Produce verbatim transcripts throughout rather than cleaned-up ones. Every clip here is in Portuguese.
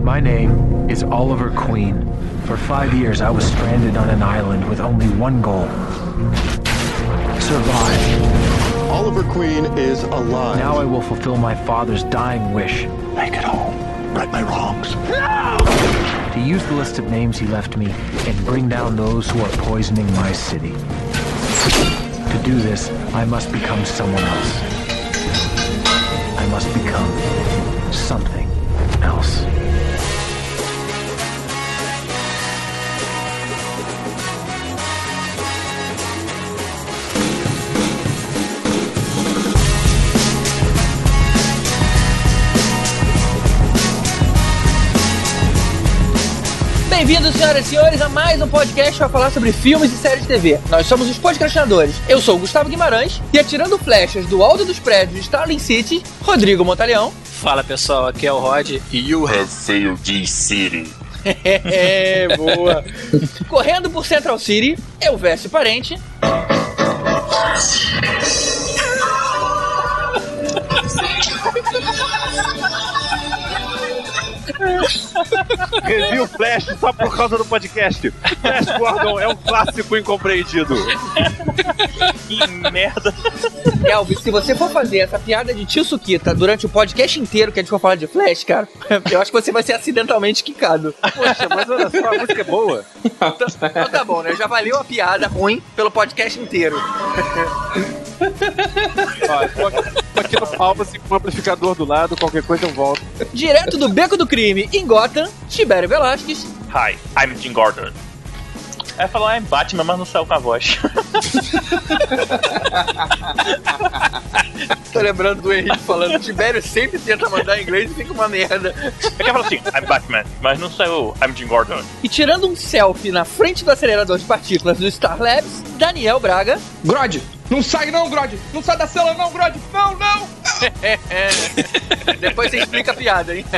My name is Oliver Queen. For five years, I was stranded on an island with only one goal. Survive. Oliver Queen is alive. Now I will fulfill my father's dying wish. Make it home. Right my wrongs. No! To use the list of names he left me and bring down those who are poisoning my city. To do this, I must become someone else. I must become something else. Bem-vindos, senhoras e senhores, a mais um podcast para falar sobre filmes e séries de T V. Nós somos os podcastinadores. Eu sou o Gustavo Guimarães e, atirando flechas do alto dos prédios de Starling City, Rodrigo Montalhão. Fala, pessoal, aqui é o Rod. You have sailed this city. É, boa. Correndo por Central City, eu Vécio Parente. Review Flash só por causa do podcast. Flash Gordon é um clássico incompreendido. Que merda. Elvis, se você for fazer essa piada de tio Suquita durante o podcast inteiro que a gente for falar de Flash, cara, eu acho que você vai ser acidentalmente quicado. Poxa, mas olha só, a música é boa. Então, então tá bom, né? Já valeu a piada ruim pelo podcast inteiro. Ó, tô aqui no Palmas com um amplificador do lado, qualquer coisa eu volto. Direto do Beco do Crime, em Gotham, Tibério Velasquez. Hi, I'm Jim Gordon. É falar em Batman, mas não saiu com a voz. Tô lembrando do Henrique falando, Tibério sempre tenta mandar em inglês e fica uma merda. Eu quero falar assim, I'm Batman, mas não saiu I'm Jim Gordon. E tirando um selfie na frente do acelerador de partículas do Star Labs, Daniel Braga. Grod, não sai não, Grod! Não sai da cela não, Grod! Não, não! Depois você explica a piada, hein?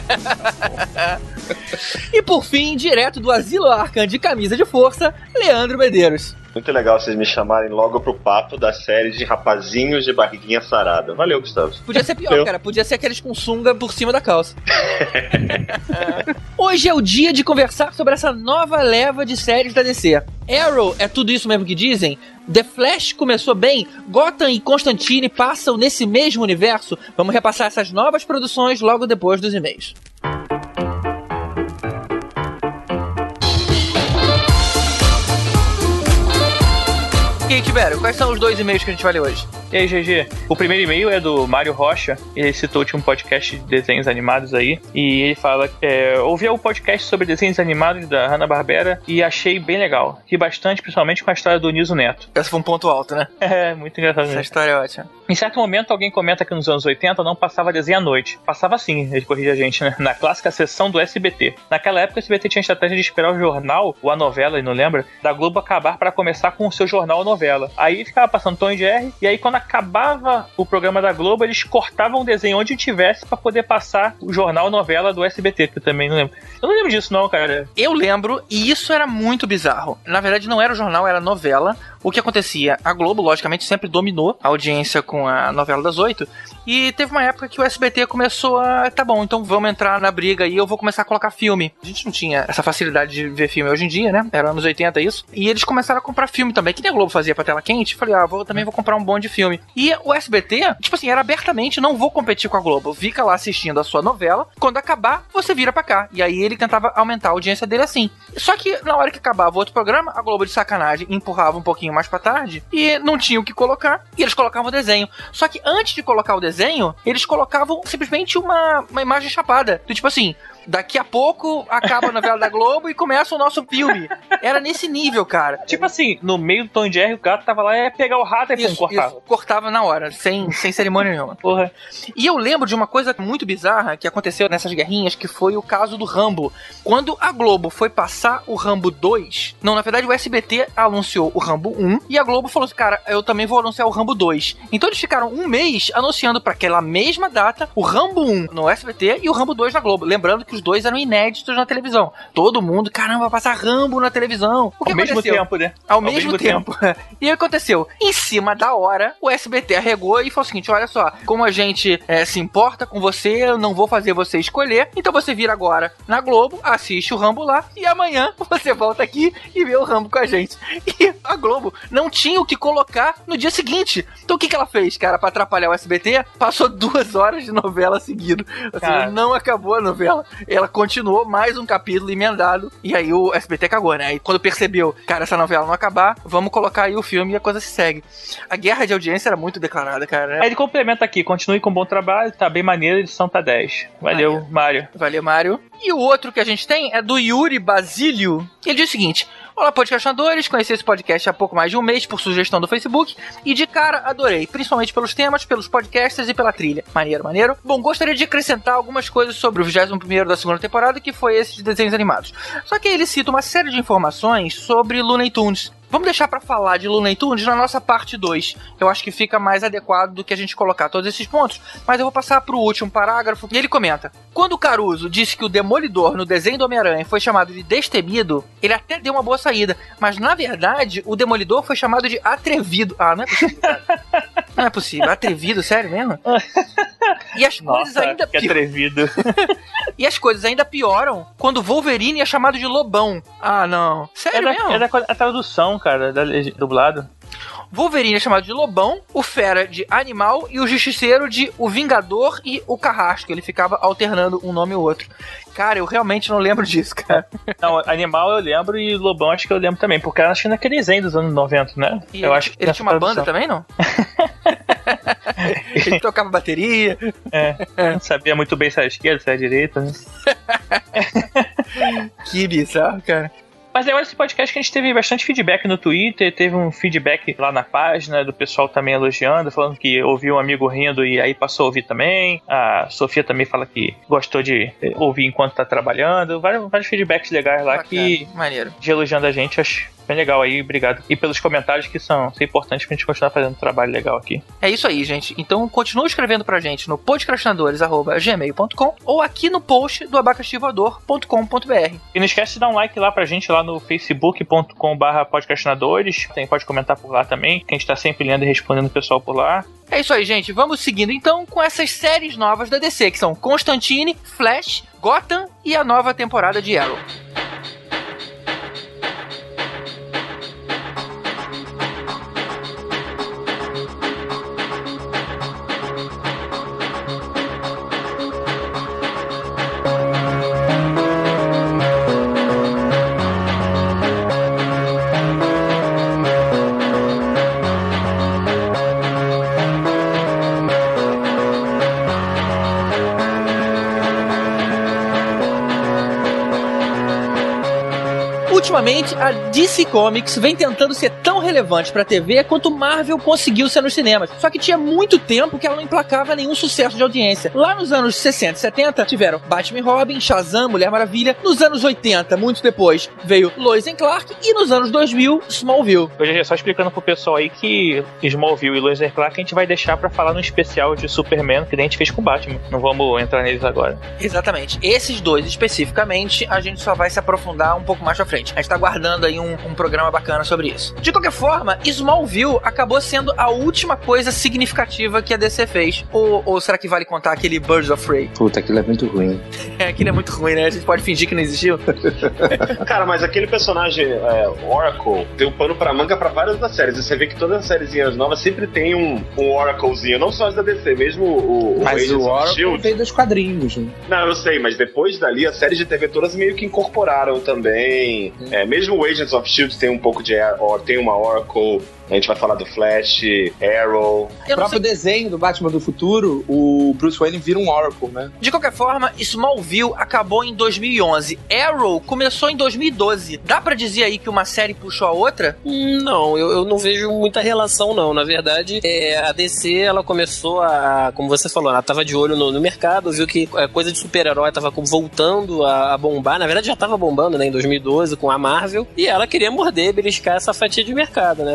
E por fim, direto do Asilo Arkham de camisa de força, Leandro Medeiros. Muito legal vocês me chamarem logo pro papo da série de rapazinhos de barriguinha sarada. Valeu, Gustavo. Podia ser pior, cara. Podia ser aqueles com sunga por cima da calça. Hoje é o dia de conversar sobre essa nova leva de séries da D C. Arrow é tudo isso mesmo que dizem? The Flash começou bem? Gotham e Constantine passam nesse mesmo universo? Vamos repassar essas novas produções logo depois dos e-mails. E aí, Tibério, quais são os dois e-mails que a gente vai ler hoje? E aí, G G? O primeiro e-mail é do Mário Rocha. Ele citou um podcast de desenhos animados aí. E ele fala: é, ouvi o podcast sobre desenhos animados da Hanna-Barbera e achei bem legal. Ri bastante, principalmente com a história do Niso Neto. Esse foi um ponto alto, né? É, muito engraçado mesmo. Essa história é ótima. Em certo momento, alguém comenta que nos anos oitenta não passava desenho à noite. Passava sim, ele corrige a gente, né? Na clássica sessão do S B T. Naquela época, o S B T tinha a estratégia de esperar o jornal, ou a novela, e não lembra, da Globo acabar para começar com o seu jornal ou novela. Aí ficava passando Tom e Jerry, e aí quando acabava o programa da Globo, eles cortavam o desenho onde tivesse pra poder passar o jornal ou novela do S B T, que eu também não lembro. Eu não lembro disso não, cara. Eu lembro, e isso era muito bizarro. Na verdade, não era o jornal, era a novela. O que acontecia? A Globo, logicamente, sempre dominou a audiência com a novela das oito. E teve uma época que o S B T começou a... Tá bom, então vamos entrar na briga e eu vou começar a colocar filme. A gente não tinha essa facilidade de ver filme hoje em dia, né? Era anos oitenta isso. E eles começaram a comprar filme também, que nem a Globo fazia pra tela quente. Falei, ah, vou, também vou comprar um bonde de filme. E o S B T, tipo assim, era abertamente, não vou competir com a Globo. Fica lá assistindo a sua novela. Quando acabar, você vira pra cá. E aí ele tentava aumentar a audiência dele assim. Só que na hora que acabava outro programa, a Globo de sacanagem empurrava um pouquinho mais pra tarde e não tinha o que colocar. E eles colocavam o desenho. Só que antes de colocar o desenho, eles colocavam simplesmente uma, uma imagem chapada. Do tipo assim, daqui a pouco acaba a novela da Globo e começa o nosso filme. Era nesse nível, cara. Tipo assim, no meio do Tom e Jerry, o gato tava lá, é pegar o rato e pum, cortava. Isso, cortava na hora, sem, sem cerimônia nenhuma. Porra. E eu lembro de uma coisa muito bizarra que aconteceu nessas guerrinhas, que foi o caso do Rambo. Quando a Globo foi passar o Rambo dois, não, na verdade o S B T anunciou o Rambo um e a Globo falou assim, cara, eu também vou anunciar o Rambo dois. Então eles ficaram um mês anunciando pra aquela mesma data o Rambo um no S B T e o Rambo dois na Globo. Lembrando que os os dois eram inéditos na televisão. Todo mundo, caramba, vai passar Rambo na televisão. O que Ao aconteceu? mesmo tempo, né? Ao, Ao mesmo, mesmo tempo. E o que aconteceu? Em cima da hora, o S B T arregou e falou o seguinte, olha só, como a gente é, se importa com você, eu não vou fazer você escolher, então você vira agora na Globo, assiste o Rambo lá, e amanhã você volta aqui e vê o Rambo com a gente. E a Globo não tinha o que colocar no dia seguinte. Então o que, que ela fez, cara, pra atrapalhar o S B T? Passou duas horas de novela seguido. Ou seja, não acabou a novela. Ela continuou mais um capítulo emendado, e aí o S B T cagou, né? E quando percebeu, cara, essa novela não acabar, vamos colocar aí o filme e a coisa se segue. A guerra de audiência era muito declarada, cara. Aí ele complementa aqui, continue com um bom trabalho, tá bem maneiro, edição tá dez. Valeu, Mário. Mário. Valeu, Mário. E o outro que a gente tem é do Yuri Basílio, que ele diz o seguinte: olá, podcastadores, conheci esse podcast há pouco mais de um mês por sugestão do Facebook e de cara adorei, principalmente pelos temas, pelos podcasters e pela trilha. Maneiro, maneiro. Bom, gostaria de acrescentar algumas coisas sobre o vigésimo primeiro da segunda temporada, que foi esse de desenhos animados. Só que ele cita uma série de informações sobre Looney Tunes. Vamos deixar pra falar de Looney Tunes na nossa parte dois. Eu acho que fica mais adequado do que a gente colocar todos esses pontos, mas eu vou passar pro último parágrafo. E ele comenta: quando o Caruso disse que o Demolidor no desenho do Homem-Aranha foi chamado de Destemido, ele até deu uma boa saída, mas na verdade o Demolidor foi chamado de Atrevido. Ah, não é possível, cara. Não é possível. Atrevido, sério mesmo? E as Nossa, coisas ainda que atrevido. E as coisas ainda pioram quando o Wolverine é chamado de Lobão. Ah, não. Sério É da, mesmo? é da a tradução, cara, da leg- dublado. Wolverine é chamado de Lobão, o Fera de Animal e o Justiceiro de O Vingador e o Carrasco. Ele ficava alternando um nome e o outro. Cara, eu realmente não lembro disso, cara. Não, Animal eu lembro e Lobão acho que eu lembro também, porque era acho que naquele desenho dos anos noventa, né? E eu ele, acho que ele tinha uma tradução. banda também, não? Ele tocava bateria. É, não sabia muito bem se era esquerda, se era direita, né? Que bizarro, cara. Mas agora esse podcast que a gente teve bastante feedback no Twitter, teve um feedback lá na página do pessoal também elogiando, falando que ouviu um amigo rindo e aí passou a ouvir também. A Sofia também fala que gostou de ouvir enquanto tá trabalhando. Vários, vários feedbacks legais lá. Bacana, que maneiro. De elogiando a gente, acho bem legal aí, obrigado. E pelos comentários que são, são importantes pra gente continuar fazendo um trabalho legal aqui. É isso aí, gente. Então continue escrevendo pra gente no podcastinadores arroba gmail ponto com ou aqui no post do abacaxivoador ponto com ponto b r. E não esquece de dar um like lá pra gente lá no facebook ponto com barra podcastinadores. Tem, pode comentar por lá também, que a gente tá sempre lendo e respondendo o pessoal por lá. É isso aí, gente. Vamos seguindo então com essas séries novas da D C, que são Constantine, Flash, Gotham e a nova temporada de Arrow. Ultimamente, a D C Comics vem tentando ser tão relevante pra T V quanto Marvel conseguiu ser nos cinemas. Só que tinha muito tempo que ela não emplacava nenhum sucesso de audiência. Lá nos anos sessenta e setenta, tiveram Batman e Robin, Shazam, Mulher Maravilha. Nos anos oitenta, muito depois, veio Lois and Clark. E nos anos dois mil, Smallville. Hoje, só explicando pro pessoal aí que Smallville e Lois and Clark a gente vai deixar pra falar no especial de Superman que a gente fez com o Batman. Não vamos entrar neles agora. Exatamente. Esses dois especificamente, a gente só vai se aprofundar um pouco mais pra frente. A gente tá guardando aí um, um programa bacana sobre isso. De qualquer forma, Smallville acabou sendo a última coisa significativa que a D C fez. Ou, ou será que vale contar aquele Birds of Prey? Puta, aquilo é muito ruim. É, aquilo é muito ruim, né? A gente pode fingir que não existiu. Cara, mas aquele personagem é, Oracle deu pano pra manga pra várias das séries. E você vê que todas as sériezinhas novas sempre tem um, um Oraclezinho. Não só as da D C, mesmo o, o Mas Agents o of Oracle Shield. veio dos quadrinhos, né? Não, eu sei, mas depois dali as séries de T V todas meio que incorporaram também. Hum. É, mesmo o Agents of Shield tem um pouco de... Or, tem uma Oracle... A gente vai falar do Flash, Arrow... O próprio desenho do Batman do futuro, o Bruce Wayne vira um Oracle, né? De qualquer forma, Smallville acabou em dois mil e onze. Arrow começou em dois mil e doze. Dá pra dizer aí que uma série puxou a outra? Não, eu, eu não vejo muita relação, não. Na verdade, é, a D C, ela começou a... Como você falou, ela tava de olho no, no mercado, viu que a coisa de super-herói tava voltando a, a bombar. Na verdade, já tava bombando, né? Em dois mil e doze, com a Marvel. E ela queria morder, beliscar essa fatia de mercado, né? Ela já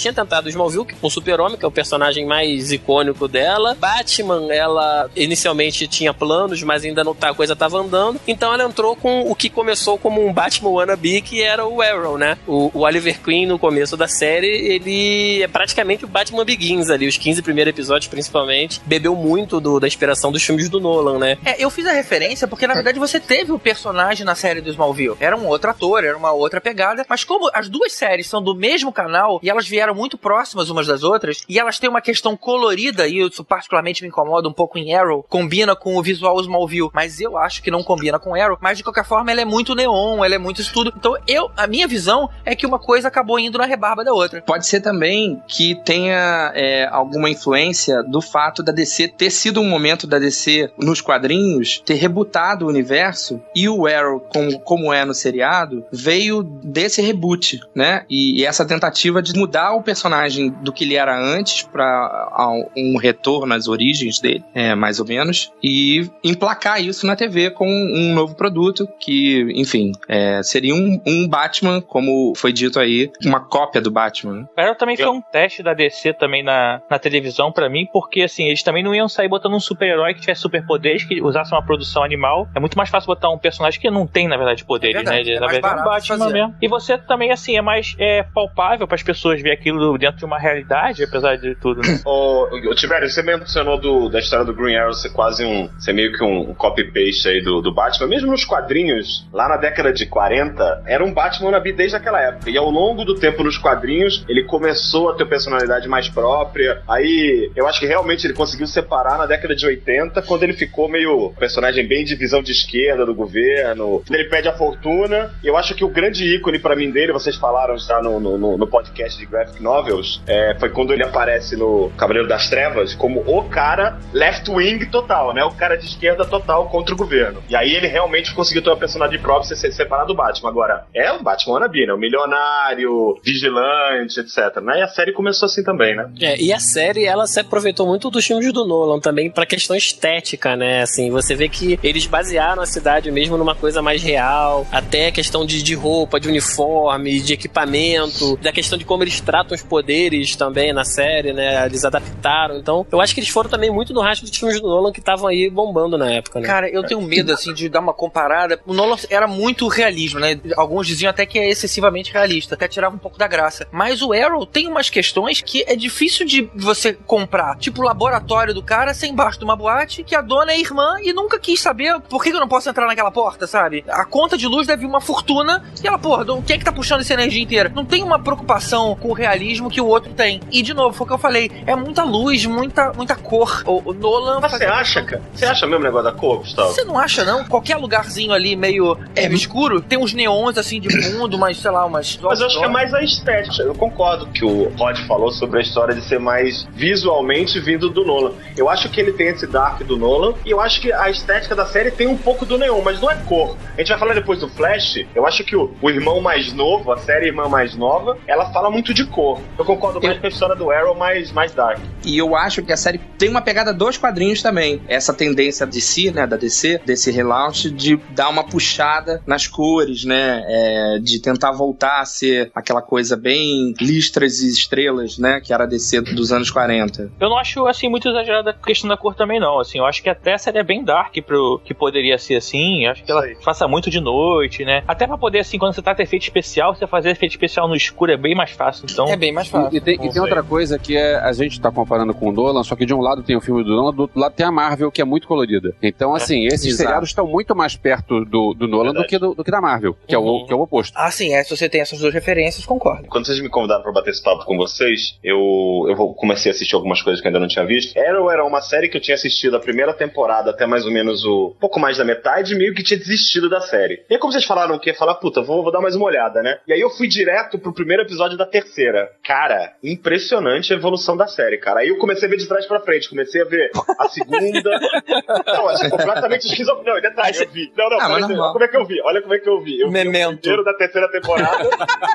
tinha tentado Smallville com o Super-Homem, que é o personagem mais icônico dela. Batman, ela inicialmente tinha planos, mas ainda não tá, a coisa tava andando. Então ela entrou com o que começou como um Batman wannabe, que era o Arrow, né? O, o Oliver Queen, no começo da série, ele é praticamente o Batman Begins ali, os quinze primeiros episódios principalmente, bebeu muito do, da inspiração dos filmes do Nolan, né? É, eu fiz a referência porque, na verdade, você teve o personagem na série do Smallville. Era um outro ator, era uma outra pegada, mas como as duas séries são do mesmo canal e elas vieram muito próximas umas das outras, e elas têm uma questão colorida, e isso particularmente me incomoda um pouco em Arrow, combina com o visual Smallville, mas eu acho que não combina com Arrow, mas de qualquer forma ela é muito neon, ela é muito isso tudo. Então eu, a minha visão é que uma coisa acabou indo na rebarba da outra. Pode ser também que tenha é, alguma influência do fato da D C ter sido um momento da D C nos quadrinhos ter rebutado o universo, e o Arrow, como, como é no seriado, veio desse reboot, né? E, e essa tentativa de mudar o personagem do que ele era antes para um retorno às origens dele, é, mais ou menos, e emplacar isso na T V com um novo produto que, enfim, é, seria um, um Batman, como foi dito aí, uma cópia do Batman. Arrow também foi um teste da D C também na, na televisão pra mim, porque assim, eles também não iam sair botando um super-herói que tivesse superpoderes, que usasse uma produção animal. É muito mais fácil botar um personagem que não tem, na verdade, poderes, é verdade, né? É na verdade, é um Batman mesmo. E você também, assim, é mais é, palpável para as pessoas ver aquilo dentro de uma realidade, apesar de tudo, né? Ô, Tibério, você mencionou do, da história do Green Arrow ser quase um, ser meio que um copy-paste aí do, do Batman. Mesmo nos quadrinhos, lá na década de quarenta, era um Batman wannabe desde aquela época. E ao longo do tempo nos quadrinhos, ele começou a ter personalidade mais própria. Aí, eu acho que realmente ele conseguiu separar na década de oitenta, quando ele ficou meio personagem bem de visão de esquerda do governo. Ele pede a fortuna. Eu acho que o grande ícone pra mim dele, vocês falaram já no, no, no podcast de Graphic Novels, é, foi quando ele aparece no Cavaleiro das Trevas como o cara left-wing total, né? O cara de esquerda total contra o governo. E aí ele realmente conseguiu ter uma personagem própria e ser separado do Batman. Agora, é um Batman wannabe, né? O milionário, vigilante, etcétera. Né? E a série começou assim também, né? É, e a série, ela se aproveitou muito dos filmes do Nolan também pra questão estética, né? Assim, você vê que eles basearam a cidade mesmo numa coisa mais real, até a questão de, de roupa, de uniforme, de equipamento, da questão de como eles tratam os poderes também na série, né? Eles adaptaram. Então, eu acho que eles foram também muito no rastro dos filmes do Nolan que estavam aí bombando na época, né? Cara, eu tenho medo, assim, de dar uma comparada. O Nolan era muito realismo, né? Alguns diziam até que é excessivamente realista, até tirava um pouco da graça. Mas o Arrow tem umas questões que é difícil de você comprar. Tipo o laboratório do cara ser embaixo de uma boate, que a dona é irmã e nunca quis saber por que eu não posso entrar naquela porta, sabe? A conta de luz deve vir uma fortuna e ela, porra, quem é que tá puxando essa energia inteira? Não tem uma preocupação com o realismo que o outro tem. E, de novo, foi o que eu falei, é muita luz, muita, muita cor. O, o Nolan... Mas você acha, cara? Você acha mesmo o negócio da cor, Gustavo? Você não acha, não? Qualquer lugarzinho ali meio é, escuro, tem uns neons, assim, de fundo, mas, sei lá, umas... Mas eu acho que é mais a estética. Eu concordo que o Rod falou sobre a história de ser mais visualmente vindo do Nolan. Eu acho que ele tem esse dark do Nolan, e eu acho que a estética da série tem um pouco do neon, mas não é cor. A gente vai falar depois do Flash. Eu acho que o, o irmão mais novo, a série Irmã Mais Nova, ela fala muito de cor. Eu concordo mais eu... com a história do Arrow mais, mais dark. E eu acho que a série tem uma pegada dos quadrinhos também. Essa tendência de si, né, da D C, desse relaunch, de dar uma puxada nas cores, né, é, de tentar voltar a ser aquela coisa bem listras e estrelas, né, que era a D C dos anos quarenta. Eu não acho, assim, muito exagerada a questão da cor também, não. Assim, eu acho que até a série é bem dark pro que poderia ser assim. Eu acho que ela faça muito de noite, né? Até pra poder, assim, quando você tá com efeito especial, você fazer efeito especial no escuro é bem mais fácil, então... É bem mais fácil. E, e tem, e tem outra coisa que é, a gente tá comparando com o Nolan, só que de um lado tem o filme do Nolan, do outro lado tem a Marvel, que é muito colorida. Então, assim, esses Exato. seriados estão muito mais perto do, do Nolan do que, do, do que da Marvel, que, uhum. é o, que é o oposto. Ah, sim, é, se você tem essas duas referências, concordo. Quando vocês me convidaram pra bater esse papo com vocês, eu, eu comecei a assistir algumas coisas que eu ainda não tinha visto. Arrow era uma série que eu tinha assistido a primeira temporada até mais ou menos o pouco mais da metade, meio que tinha desistido da série. E aí, como vocês falaram que ia falar, puta, vou, vou dar mais uma olhada, né? E aí eu fui direto pro primeiro episódio da terceira. Cara, impressionante a evolução da série, cara. Aí eu comecei a ver de trás pra frente, comecei a ver a segunda. Não, é completamente esquizofrênico. Não, detalhe, eu vi. Não, não, ah, olha como é que eu vi, olha como é que eu vi. Eu vi o primeiro da terceira temporada.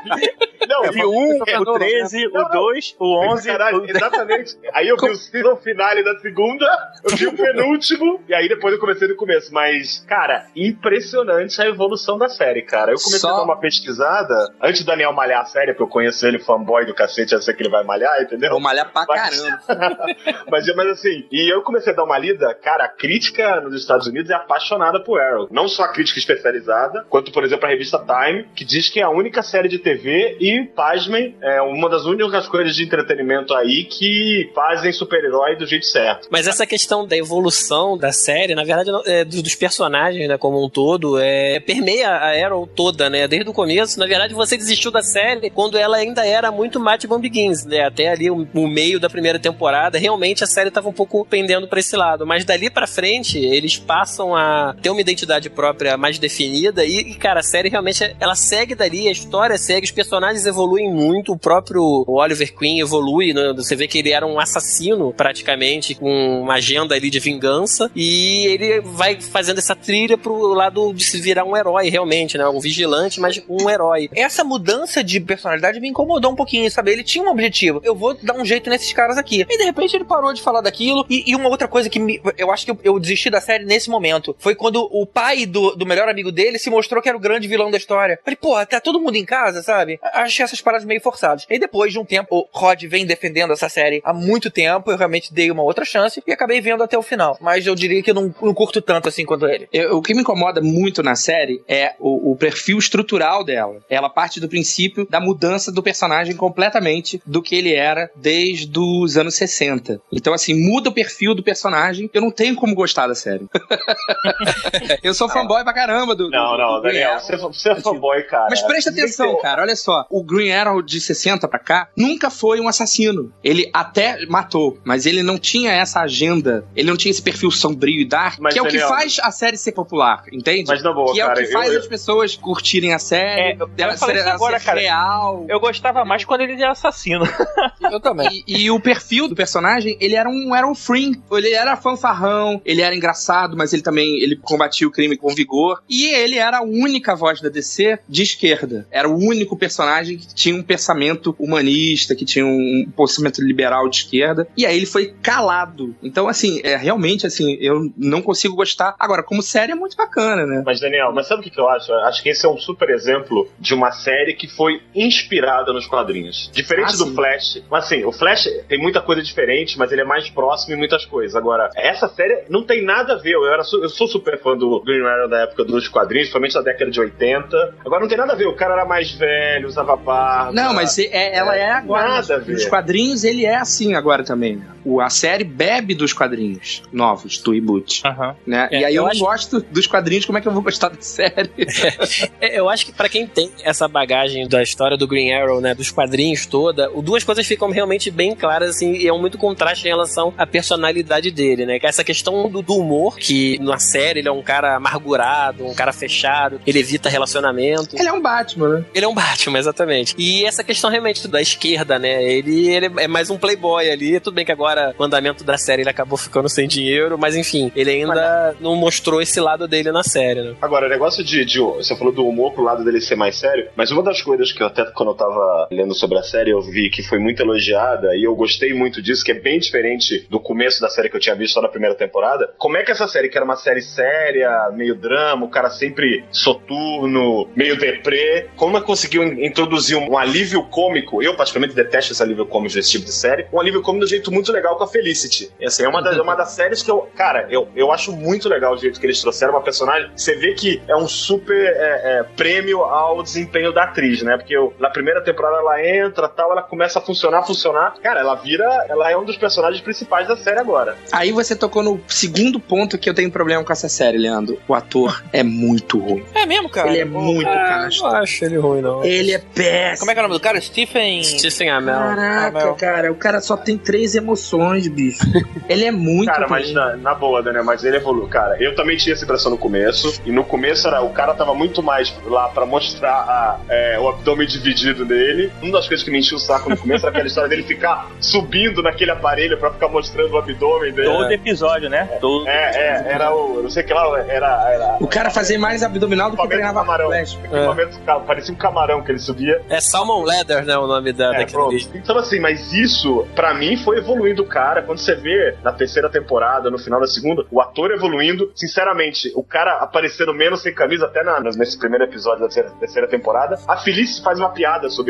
Não, eu vi o um, o treze, o dois, o onze. Caralho, o... exatamente. Aí eu vi o season finale da segunda, eu vi o penúltimo, e aí depois eu comecei do começo. Mas, cara, impressionante a evolução da série, cara. Eu comecei Só... a dar uma pesquisada, antes do Daniel malhar a série, porque eu conheço ele fanboy fanboy do cacete, eu sei que ele vai malhar, entendeu? Vou malhar pra mas, caramba. mas, mas assim, e eu comecei a dar uma lida, cara, a crítica nos Estados Unidos é apaixonada por Arrow. Não só a crítica especializada, quanto, por exemplo, a revista Time, que diz que é a única série de T V e, pasmem, é uma das únicas coisas de entretenimento aí que fazem super-herói do jeito certo. Mas essa questão da evolução da série, na verdade, é, dos personagens, né, como um todo, é, permeia a Arrow toda, né, desde o começo. Na verdade, você desistiu da série quando ela ainda era muito Batman Begins, né, até ali o, o meio da primeira temporada, realmente a série tava um pouco pendendo pra esse lado, mas dali pra frente, eles passam a ter uma identidade própria mais definida e, e cara, a série realmente, ela segue dali, a história segue, os personagens evoluem muito, o próprio Oliver Queen evolui, né, você vê que ele era um assassino, praticamente, com uma agenda ali de vingança, e ele vai fazendo essa trilha pro lado de se virar um herói, realmente, né, um vigilante, mas um herói. Essa mudança de personalidade me incomodou um pouquinho, sabe? Ele tinha um objetivo, eu vou dar um jeito nesses caras aqui. E de repente ele parou de falar daquilo, e, e uma outra coisa que me, eu acho que eu, eu desisti da série nesse momento, foi quando o pai do, do melhor amigo dele se mostrou que era o grande vilão da história. Falei, pô, tá todo mundo em casa, sabe? Achei essas paradas meio forçadas. E depois de um tempo, o Rod vem defendendo essa série há muito tempo, eu realmente dei uma outra chance e acabei vendo até o final. Mas eu diria que eu não, não curto tanto assim quanto ele. Eu, o que me incomoda muito na série é o, o perfil estrutural dela. Ela parte do princípio da mudança do personagem completamente do que ele era desde os anos sessenta. Então, assim, muda o perfil do personagem. Eu não tenho como gostar da série. Eu sou fanboy pra caramba do. Não, do, não, do Daniel, você, você é fanboy, cara. Mas presta atenção, cara, olha só. O Green Arrow de sessenta pra cá nunca foi um assassino. Ele até matou, mas ele não tinha essa agenda. Ele não tinha esse perfil sombrio e dark, mas, que é Daniel, o que faz a série ser popular, entende? Mas na boa, que é cara, o que faz eu, as pessoas curtirem a série, é, dela ser, agora, ser cara, real. Eu gostava mais quando ele era assassino. Eu também. E, e o perfil do personagem, ele era um, era um free. Ele era fanfarrão, ele era engraçado, mas ele também ele combatia o crime com vigor. E ele era a única voz da D C de esquerda. Era o único personagem que tinha um pensamento humanista, que tinha um pensamento liberal de esquerda. E aí ele foi calado. Então, assim, é realmente, assim, eu não consigo gostar. Agora, como série é muito bacana, né? Mas, Daniel, mas sabe o que eu acho? Eu acho que esse é um super exemplo de uma série que foi inspirada nos quadrinhos. Diferente Ah, do sim. Flash. Mas, assim, o Flash tem muita coisa diferente, mas ele é mais próximo em muitas coisas. Agora, essa série não tem nada a ver. Eu, era, eu sou super fã do Green Arrow da época dos quadrinhos, principalmente da década de oitenta. Agora, não tem nada a ver. O cara era mais velho, usava barba. Não, mas é, ela é agora. Nada a Nos, ver. nos quadrinhos, ele é assim agora também. Né? O, a série bebe dos quadrinhos novos, do reboot. Uhum. Né? É, e aí eu, eu não acho- gosto dos quadrinhos, como é que eu vou gostar da série? É, eu acho que pra quem tem essa bagagem da história do Green Arrow, né, dos quadrinhos toda, o- duas coisas ficam realmente bem claras, assim, e é um muito contraste em relação à personalidade dele, né, que é essa questão do, do humor, que na série ele é um cara amargurado, um cara fechado, ele evita relacionamento. Ele é um Batman, né? Ele é um Batman, exatamente. E essa questão realmente da esquerda, né, ele, ele é mais um playboy ali, tudo bem que agora o andamento da série ele acabou ficando sem dinheiro, mas enfim, ele ainda não mostrou esse lado dele na série, né. Agora, o negócio de, de. Você falou do humor pro lado dele ser mais sério, mas uma das coisas que eu até quando eu tava lendo sobre a série, eu vi que foi muito elogiada, e eu gostei muito disso, que é bem diferente do começo da série que eu tinha visto só na primeira temporada. Como é que essa série, que era uma série séria, meio drama, o cara sempre soturno, meio deprê, como é que conseguiu in- introduzir um, um alívio cômico? Eu, particularmente, detesto esse alívio cômico desse tipo de série. Um alívio cômico de um jeito muito legal com a Felicity. E, assim, é uma, das, é uma das séries que eu. Cara, eu, eu acho muito legal o jeito que eles trouxeram uma personagem. Você vê que é um super é, é, prêmio ao desempenho da atriz, né? Porque eu, na primeira temporada ela entra tal, ela começa a funcionar, funcionar. Cara, ela vira. Ela é um dos personagens principais da série agora. Aí você tocou no segundo ponto que eu tenho problema com essa série, Leandro. O ator é muito ruim. É mesmo, cara? Ele é muito Ah, casto. não acho ele ruim, não. Ele é péssimo. Como é que é o nome do cara? Stephen... Stephen Amell. Caraca, Amell. cara, o cara só tem três emoções, bicho. Ele é muito Cara, ruim. mas na, na boa, Daniel, mas ele evoluiu. Cara, eu também tinha essa impressão no começo. E no começo era, o cara tava muito mais lá pra mostrar a, é, o abdômen dividido dele. Uma das coisas que me enchia o saco no começo era aquela história dele ficar subindo naquele aparelho pra ficar mostrando o abdômen dele. Todo episódio, né? Todo... É, é, era o. Não sei o que lá, era. era O cara fazia mais abdominal do que equipamento treinava camarão. flash. Equipamento, ca- parecia um camarão que ele subia. É Salmon Leather, né, o nome da, É, daquele pronto. ali. Então, assim, mas isso, pra mim, foi evoluindo o cara. Quando você vê na terceira temporada, no final da segunda, o ator evoluindo. Sinceramente, o cara aparecendo menos sem camisa, até na, nesse primeiro episódio da terceira, terceira temporada. A Felice faz uma piada sobre isso.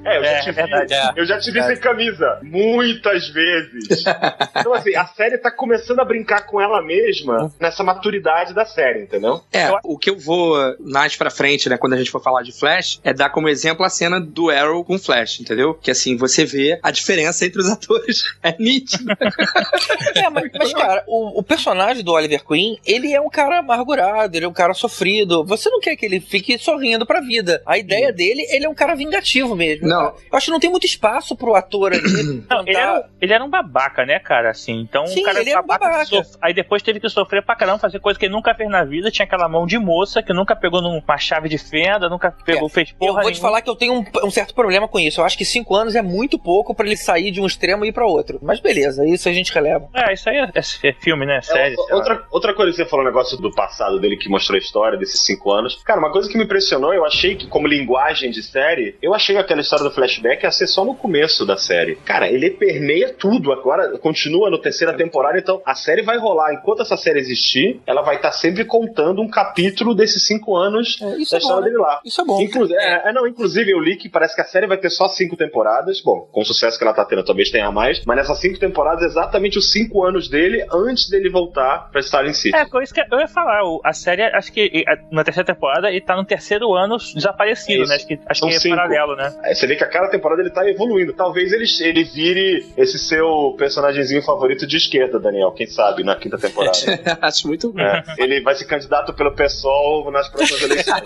É, eu já É, te vi. verdade, é. Eu já te vi sem camisa. Muitas vezes. Então, assim, a série tá começando a brincar com ela mesma nessa maturidade da série, entendeu? É, o que eu vou mais pra frente, né, quando a gente for falar de Flash, é dar como exemplo a cena do Arrow com Flash, entendeu? Que assim, você vê a diferença entre os atores. É nítido. É, mas, mas cara, o, o personagem do Oliver Queen, ele é um cara amargurado, ele é um cara sofrido. Você não quer que ele fique sorrindo pra vida. A ideia dele, ele é um cara vingativo mesmo. Não. Eu acho que não tem muito espaço pro ator ali. Não, ele, era, ele era um babaca, né, cara? Assim, então Sim, o cara ele era um babaca. sof... Aí depois teve que sofrer pra caramba, fazer coisa que ele nunca fez na vida. Tinha aquela mão de moça que nunca pegou numa chave de fenda, nunca pegou, É, fez porra Eu vou te nenhuma. falar que eu tenho um, um certo problema com isso. Eu acho que cinco anos é muito pouco pra ele sair de um extremo e ir pra outro. Mas beleza, isso a gente releva. É, isso aí é, é filme, né? Série. É, outra, outra coisa que você falou, o negócio do passado dele que mostrou a história desses cinco anos. Cara, uma coisa que me impressionou, eu achei que, como linguagem de série, eu achei aquela história do flashback ia ser só no começo da série. Cara, ele permeia tudo. Agora continua no terceira temporada, então a série vai rolar. Enquanto essa série existir, ela vai estar sempre contando um capítulo desses cinco anos É, isso da é história bom, né? dele lá. Isso é bom. Inclu é, é, não, inclusive eu li que parece que a série vai ter só cinco temporadas. Bom, com o sucesso que ela tá tendo, talvez tenha mais. Mas nessas cinco temporadas, exatamente os cinco anos dele antes dele voltar pra Starling City. É, coisa que eu ia falar. o- A série, acho que na terceira temporada, ele tá no terceiro ano desaparecido, Isso. né? Acho que, acho São que é cinco. paralelo, né? É, você vê que a cada temporada ele tá evoluindo. Talvez ele, ele vire esse seu personagemzinho favorito de esquerda, Daniel. Quem sabe, na quinta temporada. Acho muito bom. É, ele vai ser candidato pelo PSOL nas próximas eleições.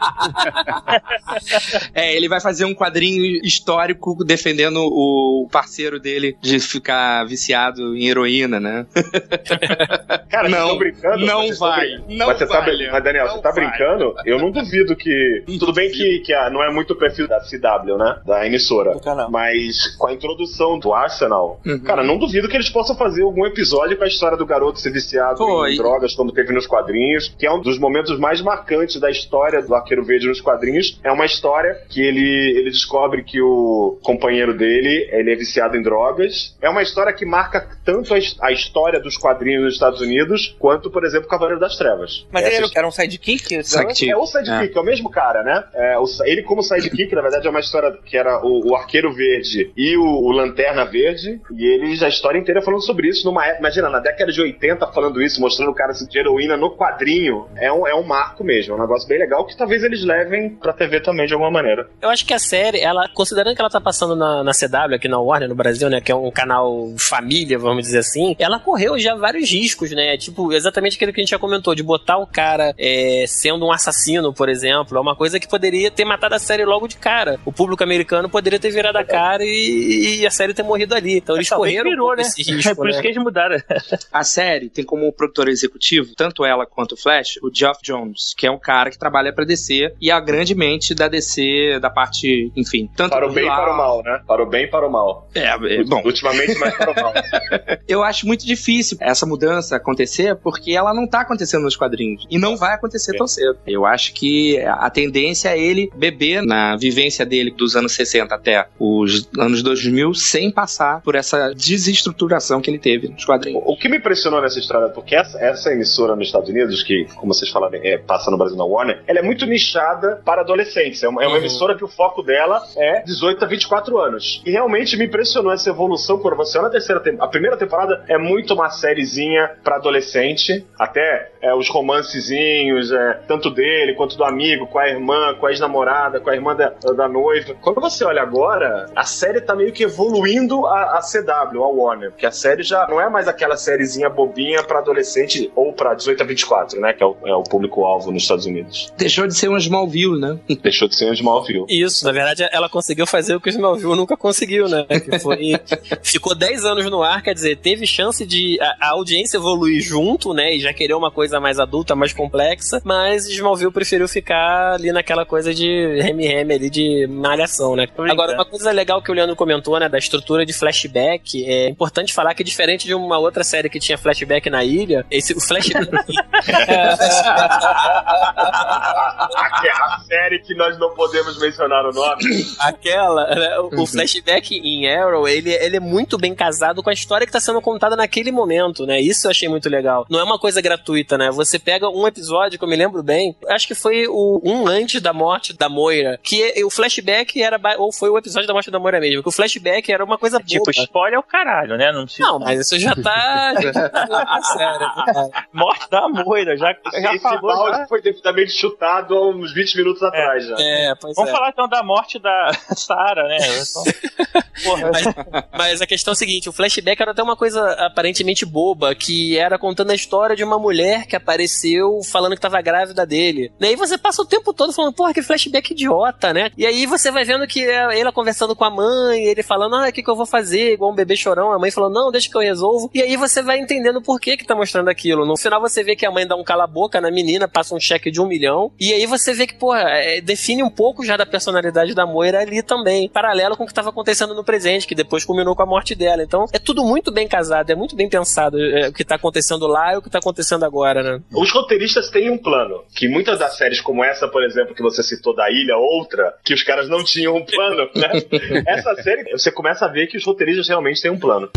É, ele vai fazer um quadrinho histórico defendendo o parceiro dele de ficar viciado em heroína, né? Cara, Não, vocês estão brincando? não Vocês estão vai, brin- não mas você tá vai, brin- Mas, Daniel, não você tá vai. brincando? Eu não duvido que... Tudo bem que, que a- não é muito o perfil da C W, né? Da emissora. Do canal. Mas com a introdução do Arsenal, Uhum. cara, não duvido que eles possam fazer algum episódio com a história do garoto ser viciado Pô, em e- drogas, como teve nos quadrinhos, que é um dos momentos mais marcantes da história do Arqueiro Verde nos quadrinhos. É uma história que ele, ele descobre que o companheiro dele, ele é viciado em drogas. É uma história que marca tanto a, his- a história dos quadrinhos nos Estados Unidos, quanto, por exemplo, Cavaleiro das Trevas. Mas Essa ele era, era um sidekick? Sidekick. é o sidekick, é. o mesmo cara, né? É, o- ele como sidekick, na verdade, é uma história que era o, o Arqueiro Verde e o, o Lanterna Verde, e eles a história inteira falando sobre isso numa época, imagina, na década de oitenta falando isso, mostrando o cara assim, de heroína no quadrinho, é um, é um marco mesmo, é um negócio bem legal que talvez eles levem pra T V também de alguma maneira. Eu acho que a série, ela, considerando que ela tá passando na, na C W, aqui na Warner, no Brasil, né, que é um canal família, vamos dizer assim, ela correu já vários riscos, né, tipo, exatamente aquilo que a gente já comentou, de botar o cara é, sendo um assassino, por exemplo, é uma coisa que poderia ter matado a série logo de cara. O público americano poderia ter virado a cara e, e a série ter morrido ali. Então eles Talvez correram virou, um pouco né? esse risco, É por isso né? que eles mudaram. A série tem como produtor executivo, tanto ela quanto o Flash, o Geoff Jones, que é um cara que trabalha pra D C e é a grande mente da D C, da parte, enfim, tanto Para o do bem e Hilal- para o mal, né? Para o bem e para o mal. É, é, bom, Ultimamente mais para o mal. eu acho muito difícil essa mudança acontecer porque ela não tá acontecendo nos quadrinhos e não vai acontecer tão cedo. Eu acho que a tendência é ele beber na vivência dele dos anos sessenta até os anos dois mil sem passar por essa desestruturação que ele teve nos quadrinhos. O que me impressionou nessa história, porque essa, essa emissora nos Estados Unidos, que, como vocês falaram, é, passa no Brasil na Warner, ela é muito nichada para adolescentes. É uma, é uma Uhum. emissora que o foco dela é dezoito a vinte e quatro anos. E realmente me impressionou essa evolução quando você olha a terceira temporada. A primeira temporada é muito uma sériezinha para adolescente, até é, os romancezinhos, é, tanto dele quanto do amigo, com a irmã, com a ex-namorada, com a irmã da, da noiva. Quando você olha agora, a série tá meio que evoluindo a, a C W, a Warner, porque a série já não é mais aquela sériezinha bobinha pra adolescente ou pra dezoito a vinte e quatro, né, que é o, é o público-alvo nos Estados Unidos. Deixou de ser um Smallville, né? Deixou de ser um Smallville. Isso, na verdade, ela conseguiu fazer o que o Smallville nunca conseguiu, né? Que foi, ficou dez anos no ar, quer dizer, teve chance de a, a audiência evoluir junto, né? E já querer uma coisa mais adulta, mais complexa, mas Smallville preferiu ficar ali naquela coisa de reme-reme ali, de malhação, né? Agora, uma coisa legal que o Leandro comentou, né, da estrutura de flashback, é importante falar que diferente de uma outra série que tinha flashback na ilha, esse, o flashback... a, a série que nós não podemos mencionar o nome. Aquela, né, o, o flashback em Arrow, ele, ele é muito bem casado com a história que tá sendo contada naquele momento, né? Isso eu achei muito legal. Não é uma coisa gratuita, né? Você pega um episódio que eu me lembro bem, acho que foi o um antes da morte da Moira, que o flashback era era ou foi o episódio da morte da Moira mesmo, que o flashback era uma coisa boa. Tipo, spoiler é o caralho, né? Não, precisa... não, mas isso já tá... já tá sério. Morte da Moira, já, já Esse falou. balde Já. foi devidamente chutado há uns vinte minutos atrás já. É, pois Vamos é. falar então da morte da Sarah, né? Então, porra. Mas, mas a questão é a seguinte, o flashback era até uma coisa aparentemente boba, que era contando a história de uma mulher que apareceu falando que tava grávida dele. E aí você passa o tempo todo falando, porra, que flashback idiota, né? E aí você vai vendo que é ela conversando com a mãe, ele falando, ah, o que que eu vou fazer? Igual um bebê chorão, a mãe falou, não, deixa que eu resolvo. E aí você vai entendendo por que que tá mostrando aquilo. No final você vê que a mãe dá um cala-boca na menina, passa um cheque de um milhão, e aí você vê que, porra, é, define um pouco já da personalidade da Moira ali também, paralelo com o que tava acontecendo no presente, que depois culminou com a morte dela. Então, é tudo muito bem casado, é muito bem pensado é, o que tá acontecendo lá e o que tá acontecendo agora, né? Os roteiristas têm um plano, que muitas das séries como essa, por exemplo, que você citou da Ilha, outra, que os caras não tinham um plano, né? Essa série, você começa a ver que os roteiristas realmente têm um plano.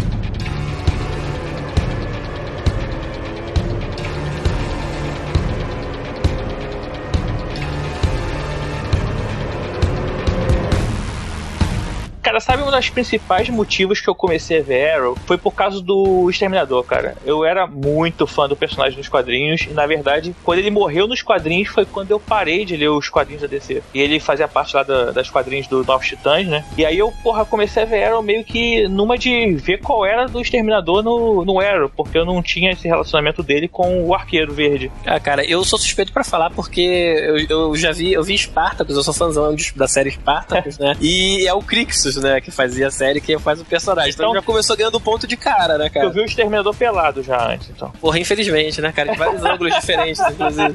Cara, sabe um dos principais motivos que eu comecei a ver Arrow? Foi por causa do Exterminador, cara. Eu era muito fã do personagem nos quadrinhos e, na verdade, quando ele morreu nos quadrinhos foi quando eu parei de ler os quadrinhos da D C. E ele fazia parte lá da, das quadrinhos do Novos Titãs, né? E aí eu, porra, comecei a ver Arrow meio que numa de ver qual era do Exterminador no, no Arrow, porque eu não tinha esse relacionamento dele com o Arqueiro Verde. Ah, cara, eu sou suspeito pra falar porque eu, eu já vi, eu vi Spartacus, eu sou fãzão da série Spartacus, né? E é o Crixus, né, que fazia a série, que faz o personagem. Então, então já começou ganhando ponto de cara, né, cara? Eu vi o Exterminador pelado já antes, então. Porra, infelizmente, né, cara? De vários ângulos diferentes, inclusive.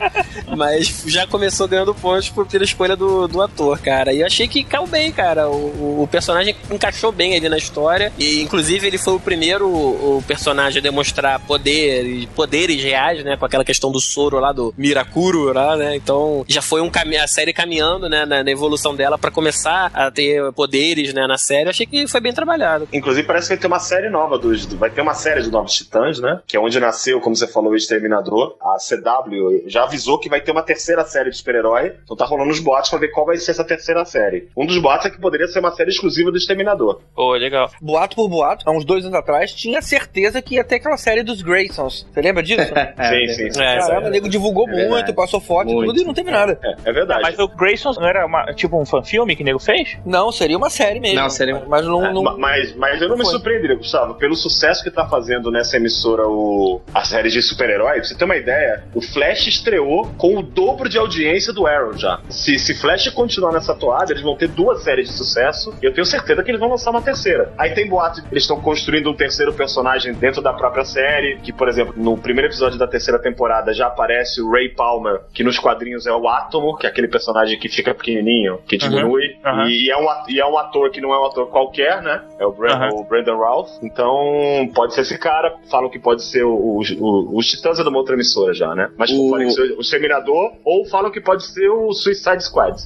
Mas já começou ganhando pontos por ter a escolha do, do ator, cara. E eu achei que caiu bem, cara. O, o personagem encaixou bem ali na história. E, inclusive, ele foi o primeiro o personagem a demonstrar poder, poderes reais, né? Com aquela questão do soro lá, do Mirakuro lá, né? Então, já foi um cami- a série caminhando, né, na, na evolução dela pra começar a ter poderes, né, na série. Eu achei que foi bem trabalhado. Inclusive, parece que vai ter uma série nova dos. Vai ter uma série de Novos Titãs, né? Que é onde nasceu, como você falou, o Exterminador. A C W já avisou que vai ter uma terceira série de super-herói. Então tá rolando os boatos pra ver qual vai ser essa terceira série. Um dos boatos é que poderia ser uma série exclusiva do Exterminador. Pô, oh, legal. Boato por boato, há uns dois anos atrás, tinha certeza que ia ter aquela série dos Graysons. Você lembra disso? sim, sim, sim. É, Caramba, o nego divulgou é muito, passou foto e tudo e não teve nada. É, é verdade. Mas o Graysons não era uma, tipo um fanfilme que o nego fez? Não, seria uma série mesmo. Não, seria... Mas não... não... É, mas, mas eu não, não me surpreenderia, Gustavo, pelo sucesso que tá fazendo nessa emissora o, a série de super-herói. Pra você ter uma ideia, o Flash estreou com o dobro de audiência do Arrow já. Se, se Flash continuar nessa toada, eles vão ter duas séries de sucesso e eu tenho certeza que eles vão lançar uma terceira. Aí tem boato que eles estão construindo um terceiro personagem dentro da própria série, que, por exemplo, no primeiro episódio da terceira temporada já aparece o Ray Palmer, que nos quadrinhos é o Átomo, que é aquele personagem que fica pequenininho, que diminui, uhum, uhum. E, é um, e é um ator que não é um ator qualquer, né? É o, Brand, uhum. o Brandon Routh. Então, pode ser esse cara. Falam que pode ser o, o, o, os Titãs é de uma outra emissora já, né? Mas o... pode ser o Exterminador, ou falam que pode ser o Suicide Squad.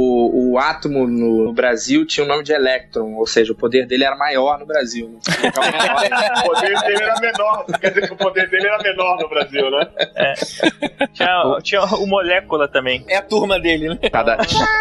O, o Átomo no Brasil tinha o nome de Electron, ou seja, o poder dele era maior no Brasil. Né? O poder dele era menor. Quer dizer que o poder dele era menor no Brasil, né? É. Tinha, tinha o Molécula também. É a turma dele, né? Cada...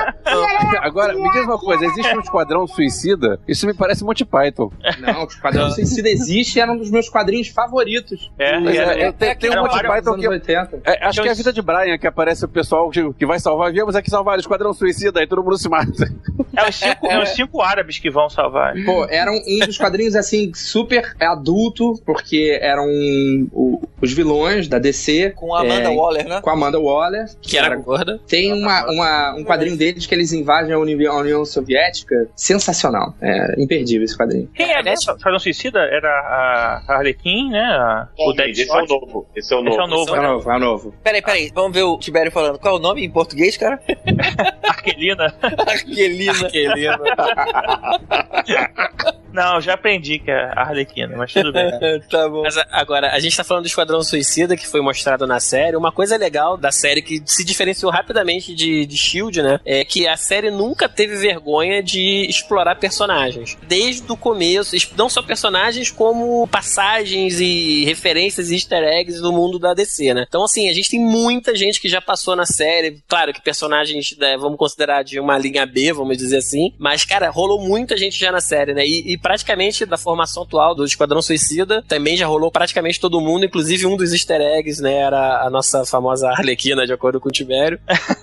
Agora, me diz uma coisa, existe um Esquadrão Suicida? Isso me parece Monty Python. Não, o Esquadrão Suicida existe e era um dos meus quadrinhos favoritos. É, era, é, tem, tem um Monty Python que... É, acho que é a vida de Brian, que aparece o pessoal que, que vai salvar. Viemos aqui salvar o Esquadrão Suicida, aí todo mundo se mata. É os cinco, é os cinco árabes que vão salvar. Pô, era um, um dos quadrinhos, assim, super adulto, porque eram o, os vilões da D C. Com a Amanda é, Waller, né? Com a Amanda Waller. Que era gorda. Tem uma, uma, um quadrinho deles que eles invadem a União, a União Soviética. Sensacional. É imperdível esse quadrinho. Quem é esse? Esquadrão Suicida? Era a Arlequim, né? A, o Deadshot. Esse é o novo. Esse é o novo. Esse é o novo. É o novo, é o novo. Peraí, peraí. Vamos ver o Tibério falando. Qual é o nome em português, cara? Arquelina. Arquelina. Arquelina. Não, já aprendi que é Arlequina, mas tudo bem. Tá bom. Mas agora, a gente tá falando do Esquadrão Suicida, que foi mostrado na série. Uma coisa legal da série que se diferenciou rapidamente de, de Shield, né? É que a série nunca teve vergonha de explorar personagens. Desde o começo, não só personagens, como passagens e referências e easter eggs do mundo da D C, né? Então, assim, a gente tem muita gente que já passou na série. Claro que personagens, né, vamos considerar de uma linha B, vamos dizer assim. Mas, cara, rolou muita gente já na série, né? E, e praticamente da formação atual do Esquadrão Suicida, também já rolou praticamente todo mundo, inclusive um dos easter eggs, né? Era a nossa famosa Arlequina, de acordo com o Tibério.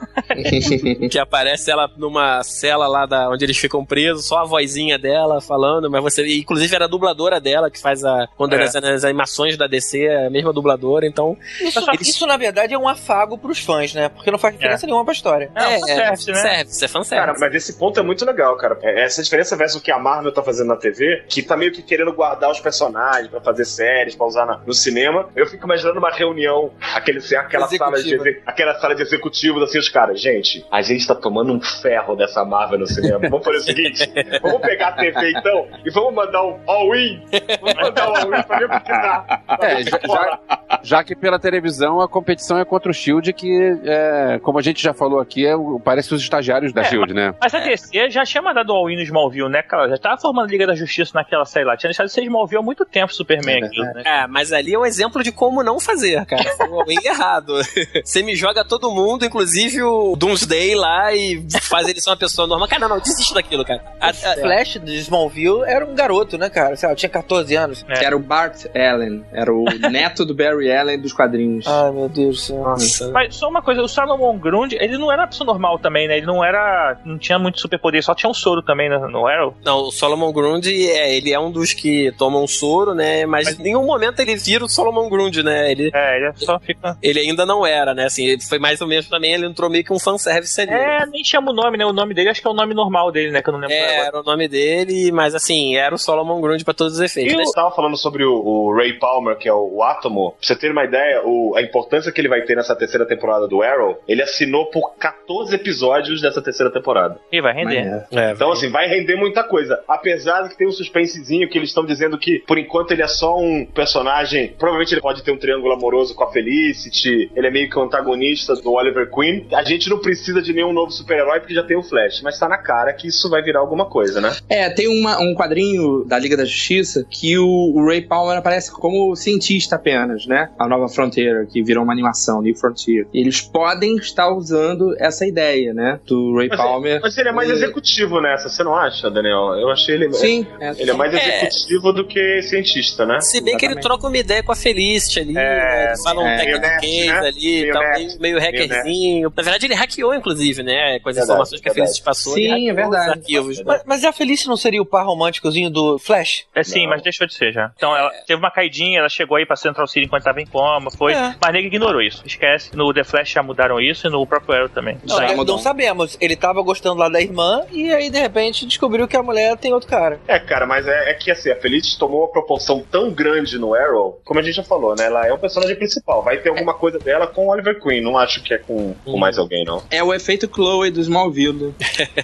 Que aparece ela numa cela lá da, onde eles ficam presos, só a vozinha dela falando, mas você... Inclusive era a dubladora dela, que faz a... Quando é. nas, nas animações da D C, é a mesma dubladora, então... Isso, eles... isso, na verdade, é um afago pros fãs, né? Porque não faz diferença é. nenhuma pra história. É, é, fanservice, é, né? Fanservice, é fanservice. Cara, mas esse ponto é muito legal, cara. Essa diferença versus o que a Marvel tá fazendo na T V, que tá meio que querendo guardar os personagens pra fazer séries, pra usar na, no cinema. Eu fico imaginando uma reunião, aquele, aquela, sala de, aquela sala de executivos, assim, os caras, gente, a gente tá tomando um ferro dessa Marvel no cinema. Vamos fazer o seguinte, vamos pegar a T V então e vamos mandar um all-in. Vamos mandar um all-in pra ver o que dá. É, já, já, já que pela televisão a competição é contra o Shield, que, é, como a gente já falou aqui, é, parece os estagiários da é, Shield, né? Mas a D C já tinha mandado all-in no Smallville, né, cara? Já tava formando Liga da Justiça naquela série lá. Tinha deixado de ser Smallville há muito tempo, Superman. É, aquilo, né? É, mas ali é um exemplo de como não fazer, cara. Foi um all-in errado. Você me joga todo mundo, inclusive o Doomsday lá, e faz ele ser uma pessoa normal. Cara, não, não, desiste daquilo, cara. A, a Flash de Smallville era um garoto, né, cara? Sei lá, tinha catorze anos. É. Era o Bart Allen. Era o neto do Barry Allen dos quadrinhos. Ai, meu Deus do céu. Nossa. Mas só uma coisa, o Solomon Grundy, ele não era uma pessoa normal também, né? Ele não era... Não tinha muito superpoder, só tinha um soro também no, no Arrow. Não, o Solomon Grundy, é, ele é um dos que tomam soro, né? Mas, mas em nenhum momento ele vira o Solomon Grundy, né? Ele, é, ele só fica... Ele ainda não era, né? Assim, ele foi mais ou menos também, ele entrou meio que um fanservice ali. É, nem chama o nome, né? O nome dele acho que é o nome normal dele, né? Que eu não lembro. É, era o nome dele, mas assim, era o Solomon Grundy pra todos os efeitos. E eu tava falando sobre o, o Ray Palmer, que é o, o Átomo. Pra você ter uma ideia, o, a importância que ele vai ter nessa terceira temporada do Arrow, ele assinou por catorze episódios dessa terceira temporada. E vai render. É. É, então, vai. assim, vai render muita coisa. Apesar de que tem um suspensezinho que eles estão dizendo que, por enquanto, ele é só um personagem. Provavelmente ele pode ter um triângulo amoroso com a Felicity. Ele é meio que o antagonista do Oliver Queen. A gente não precisa de nenhum novo super-herói porque já tem o Flash. Mas tá na cara que isso vai virar alguma coisa, né? É, tem uma, um quadrinho da Liga da Justiça que o, o Ray Palmer aparece como cientista apenas, né? A Nova Frontier, que virou uma animação, New Frontier. Eles podem estar usando essa ideia, né? Do Ray mas Palmer. É, mas ele é mais executivo nessa, você não acha, Daniel? Eu achei ele... Sim. É, ele é mais executivo é. do que cientista, né? Se bem Exatamente. que ele troca uma ideia com a Felicity ali, é, né? Fala um é, técnico case né? ali, meio, tal, meio, meio hackerzinho. Na verdade, ele hackeou, inclusive, né? Com as verdade, informações que a Felicity passou. Sim, é verdade. Arquivos, mas, né? mas a Felicity não seria o par românticozinho do Flash? É sim, não. mas deixou de ser já. Então, ela teve uma caidinha, ela chegou aí pra Central City enquanto tava em coma, foi, é. mas nego ignorou isso. Esquece, no The Flash já mudaram isso e no próprio Arrow também. Não, não, não sabemos. Ele tava gostando lá da irmã e aí, de repente, descobriu que a mulher tem outro cara. É, cara, mas é, é que assim, a Felicity tomou uma proporção tão grande no Arrow, como a gente já falou, né? Ela é o personagem principal. Vai ter alguma é. coisa dela com o Oliver Queen. Não acho que é com, com mais alguém, não. É o efeito Chloe do Smallville.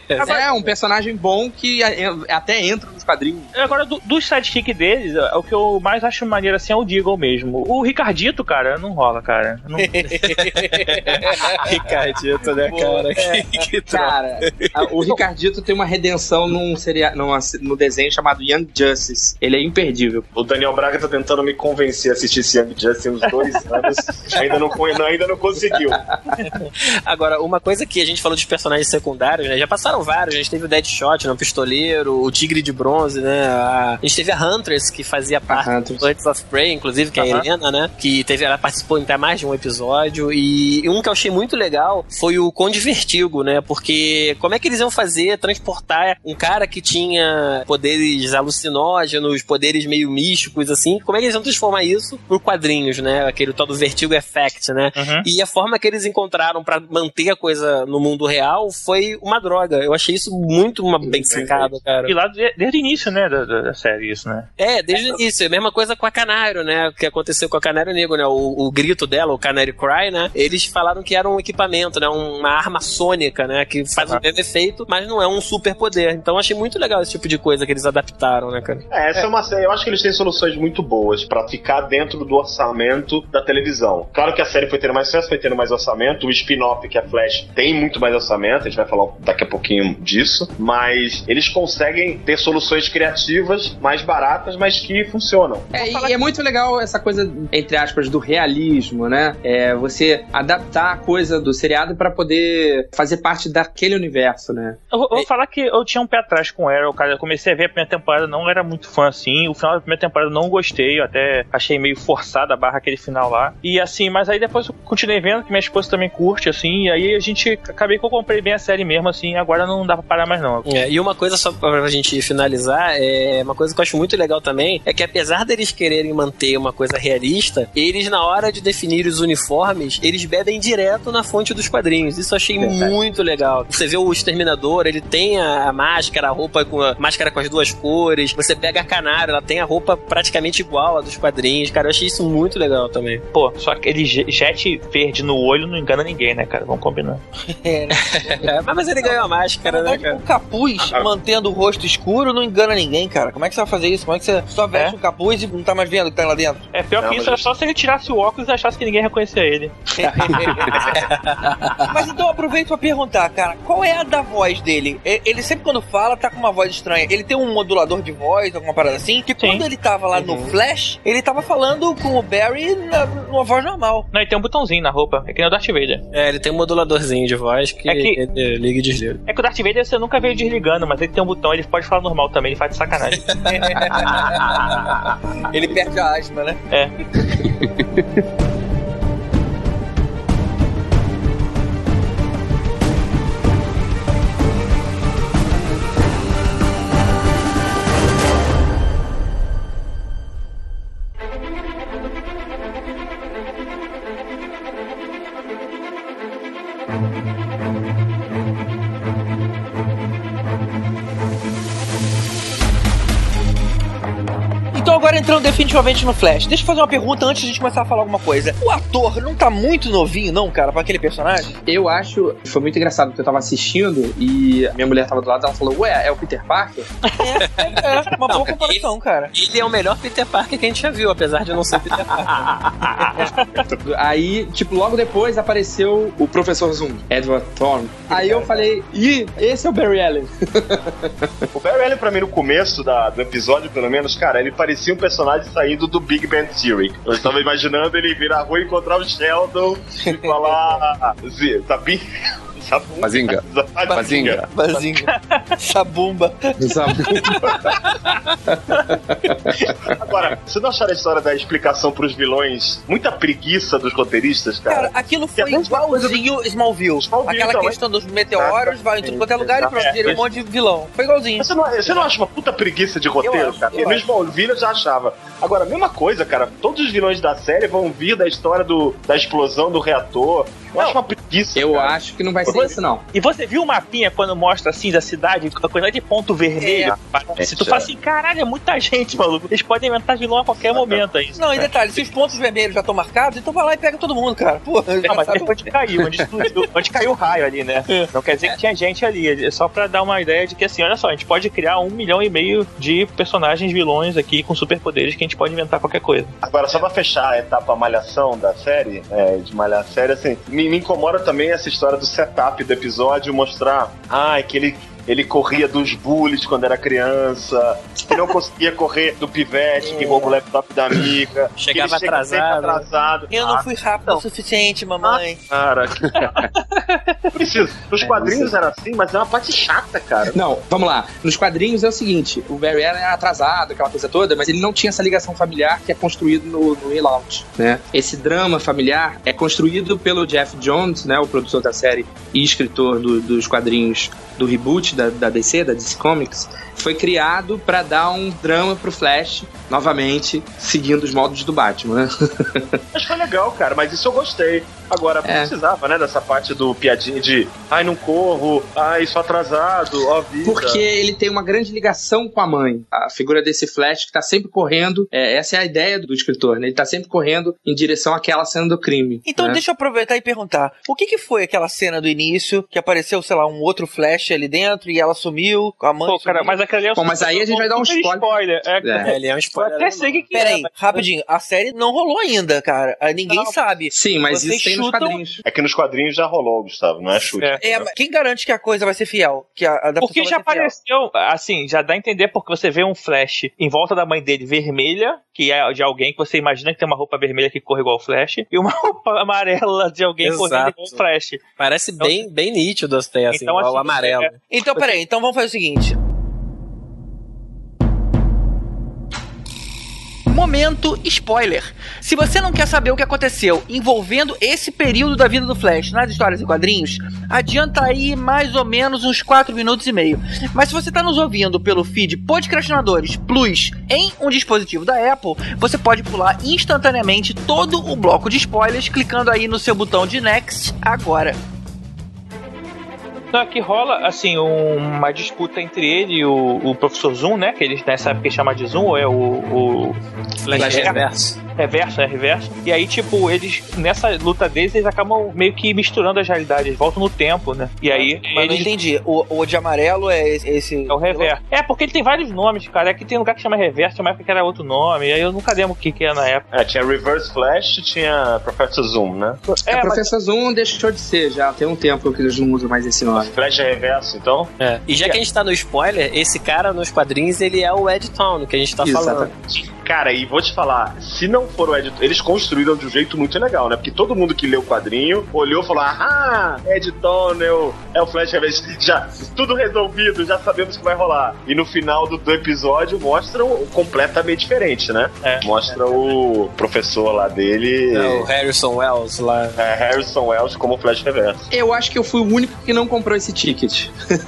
É um personagem bom que até entra nos quadrinhos. Agora, do, dos sidekick deles, o que eu mais acho maneiro assim é o Deagle mesmo. O Ricardito, cara, não rola, cara. Não... Ricardito, né, cara? É, que, que cara, o Ricardito tem uma redenção num seria, numa, no desenho chamado Young Justice. Ele é imperdível. O Daniel Braga tá tentando me convencer a assistir esse Young Justice uns dois anos. ainda, não, ainda não conseguiu. Agora, uma coisa que a gente falou dos personagens secundários, né? Já passaram vários. A gente teve o Deadshot, né, o Pistoleiro, o Tigre de Bronze, né? A, a gente teve a Huntress, que fazia parte do Birds of Prey, inclusive, que é a uh-huh. Helena, né? Que teve, ela participou em até mais de um episódio. E um que eu achei muito legal foi o Conde Vertigo, né? Porque como é que eles iam fazer, transportar um cara que tinha poderes alucinógenos, poderes meio místicos, assim, como é que eles iam transformar isso por quadrinhos, né? Aquele tal do Vertigo Effect, né? Uhum. E a forma que eles encontraram pra manter a coisa no mundo real foi uma droga. Eu achei isso muito uma, bem sacado, cara. E lá desde o início, né, da, da série, isso, né? É, desde é. o início. A mesma coisa com a Canário, né? O que aconteceu com a Canário Negro, né? O, o grito dela, o Canary Cry, né? Eles falaram que era um equipamento, né? Uma arma sônica, né? Que faz uhum. o mesmo efeito, mas não é um super poder. Então eu achei muito legal esse tipo de coisa que eles eles adaptaram, né, cara? É, essa é, é uma série, eu acho que eles têm soluções muito boas pra ficar dentro do orçamento da televisão. Claro que a série foi tendo mais sucesso, foi tendo mais orçamento, o spin-off que é Flash tem muito mais orçamento, a gente vai falar daqui a pouquinho disso, mas eles conseguem ter soluções criativas mais baratas, mas que funcionam. É, e que... é muito legal essa coisa, entre aspas, do realismo, né? É você adaptar a coisa do seriado pra poder fazer parte daquele universo, né? Eu, eu vou falar que eu tinha um pé atrás com o Arrow, cara. Eu comecei a ver a primeira temporada, não era muito fã assim. O final da primeira temporada eu não gostei, eu até achei meio forçada a barra aquele final lá. E assim, mas aí depois eu continuei vendo, que minha esposa também curte, assim, e aí a gente, acabei que eu comprei bem a série mesmo, assim, agora não dá pra parar mais não. É, e uma coisa só pra gente finalizar, é uma coisa que eu acho muito legal também, é que apesar deles quererem manter uma coisa realista, eles na hora de definir os uniformes, eles bebem direto na fonte dos quadrinhos. Isso eu achei é, muito legal. Você vê o Exterminador, ele tem a máscara, a roupa com a máscara com as duas cores. Você pega a Canário, ela tem a roupa praticamente igual a dos quadrinhos. Cara, eu achei isso muito legal também. Pô, só aquele jet verde no olho não engana ninguém, né, cara? Vamos combinar. É, né? Mas ele ganhou a máscara, né, cara? O capuz, ah, mantendo o rosto escuro, não engana ninguém, cara. Como é que você vai fazer isso? Como é que você só veste é? um capuz e não tá mais vendo o que tá lá dentro? É pior não, que isso, é só se ele tirasse o óculos e achasse que ninguém reconhecia ele. Mas então aproveito pra perguntar, cara, qual é a da voz dele? Ele sempre quando fala tá com uma voz estranha. Ele tem um modulador de voz, alguma parada assim, que quando ele tava lá uhum. no Flash, ele tava falando com o Barry na, numa voz normal. Não, ele tem um botãozinho na roupa, é que nem o Darth Vader. É, ele tem um moduladorzinho de voz que, é que ele liga e desliga. É que o Darth Vader você nunca veio desligando, mas ele tem um botão, ele pode falar normal também, ele faz de sacanagem. Ele perde a asma, né? É. Então agora entrando definitivamente no Flash, deixa eu fazer uma pergunta antes de a gente começar a falar alguma coisa. O ator não tá muito novinho não, cara, pra aquele personagem? Eu acho, foi muito engraçado porque eu tava assistindo e minha mulher tava do lado, ela falou, ué, é o Peter Parker? É, é, é uma não, boa comparação, ele, cara. Ele é o melhor Peter Parker que a gente já viu, apesar de não ser Peter Parker. Aí, tipo, logo depois apareceu o Professor Zoom, Edward Thorne. Aí eu falei, ih, esse é o Barry Allen. O Barry Allen, pra mim, no começo da, do episódio, pelo menos, cara, ele parecia um personagem saindo do Big Bang Theory. Eu estava imaginando ele vir à rua e encontrar o Sheldon e falar... Sabe? Sabumba. Bazinga. Bazinga. Bazinga. Sabumba. Sabumba. Agora, você não acharam a história da explicação pros vilões muita preguiça dos roteiristas, cara? Cara, aquilo foi igualzinho do... Smallville. Smallville. Aquela então, questão dos meteoros, vai em tudo quanto é lugar e pronto, vira um monte de vilão. Foi igualzinho. Você não, você não acha uma puta preguiça de roteiro, acho, cara? Porque no Smallville eu já achava. Agora, a mesma coisa, cara, todos os vilões da série vão vir da história do, da explosão do reator. Eu não, acho uma preguiça. Eu cara. acho que não vai ser isso, não. E você viu o mapinha quando mostra assim da cidade, a quantidade de ponto vermelho? É, se tu fala assim, caralho, é muita gente, maluco. Eles podem inventar vilão a qualquer momento aí. Não, e detalhe, se os pontos vermelhos já estão marcados, então vai lá e pega todo mundo, cara. Pô, não, mas é onde caiu, onde, onde caiu o raio ali, né? Não quer dizer que tinha gente ali. É só pra dar uma ideia de que assim, olha só, a gente pode criar um milhão e meio de personagens vilões aqui com superpoderes que a gente pode inventar qualquer coisa. Agora, só pra fechar a etapa malhação da série, é, de malhar a série, assim, me, me incomoda também essa história do setup do episódio, mostrar, ah, que ele, ele corria dos bullies quando era criança, que não conseguia correr do pivete, que roubou o laptop da amiga, chegava que ele atrasado. atrasado. Eu não fui rápido o suficiente, mamãe. Ah, cara. Preciso. Nos quadrinhos era assim, mas é uma parte chata, cara. Não, vamos lá. Nos quadrinhos é o seguinte, o Barry Allen era atrasado, aquela coisa toda, mas ele não tinha essa ligação familiar que é construído no, no Relaunch, né? Esse drama familiar é construído pelo Jeff Jones, né, o produtor da série e escritor do, dos quadrinhos do reboot da, da D C, da D C Comics. Foi criado pra dar um drama pro Flash, novamente, seguindo os modos do Batman, né? Mas foi legal, cara, mas isso eu gostei. Agora, É. precisava, né, dessa parte do piadinha de ai, não corro, ai, sou atrasado, ó, vida. Porque ele tem uma grande ligação com a mãe. A figura desse Flash que tá sempre correndo, é, essa é a ideia do escritor, né? Ele tá sempre correndo em direção àquela cena do crime. Então né? deixa eu aproveitar e perguntar, o que que foi aquela cena do início, que apareceu, sei lá, um outro Flash ali dentro e ela sumiu, com a mãe Pô, cara, sumiu? mas aquele é o Bom, mas aí a gente vai dar um super spoiler. É, É. É, ele é um spoiler. Eu até sei o que, que é. Peraí, mas- rapidinho, a série não rolou ainda, cara. Ah, Ninguém Não. sabe. Sim, mas Vocês isso tem nos chutam- quadrinhos. É que nos quadrinhos já rolou, Gustavo, não é chute. É. É, mas quem garante que a coisa vai ser fiel? Que a adaptação Porque vai já ser fiel? apareceu, assim, já dá a entender porque você vê um Flash em volta da mãe dele vermelha, que é de alguém que você imagina que tem uma roupa vermelha que corre igual o Flash, e uma roupa amarela de alguém Exato. correndo igual o Flash. Parece Então, bem, bem nítido até, assim, então, o assim, amarelo. é- Então, peraí, então vamos fazer o seguinte. Momento spoiler. Se você não quer saber o que aconteceu envolvendo esse período da vida do Flash nas histórias e quadrinhos, adianta aí mais ou menos uns quatro minutos e meio. Mas se você está nos ouvindo pelo feed Podcastinadores Plus em um dispositivo da Apple, você pode pular instantaneamente todo o bloco de spoilers clicando aí no seu botão de Next agora. Então aqui rola, assim, um- uma disputa entre ele e o, o Professor Zoom, né? Que eles nessa época chamam de Zoom, ou é o... o... Flash É. Reverso. Reverso, é reverso. E aí, tipo, eles, nessa luta deles, eles acabam meio que misturando as realidades, eles voltam no tempo, né? E aí, Mas não eles... entendi. O, o de amarelo é esse. esse- É o reverso. É, porque ele tem vários nomes, cara. É que tem lugar que chama reverso, tinha uma época que era outro nome. E aí eu nunca lembro o que que é na época. É, tinha Reverse Flash, tinha Professor Zoom, né? É, a mas- Professor Zoom deixou de ser já. Tem um tempo que eles não usam mais esse nome. Flash é reverso, então? É. E já que a gente tá no spoiler, esse cara nos quadrinhos, ele é o Ed Town, que a gente tá falando. Exatamente. Cara, e vou te falar, se não for o Ed... Eles construíram de um jeito muito legal, né? Porque todo mundo que leu o quadrinho olhou e falou: ah, Ed Tonnell, é o Flash Reverso. Já, tudo resolvido, já sabemos que vai rolar. E no final do, do episódio mostram completamente diferente, né? É. Mostra o professor lá dele, É, o Harrison Wells lá. é, Harrison Wells, como Flash Reverso. Eu acho que eu fui o único que não comprou esse ticket.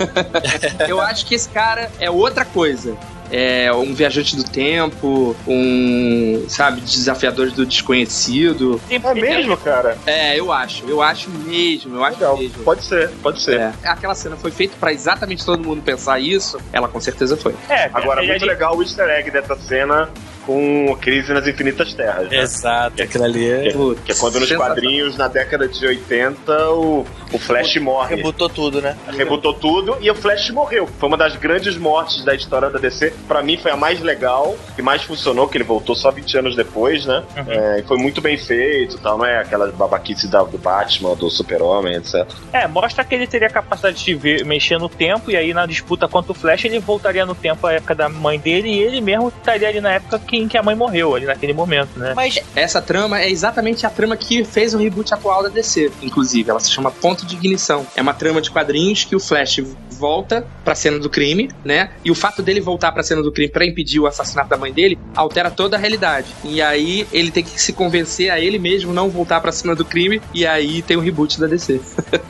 Eu acho que esse cara é outra coisa. É um viajante do tempo, um, sabe, desafiadores do desconhecido. É mesmo, cara? É, eu acho. Eu acho mesmo. Eu acho Legal. mesmo. Pode ser, pode ser. É. Aquela cena foi feita pra exatamente todo mundo pensar isso. Ela com certeza foi. É, Agora, é, muito é, legal o easter egg dessa cena com Crise nas Infinitas Terras, né? Exato, aquilo ali é... Putz, Que é quando nos sensacional. quadrinhos, na década de oitenta, o, o Flash morre. Rebutou tudo, né? Rebutou tudo e o Flash morreu. Foi uma das grandes mortes da história da D C. Pra mim foi a mais legal, que mais funcionou, que ele voltou só vinte anos depois, né? Uhum. É, e foi muito bem feito e tal, não é aquela babaquice da, do Batman, do Super-Homem, etcétera. É, mostra que ele teria a capacidade de ver, mexer no tempo, e aí na disputa contra o Flash, ele voltaria no tempo à época da mãe dele, e ele mesmo estaria ali na época que, em que a mãe morreu, ali naquele momento, né? Mas Essa trama é exatamente a trama que fez o reboot atual da D C, inclusive. Ela se chama Ponto de Ignição. É uma trama de quadrinhos que o Flash volta pra cena do crime, né? E o fato dele voltar pra cena do crime pra impedir o assassinato da mãe dele altera toda a realidade. E aí ele tem que se convencer a ele mesmo não voltar pra cena do crime, e aí tem o reboot da D C.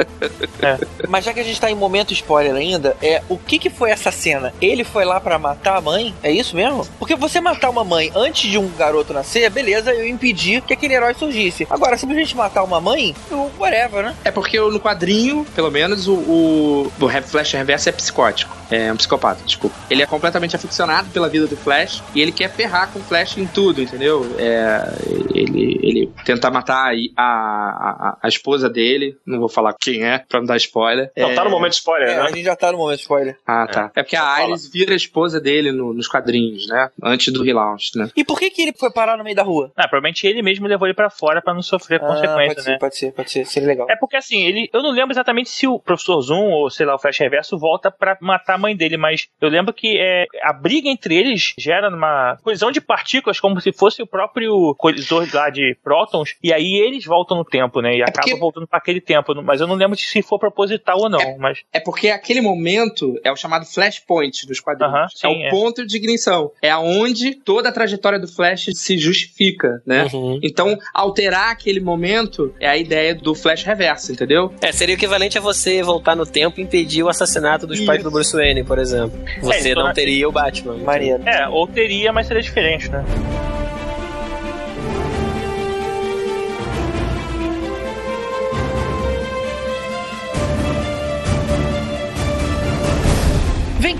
Mas já que a gente tá em momento spoiler ainda, é o que que foi essa cena? Ele foi lá pra matar a mãe? É isso mesmo? Porque você matar uma mãe antes de um garoto nascer, beleza, eu impedi que aquele herói surgisse. Agora, simplesmente matar uma mãe, eu, whatever, né? É porque no quadrinho, pelo menos, o, o, o Flash Reverso é psicótico. É um psicopata, desculpa. Ele é completamente aficionado pela vida do Flash e ele quer ferrar com o Flash em tudo, entendeu? É, ele, ele tenta matar a, a, a esposa dele, não vou falar quem é, pra não dar spoiler. Não, é... tá no momento spoiler, É, né? a gente já tá no momento spoiler. Ah, tá. É porque a Iris vira a esposa dele no, nos quadrinhos, né? Antes do relaunch, né? E por que que ele foi parar no meio da rua? Ah, provavelmente ele mesmo levou ele pra fora pra não sofrer Ah, consequência, pode né? ser, pode ser, pode ser, seria legal. É porque assim, ele, eu não lembro exatamente se o Professor Zoom ou sei lá, o Flash Reverso volta pra matar a mãe dele, mas eu lembro que é, a briga entre eles gera uma colisão de partículas, como se fosse o próprio colisor lá de prótons, e aí eles voltam no tempo, né? E acabam porque- voltando pra aquele tempo, mas eu não lembro se for proposital ou não, mas... É porque aquele momento é o chamado Flashpoint dos quadrinhos. Aham, sim, é o é. ponto de ignição. É aonde toda a trajetória do Flash se justifica, né? Uhum. Então, alterar aquele momento é a ideia do Flash Reverso, entendeu? É, seria o equivalente a você voltar no tempo e impedir o assassinato dos pais Isso. do Bruce Wayne, por exemplo. Você então, não né? teria o Batman. Maneiro. É, ou teria, mas seria diferente, né?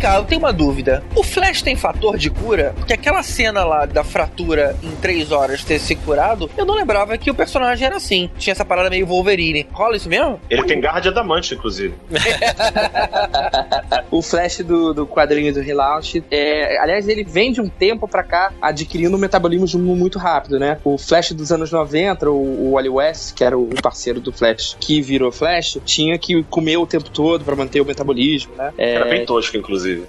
cá, eu tenho uma dúvida. O Flash tem fator de cura? Porque aquela cena lá da fratura em três horas ter se curado, eu não lembrava que o personagem era assim. Tinha essa parada meio Wolverine. Rola isso mesmo? Ele tem garra de adamante, inclusive. O Flash do, do quadrinho do Relaunch, é, aliás, ele vem de um tempo pra cá adquirindo um metabolismo muito rápido, né? O Flash dos anos noventa, o, o Wally West, que era o parceiro do Flash, que virou Flash, tinha que comer o tempo todo pra manter o metabolismo, né? É... Era bem tosco, inclusive.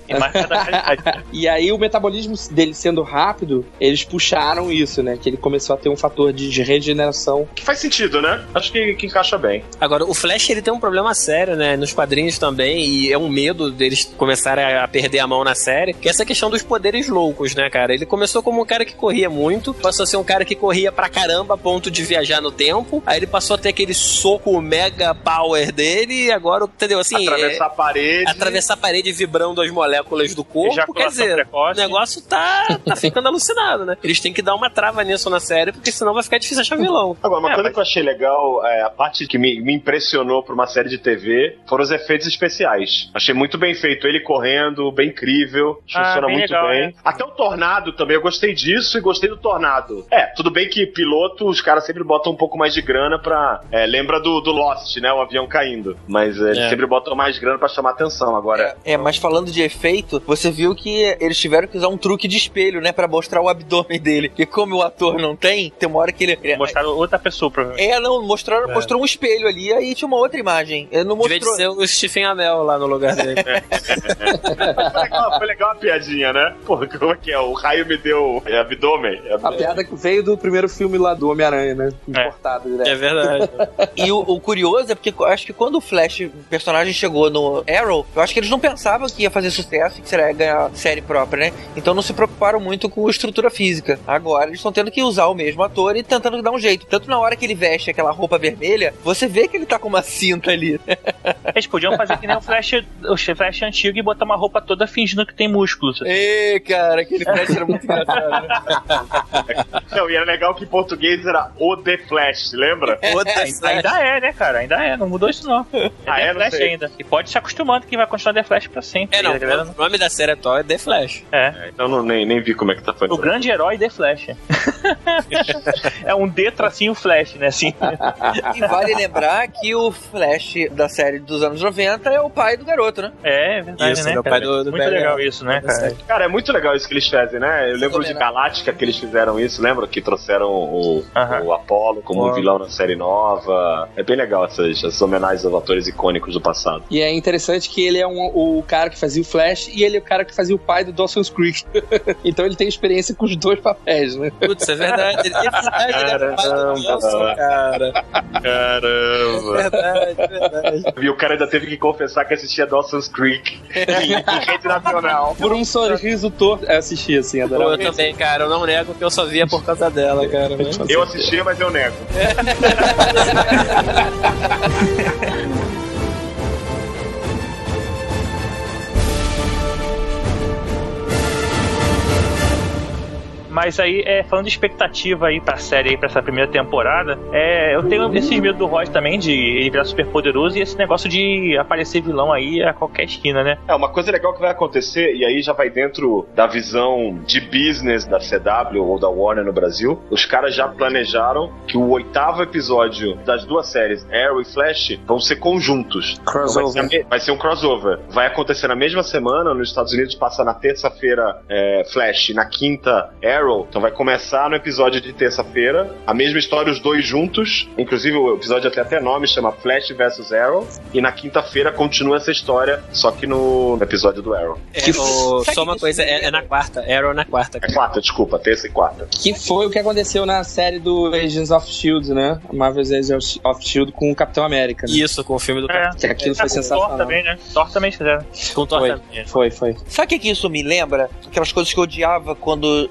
E aí o metabolismo dele sendo rápido, eles puxaram isso, né? Que ele começou a ter um fator de, de regeneração. Que faz sentido, né? Acho que, que encaixa bem. Agora, o Flash, ele tem um problema sério, né? Nos quadrinhos também, e é um medo deles começarem a perder a mão na série, que é essa questão dos poderes loucos, né, cara? Ele começou como um cara que corria muito, passou a ser um cara que corria pra caramba a ponto de viajar no tempo, aí ele passou a ter aquele soco mega power dele, e agora, entendeu? Assim, atravessar é, a parede. Atravessar a parede vibrando as moléculas do corpo, quer dizer, precoce. O negócio tá, tá ficando alucinado, né? Eles têm que dar uma trava nisso na série, porque senão vai ficar difícil achar vilão. Agora, uma É, coisa mas- que eu achei legal, é, a parte que me, me impressionou pra uma série de T V foram os efeitos especiais. Achei muito bem feito. Ele correndo, bem incrível, Ah, funciona bem muito legal, bem. é. Até o Tornado também, eu gostei disso e gostei do Tornado. É, tudo bem que piloto, os caras sempre botam um pouco mais de grana pra... É, lembra do, do Lost, né? O avião caindo. Mas é, eles É. sempre botam mais grana pra chamar atenção. Agora... É, mas falando de efeito, você viu que eles tiveram que usar um truque de espelho, né? Pra mostrar o abdômen dele. Porque como o ator não tem, tem uma hora que ele... ele Mostraram outra pessoa, provavelmente. É, não, mostraram, É. mostrou um espelho ali, aí tinha uma outra imagem. Ele não Devia de mostrou... ser o Stephen Amell lá no lugar dele. Mas foi legal, foi legal a piadinha, né? Porra, como é que é? O raio me deu é, abdômen. É, A piada que veio do primeiro filme lá do Homem-Aranha, né? Importado direto. É verdade. E o, o curioso é porque eu acho que quando o Flash, o personagem, chegou no Arrow, eu acho que eles não pensavam que ia fazer sucesso e que seria ganhar série própria, né? Então não se preocuparam muito com a estrutura física. Agora eles estão tendo que usar o mesmo ator e tentando dar um jeito. Tanto na hora que ele veste aquela roupa vermelha, você vê que ele tá com uma cinta ali. Eles podiam fazer que nem o Flash, o Flash antigo e botar uma roupa toda fingindo que tem músculos. Ê, cara, aquele Flash era muito engraçado. Não, e era legal que em português era o The Flash, lembra? O The Ainda, ainda é, né, cara? Ainda é, não mudou isso não. É Ah, The é? Não Flash sei. ainda. E pode se acostumando que vai continuar The Flash pra sempre. É, não, A galera o nome da série atual é The Flash. É. É, então não, nem, nem vi como é que tá O grande herói The Flash. É um D tracinho Flash, né? Assim. E vale lembrar que o Flash da série dos anos noventa é o pai do garoto, né? É, é verdade, Isso, né? ele é o cara? pai do- do Muito Barry legal Allen. isso, né, cara? Cara, é muito legal isso que eles fazem, né? Eu lembro de Galáctica que eles fizeram isso, lembra? Que trouxeram o, Aham. o Apollo como Apollo. vilão na série nova. É bem legal essas, essas homenagens aos atores icônicos do passado. E é interessante que ele é um, o cara que fazia o Flash e ele é o cara que fazia o pai do Dawson's Creek. Então ele tem experiência com os dois papéis, né? Putz, é verdade. Ele é verdade, ele é o pai do Wilson, cara. Caramba! Verdade, verdade. E o cara ainda teve que confessar que assistia Dawson's Creek em, em rede nacional. Por um sorriso torto. Eu assisti, assim, Pô, adorava. eu também, cara. Eu não nego que eu só via por causa dela, cara. Mas... Eu assistia, mas eu nego. Mas aí, é, falando de expectativa aí pra série aí, pra essa primeira temporada, é, eu tenho esse medo do Roy também, de ele virar super poderoso e esse negócio de aparecer vilão aí a qualquer esquina, né? É, uma coisa legal que vai acontecer, e aí já vai dentro da visão de business da C W ou da Warner no Brasil, os caras já planejaram que o oitavo episódio das duas séries, Arrow e Flash, vão ser conjuntos. Crossover. Então vai, ser, vai ser um crossover. Vai acontecer na mesma semana, nos Estados Unidos passa na terça-feira é, Flash, e na quinta Arrow. Então vai começar no episódio de terça-feira, a mesma história, os dois juntos. Inclusive o episódio tem até nome, chama Flash versus Arrow. E na quinta-feira continua essa história, só que no episódio do Arrow. É, o- só uma coisa, é, é na quarta. Arrow na quarta. É quarta, desculpa, terça e quarta. Que foi o que aconteceu na série do Agents of S H I E L D, né? Marvel's Agents of S H I E L D com o Capitão América. Né? Isso, com o filme do É. Que aquilo foi É, com sensacional. Thor também, né? Thor também fizeram. Com o Thor Foi, também. foi, foi. Sabe o que, que isso me lembra? Aquelas coisas que eu odiava quando tinha nos quadrinhos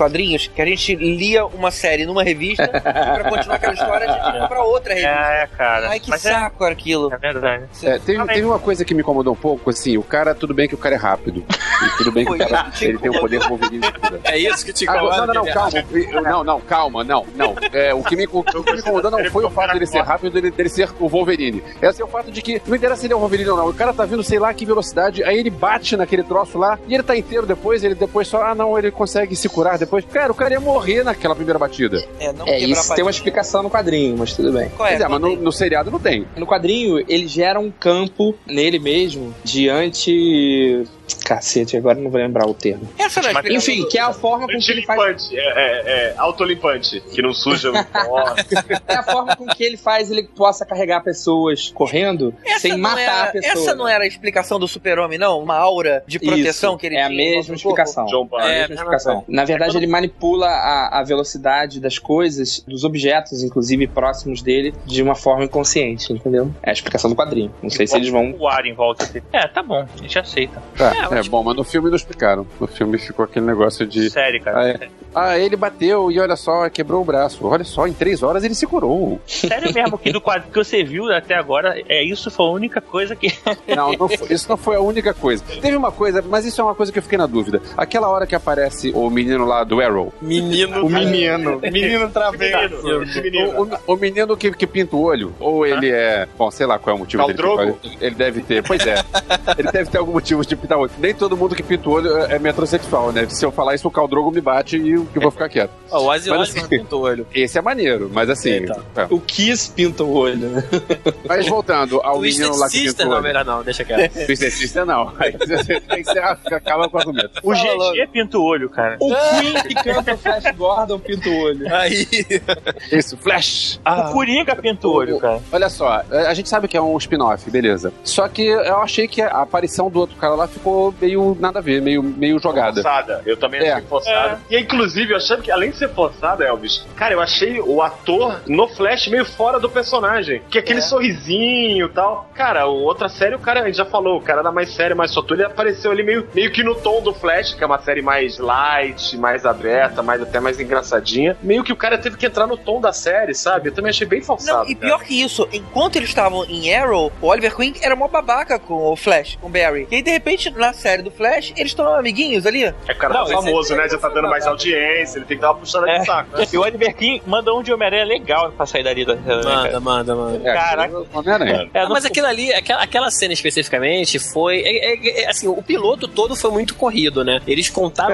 quadrinhos que a gente lia uma série numa revista e pra continuar aquela história a gente ia comprar outra revista. É, cara. Ai, que Mas saco é... aquilo. É verdade. É, teve, teve uma coisa que me incomodou um pouco, assim, o cara, tudo bem que o cara é rápido. E tudo bem que o cara ele tem o poder Wolverine. É isso que te incomoda? incomoda? Não, não, não, calma. Não, não, calma, não, não. É, o que me, o que me incomodou não foi o fato dele ser rápido, dele, dele ser o Wolverine. É assim, o fato de que não interessa se ele é o Wolverine ou não. O cara tá vindo, sei lá, que velocidade, aí ele bate naquele troço lá, e ele tá inteiro depois, ele depois só, ah, não, ele consegue se curar depois. Cara, o cara ia morrer naquela primeira batida. É, não é isso tem uma explicação no quadrinho, mas tudo bem. Qual é? Pois é, mas no, no seriado não tem. No quadrinho, ele gera um campo nele mesmo de anti... Cacete, agora não vou lembrar o termo. Essa não é Enfim, que é a forma com que ele faz... É, é, é autolimpante, que não suja o pó. É a forma com que ele faz ele possa carregar pessoas correndo essa sem matar era, a pessoa. Essa não era a explicação do super-homem, não? Uma aura de proteção Isso, que ele é tinha. a mesma explicação. John É a mesma explicação. Na verdade, ele manipula a, a velocidade das coisas, dos objetos, inclusive próximos dele, de uma forma inconsciente, entendeu? É a explicação do quadrinho. Não sei se eles vão... O ar em volta dele. É, tá bom, a gente aceita. Tá, é, é bom, mas no filme não explicaram. No filme ficou aquele negócio de... Sério, cara. Ah, é. ah, ele bateu e olha só, quebrou o braço. Olha só, em três horas ele se curou. Sério mesmo, que do quadro que você viu até agora, é isso foi a única coisa que... Não, não foi, isso não foi a única coisa. Teve uma coisa, mas isso é uma coisa que eu fiquei na dúvida. Aquela hora que aparece o menino lá do Arrow. Menino. O menino. Menino traveiro. O, o, o menino que, que pinta o olho. Ou ele é... Bom, sei lá qual é o motivo dele. Drogo? Ele deve ter... Pois é. Ele deve ter algum motivo de pintar o olho. Nem todo mundo que pinta o olho é metrosexual, né? Se eu falar isso, o Khal Drogo me bate e eu vou ficar quieto. Oh, o Ozzy Mas, Osbourne pintou o olho. Esse é maneiro, mas assim... Eita. É. O Kiss pinta o olho, né? Mas voltando ao menino lá que pinta o não, olho. melhor não, deixa quieto. Twister Sister não. Aí você acaba com a argumento. O G G pinta o olho, cara. O Queen que canta o Flash Gordon pinta o olho. Aí. Isso, Flash. Ah, o Coringa pinta o olho, cara. Olha só, a gente sabe que é um spin-off, beleza. Só que eu achei que a aparição do outro cara lá ficou meio nada a ver, meio, meio jogada. Forçada. Eu também É. achei forçada. E inclusive, eu achando que além de ser forçada, Elvis, cara, eu achei o ator no Flash meio fora do personagem. Que aquele sorrisinho e tal. Cara, o outra série, o cara, a gente já falou, o cara era mais sério, mais soturno, ele apareceu ali meio, meio que no tom do Flash, que é uma série mais light, mais aberta, mais, até mais engraçadinha. Meio que o cara teve que entrar no tom da série, sabe? Eu também achei bem forçado. Não, e pior que isso, enquanto eles estavam em Arrow, o Oliver Queen era uma babaca com o Flash, com o Barry. E aí, de repente, na série do Flash, eles estão amiguinhos ali. É o cara Não, tá famoso, esse- né? Já tá dando mais audiência, ele tem que dar uma puxada É. de saco, né? E o Oliver Queen manda um de Homem-Aranha legal pra sair dali da. Manda, manda, manda. É, Caraca. Homem-Aranha. É, Ah, não- mas aquilo ali, aquela, aquela cena especificamente foi. É, é, é, assim, o piloto todo foi muito corrido, né? Eles contaram.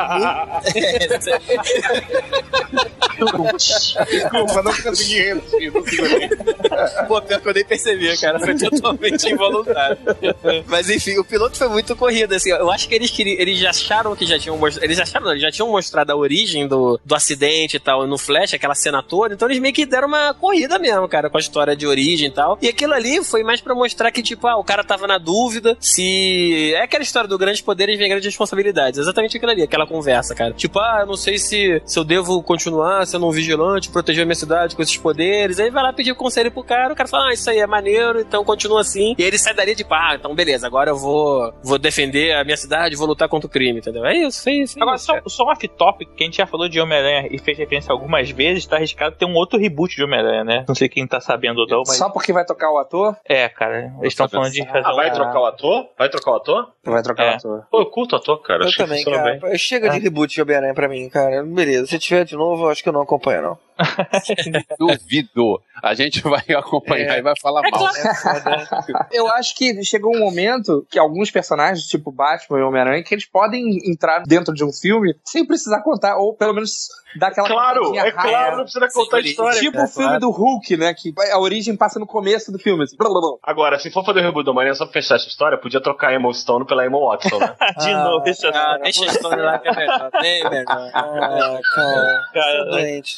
Desculpa, não consegui reduzir. Não segurei. Pô, pior que eu nem percebi, cara. Foi totalmente involuntário. Mas enfim, o piloto foi muito corrido, assim. Eu acho que eles queriam. Eles já acharam que já tinham mostrado. Eles acharam, não, eles já tinham mostrado a origem do, do acidente e tal no Flash, aquela cena toda. Então eles meio que deram uma corrida mesmo, cara, com a história de origem e tal. E aquilo ali foi mais pra mostrar que, tipo, ah, o cara tava na dúvida se. É aquela história do grandes poderes vem grandes responsabilidades. Exatamente aquilo ali, aquela conversa, cara. Tipo, ah, eu não sei se, se eu devo continuar sendo um vigilante, proteger a minha cidade com esses poderes. Aí vai lá pedir conselho pro cara, o cara fala, ah, isso aí é maneiro, então continua assim. E aí ele sai dali de, ah, então beleza, agora eu vou, vou defender a minha cidade, vou lutar contra o crime, entendeu? É isso, é isso. É Agora, isso, só, cara. só um off-topic, que a gente já falou de Homem-Aranha e fez referência algumas vezes, tá arriscado ter um outro reboot de Homem-Aranha, né? Não sei quem tá sabendo ou não, mas... Só porque vai tocar o ator? É, cara, eles estão falando de fazer Ah, vai um... trocar o ator? Vai trocar o ator? Vai trocar É. o ator. Pô, eu curto o ator, cara. Eu Acho que também, funciona cara. bem. Chega de reboot de Homem-Aranha pra mim, cara. Beleza, se tiver de novo, eu acho que eu não acompanho, não. Duvido. A gente vai acompanhar É. e vai falar É mal. claro. Eu acho que chegou um momento que alguns personagens, tipo Batman e Homem-Aranha, que eles podem entrar dentro de um filme sem precisar contar, ou pelo menos dar aquela Claro, contadinha é rápida. claro, não precisa contar a Sim, história. Tipo É, o filme claro. do Hulk, né? Que a origem passa no começo do filme. Assim, blá, blá, blá. Agora, se for fazer o reboot do Homem-Aranha, só pra fechar essa história, podia trocar a Emma Stone pela Emma Watson, né? De novo, isso é... Ah, deixa a história lá que é melhor. Bem melhor. Ah, cara. Cara, Doente. Mas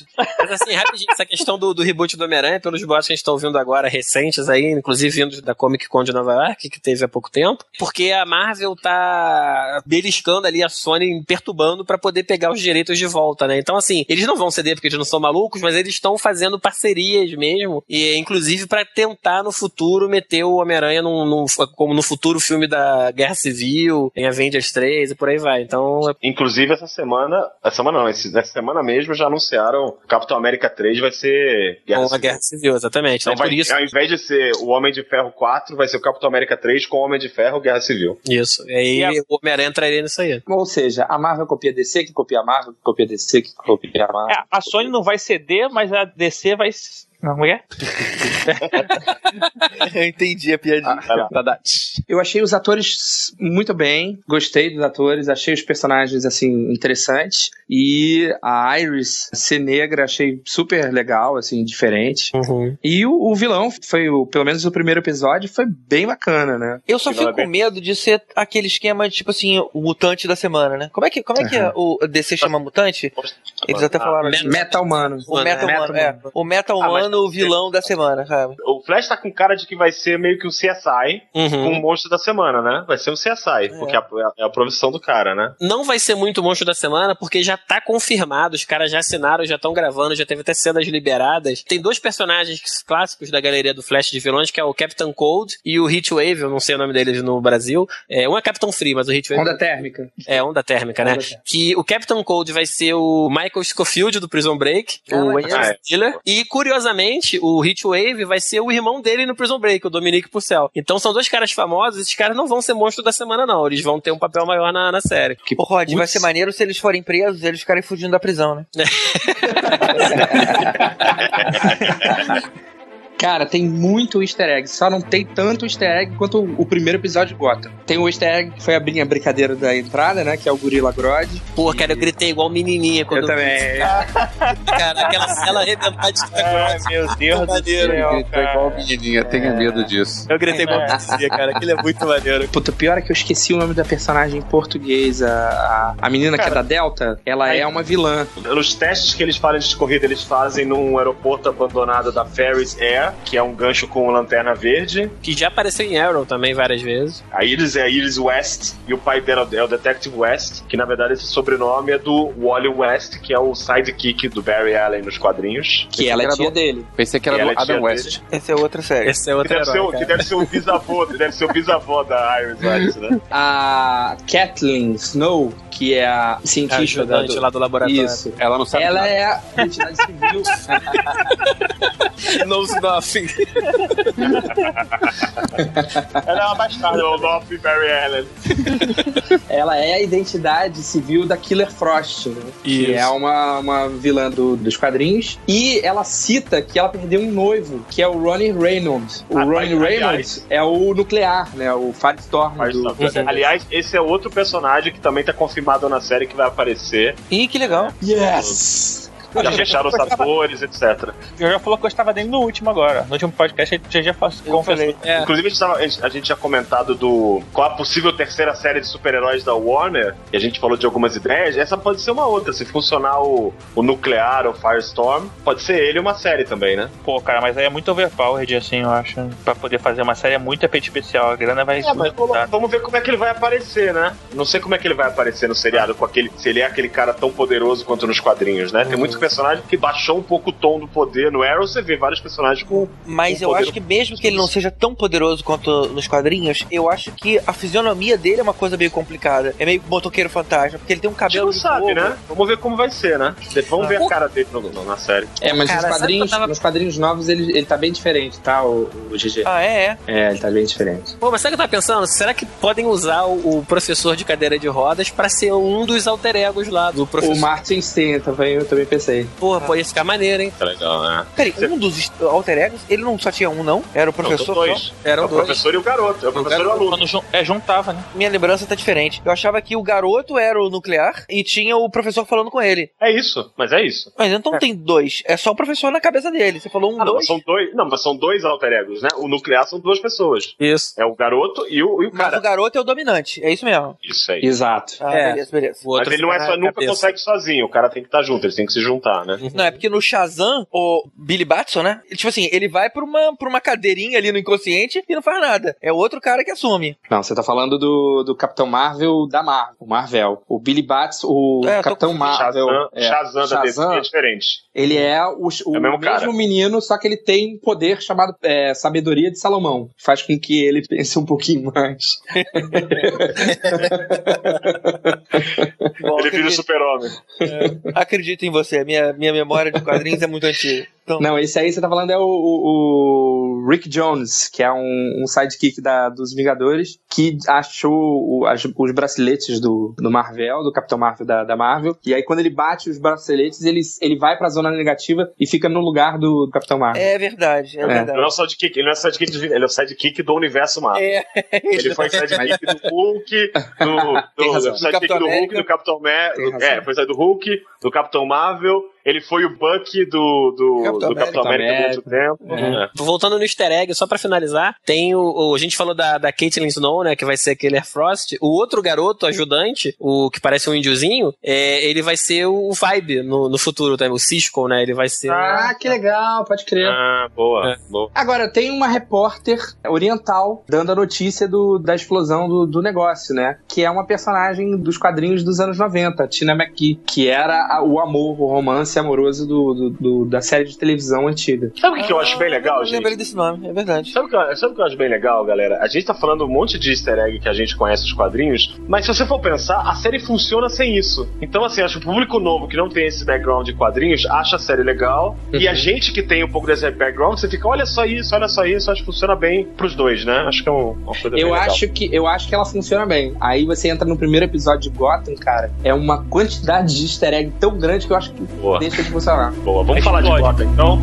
Mas assim, rapidinho, essa questão do, do reboot do Homem-Aranha, pelos boatos que a gente tá ouvindo agora, recentes aí, inclusive vindo da Comic Con de Nova York, que teve há pouco tempo, porque a Marvel tá beliscando ali a Sony, perturbando pra poder pegar os direitos de volta, né? Então assim, eles não vão ceder porque eles não são malucos, mas eles estão fazendo parcerias mesmo, e inclusive pra tentar no futuro meter o Homem-Aranha num, num, como no futuro filme da Guerra Civil, em Avengers três e por aí vai. Então, inclusive essa semana, essa semana não, essa semana mesmo já anunciaram Capitão América três vai ser Guerra Civil. Guerra Civil, exatamente. Então, então vai, por isso... ao invés de ser o Homem de Ferro quatro, vai ser o Capitão América três com o Homem de Ferro Guerra Civil. Isso. E aí e a... o Homem-Aranha entraria nisso aí. Ou seja, a Marvel copia a D C, que copia a Marvel, que copia a D C, que copia a Marvel. É, a Sony não vai ceder, mas a D C vai... Não é? Eu entendi a piadinha. Ah, eu achei os atores muito bem, gostei dos atores, achei os personagens assim interessantes, e a Iris ser negra achei super legal, assim, diferente. Uhum. E o, o vilão foi, o, pelo menos o primeiro episódio, foi bem bacana, né? Eu só fico com medo de ser aquele esquema de, tipo assim, o mutante da semana, né? Como é que, como é, que é o D C chama mutante? Eles até falaram... Ah, meta humano. O meta humano, é. O meta humano, o vilão da semana, sabe? O Flash tá com cara de que vai ser meio que um C S I uhum. com o monstro da semana, né? Vai ser um C S I, é. porque é a, é a profissão do cara, né? Não vai ser muito monstro da semana, porque já tá confirmado, os caras já assinaram, já estão gravando, já teve até cenas liberadas. Tem dois personagens clássicos da galeria do Flash de vilões, que é o Captain Cold e o Heatwave, eu não sei o nome deles no Brasil. É, um é Capitão Free, mas o Heatwave... Onda Térmica. É, Onda Térmica, né? Onda térmica. Que o Captain Cold vai ser o Michael Scofield do Prison Break, ah, o Wayne ah, Stiller, é. E curiosamente, o Heatwave vai ser o irmão dele no Prison Break, o Dominique Purcell. Então são dois caras famosos, esses caras não vão ser monstro da semana, não. Eles vão ter um papel maior na, na série. Que, Ô, Rod, vai ser maneiro se eles forem presos e eles ficarem fugindo da prisão, né? Cara, tem muito easter egg, só não tem tanto easter egg quanto o, o primeiro episódio de Gotham. Tem o easter egg que foi a brinha brincadeira da entrada, né, que é o Gorila Grodd. Pô, cara, eu gritei igual menininha quando... Eu também. Cara, aquela cela arrebentada de Grodd. Meu Deus do céu, eu gritei igual menininha, tenha medo disso. Eu gritei igual menininha, cara, aquilo é muito maneiro. Puta, pior é que eu esqueci o nome da personagem em português, a, a menina cara, que é da Delta, ela aí, é uma vilã. Nos testes que eles fazem de corrida, eles fazem num aeroporto abandonado da Ferris Air, que é um gancho com lanterna verde. Que já apareceu em Arrow também várias vezes. A Iris é a Iris West, e o pai dela é o Detective West, que na verdade esse sobrenome é do Wally West, que é o sidekick do Barry Allen nos quadrinhos. Que ela é tia do... dele. Pensei que era do Adam West. Dele. Essa é outra série. Essa é outra que, deve herói, ser, que deve ser o bisavô, deve ser o bisavô da Iris West, né? A Kathleen Snow, que é a cientista da, do... lá do laboratório. Isso. Ela não sabe Ela nada. é a identidade civil. Knows nothing. Ela é uma bastarda, o Dolph Barry Allen. Ela é a identidade civil da Killer Frost, né? Que é uma, uma vilã do, dos quadrinhos. E ela cita que ela perdeu um noivo, que é o Ronnie Reynolds. O ah, Ronnie aliás, Reynolds é o nuclear, né? O Firestorm. Firestorm. Do... Aliás, esse é outro personagem que também tá confirmado na série que vai aparecer. Ih, que legal. Yes! Já fecharam os atores, etcétera. Eu já falou que eu estava dele no último agora. No último podcast a gente já confessou. É. Inclusive a gente, tava, a, gente, a gente tinha comentado do qual a possível terceira série de super-heróis da Warner, e a gente falou de algumas ideias. Essa pode ser uma outra. Se funcionar o, o Nuclear, o Firestorm, pode ser ele uma série também, né? Pô, cara, mas aí é muito overpowered, assim, eu acho. Pra poder fazer uma série é muito efeito especial. A grana vai... É, mas vamos, vamos ver como é que ele vai aparecer, né? Não sei como é que ele vai aparecer no seriado, com aquele, se ele é aquele cara tão poderoso quanto nos quadrinhos, né? Tem muitos personagens que baixou um pouco o tom do poder. No Arrow você vê vários personagens com... Mas com eu poder... acho que mesmo que ele não seja tão poderoso quanto nos quadrinhos, eu acho que a fisionomia dele é uma coisa meio complicada. É meio motoqueiro fantasma, porque ele tem um cabelo... A gente não sabe, fogo. né? Vamos ver como vai ser, né? Vamos ah, ver a cara dele no, no, na série. É, mas cara, nos, quadrinhos, tava... nos quadrinhos novos ele, ele tá bem diferente, tá, o, o G G? Ah, é? É, É, ele tá bem diferente. Pô, mas sabe o que eu tava pensando? Será que podem usar o, o professor de cadeira de rodas pra ser um dos alter egos lá do professor? O Martin Steen também, eu também pensei. Porra, pode ficar maneiro, hein? Tá legal, né? Peraí, um dos alter egos, ele não só tinha um, não? Era o professor não, dois. só? Eram é o dois. professor e o garoto. É o professor e o aluno. Quando é, juntava, né? Minha lembrança tá diferente. Eu achava que o garoto era o nuclear e tinha o professor falando com ele. É isso, mas é isso. Mas então é. tem dois. É só o professor na cabeça dele. Você falou um, ah, não, dois. São dois. Não, mas são dois alter egos, né? O nuclear são duas pessoas. Isso. É o garoto e o, e o cara. Mas o garoto é o dominante. É isso mesmo. Isso aí. Exato. Ah, é. beleza, beleza. Mas ele não é só, nunca consegue sozinho. O cara tem que estar junto. Eles têm que se juntar. tá, né? Não, é porque no Shazam, o Billy Batson, né? Tipo assim, ele vai pra uma, pra uma cadeirinha ali no inconsciente e não faz nada. É o outro cara que assume. Não, você tá falando do, do Capitão Marvel da Marvel, o Marvel. O Billy Batson, o É, eu tô Capitão com- Marvel. Shazam, é, Shazam da D C é diferente. Ele é o, o É o mesmo mesmo cara. menino, só que ele tem um poder chamado é, Sabedoria de Salomão. Faz com que ele pense um pouquinho mais. Bom, Ele vira o acredito, super-homem. acredito em você. Minha, minha memória de quadrinhos é muito antiga. Então, Não, esse aí você tá falando é o, o- o Rick Jones, que é um, um sidekick da, dos Vingadores, que achou o- as- os braceletes do, do Marvel, do Capitão Marvel da, da Marvel, e aí quando ele bate os braceletes, ele, ele vai pra zona negativa e fica no lugar do, do Capitão Marvel. é verdade, é, É. verdade. Ele não é o sidekick, ele não é sidekick, do- ele é o sidekick do universo Marvel. É, Ele foi sidekick do Hulk, do, Tem do, razão. do sidekick Do Capitão do Hulk, América. do Capitão Marvel. Tem razão. É, foi side do Hulk, do Capitão Marvel. Ele foi o Bucky do, do, Capitão do Capitão América. América durante o tempo. Uhum. É. Voltando no easter egg, só pra finalizar, tem o, o- a gente falou da, da Caitlyn Snow, né, que vai ser Killer Frost. O outro garoto, ajudante, o que parece um índiozinho, é, ele vai ser o Vibe no, no futuro também, o Cisco, né, ele vai ser... Ah, que legal, pode crer. Ah, boa, É. boa. Agora, tem uma repórter oriental dando a notícia do, da explosão do, do negócio, né? Que é uma personagem dos quadrinhos dos anos noventa, Tina McKee, que era a- o amor, o romance amoroso do, do- do- da série de televisão antiga. Sabe o que, que eu acho bem legal, Eu gente? lembrei desse nome, é verdade. Sabe o, que eu, sabe o que eu acho bem legal, galera? A gente tá falando um monte de easter egg que a gente conhece dos quadrinhos, mas se você for pensar, a série funciona sem isso. Então, assim, acho que o público novo que não tem esse background de quadrinhos acha a série legal, e a gente que tem um pouco desse background, você fica, olha só isso, olha só isso, acho que funciona bem pros dois, né? Acho que é um- uma coisa bem Eu legal. acho, que, eu acho que ela funciona bem. Aí você entra no primeiro episódio de Gotham, cara, é uma quantidade de easter egg tão grande que eu acho que Boa. deixa de funcionar. Boa, vamos Mas falar de pode. Gotham, então.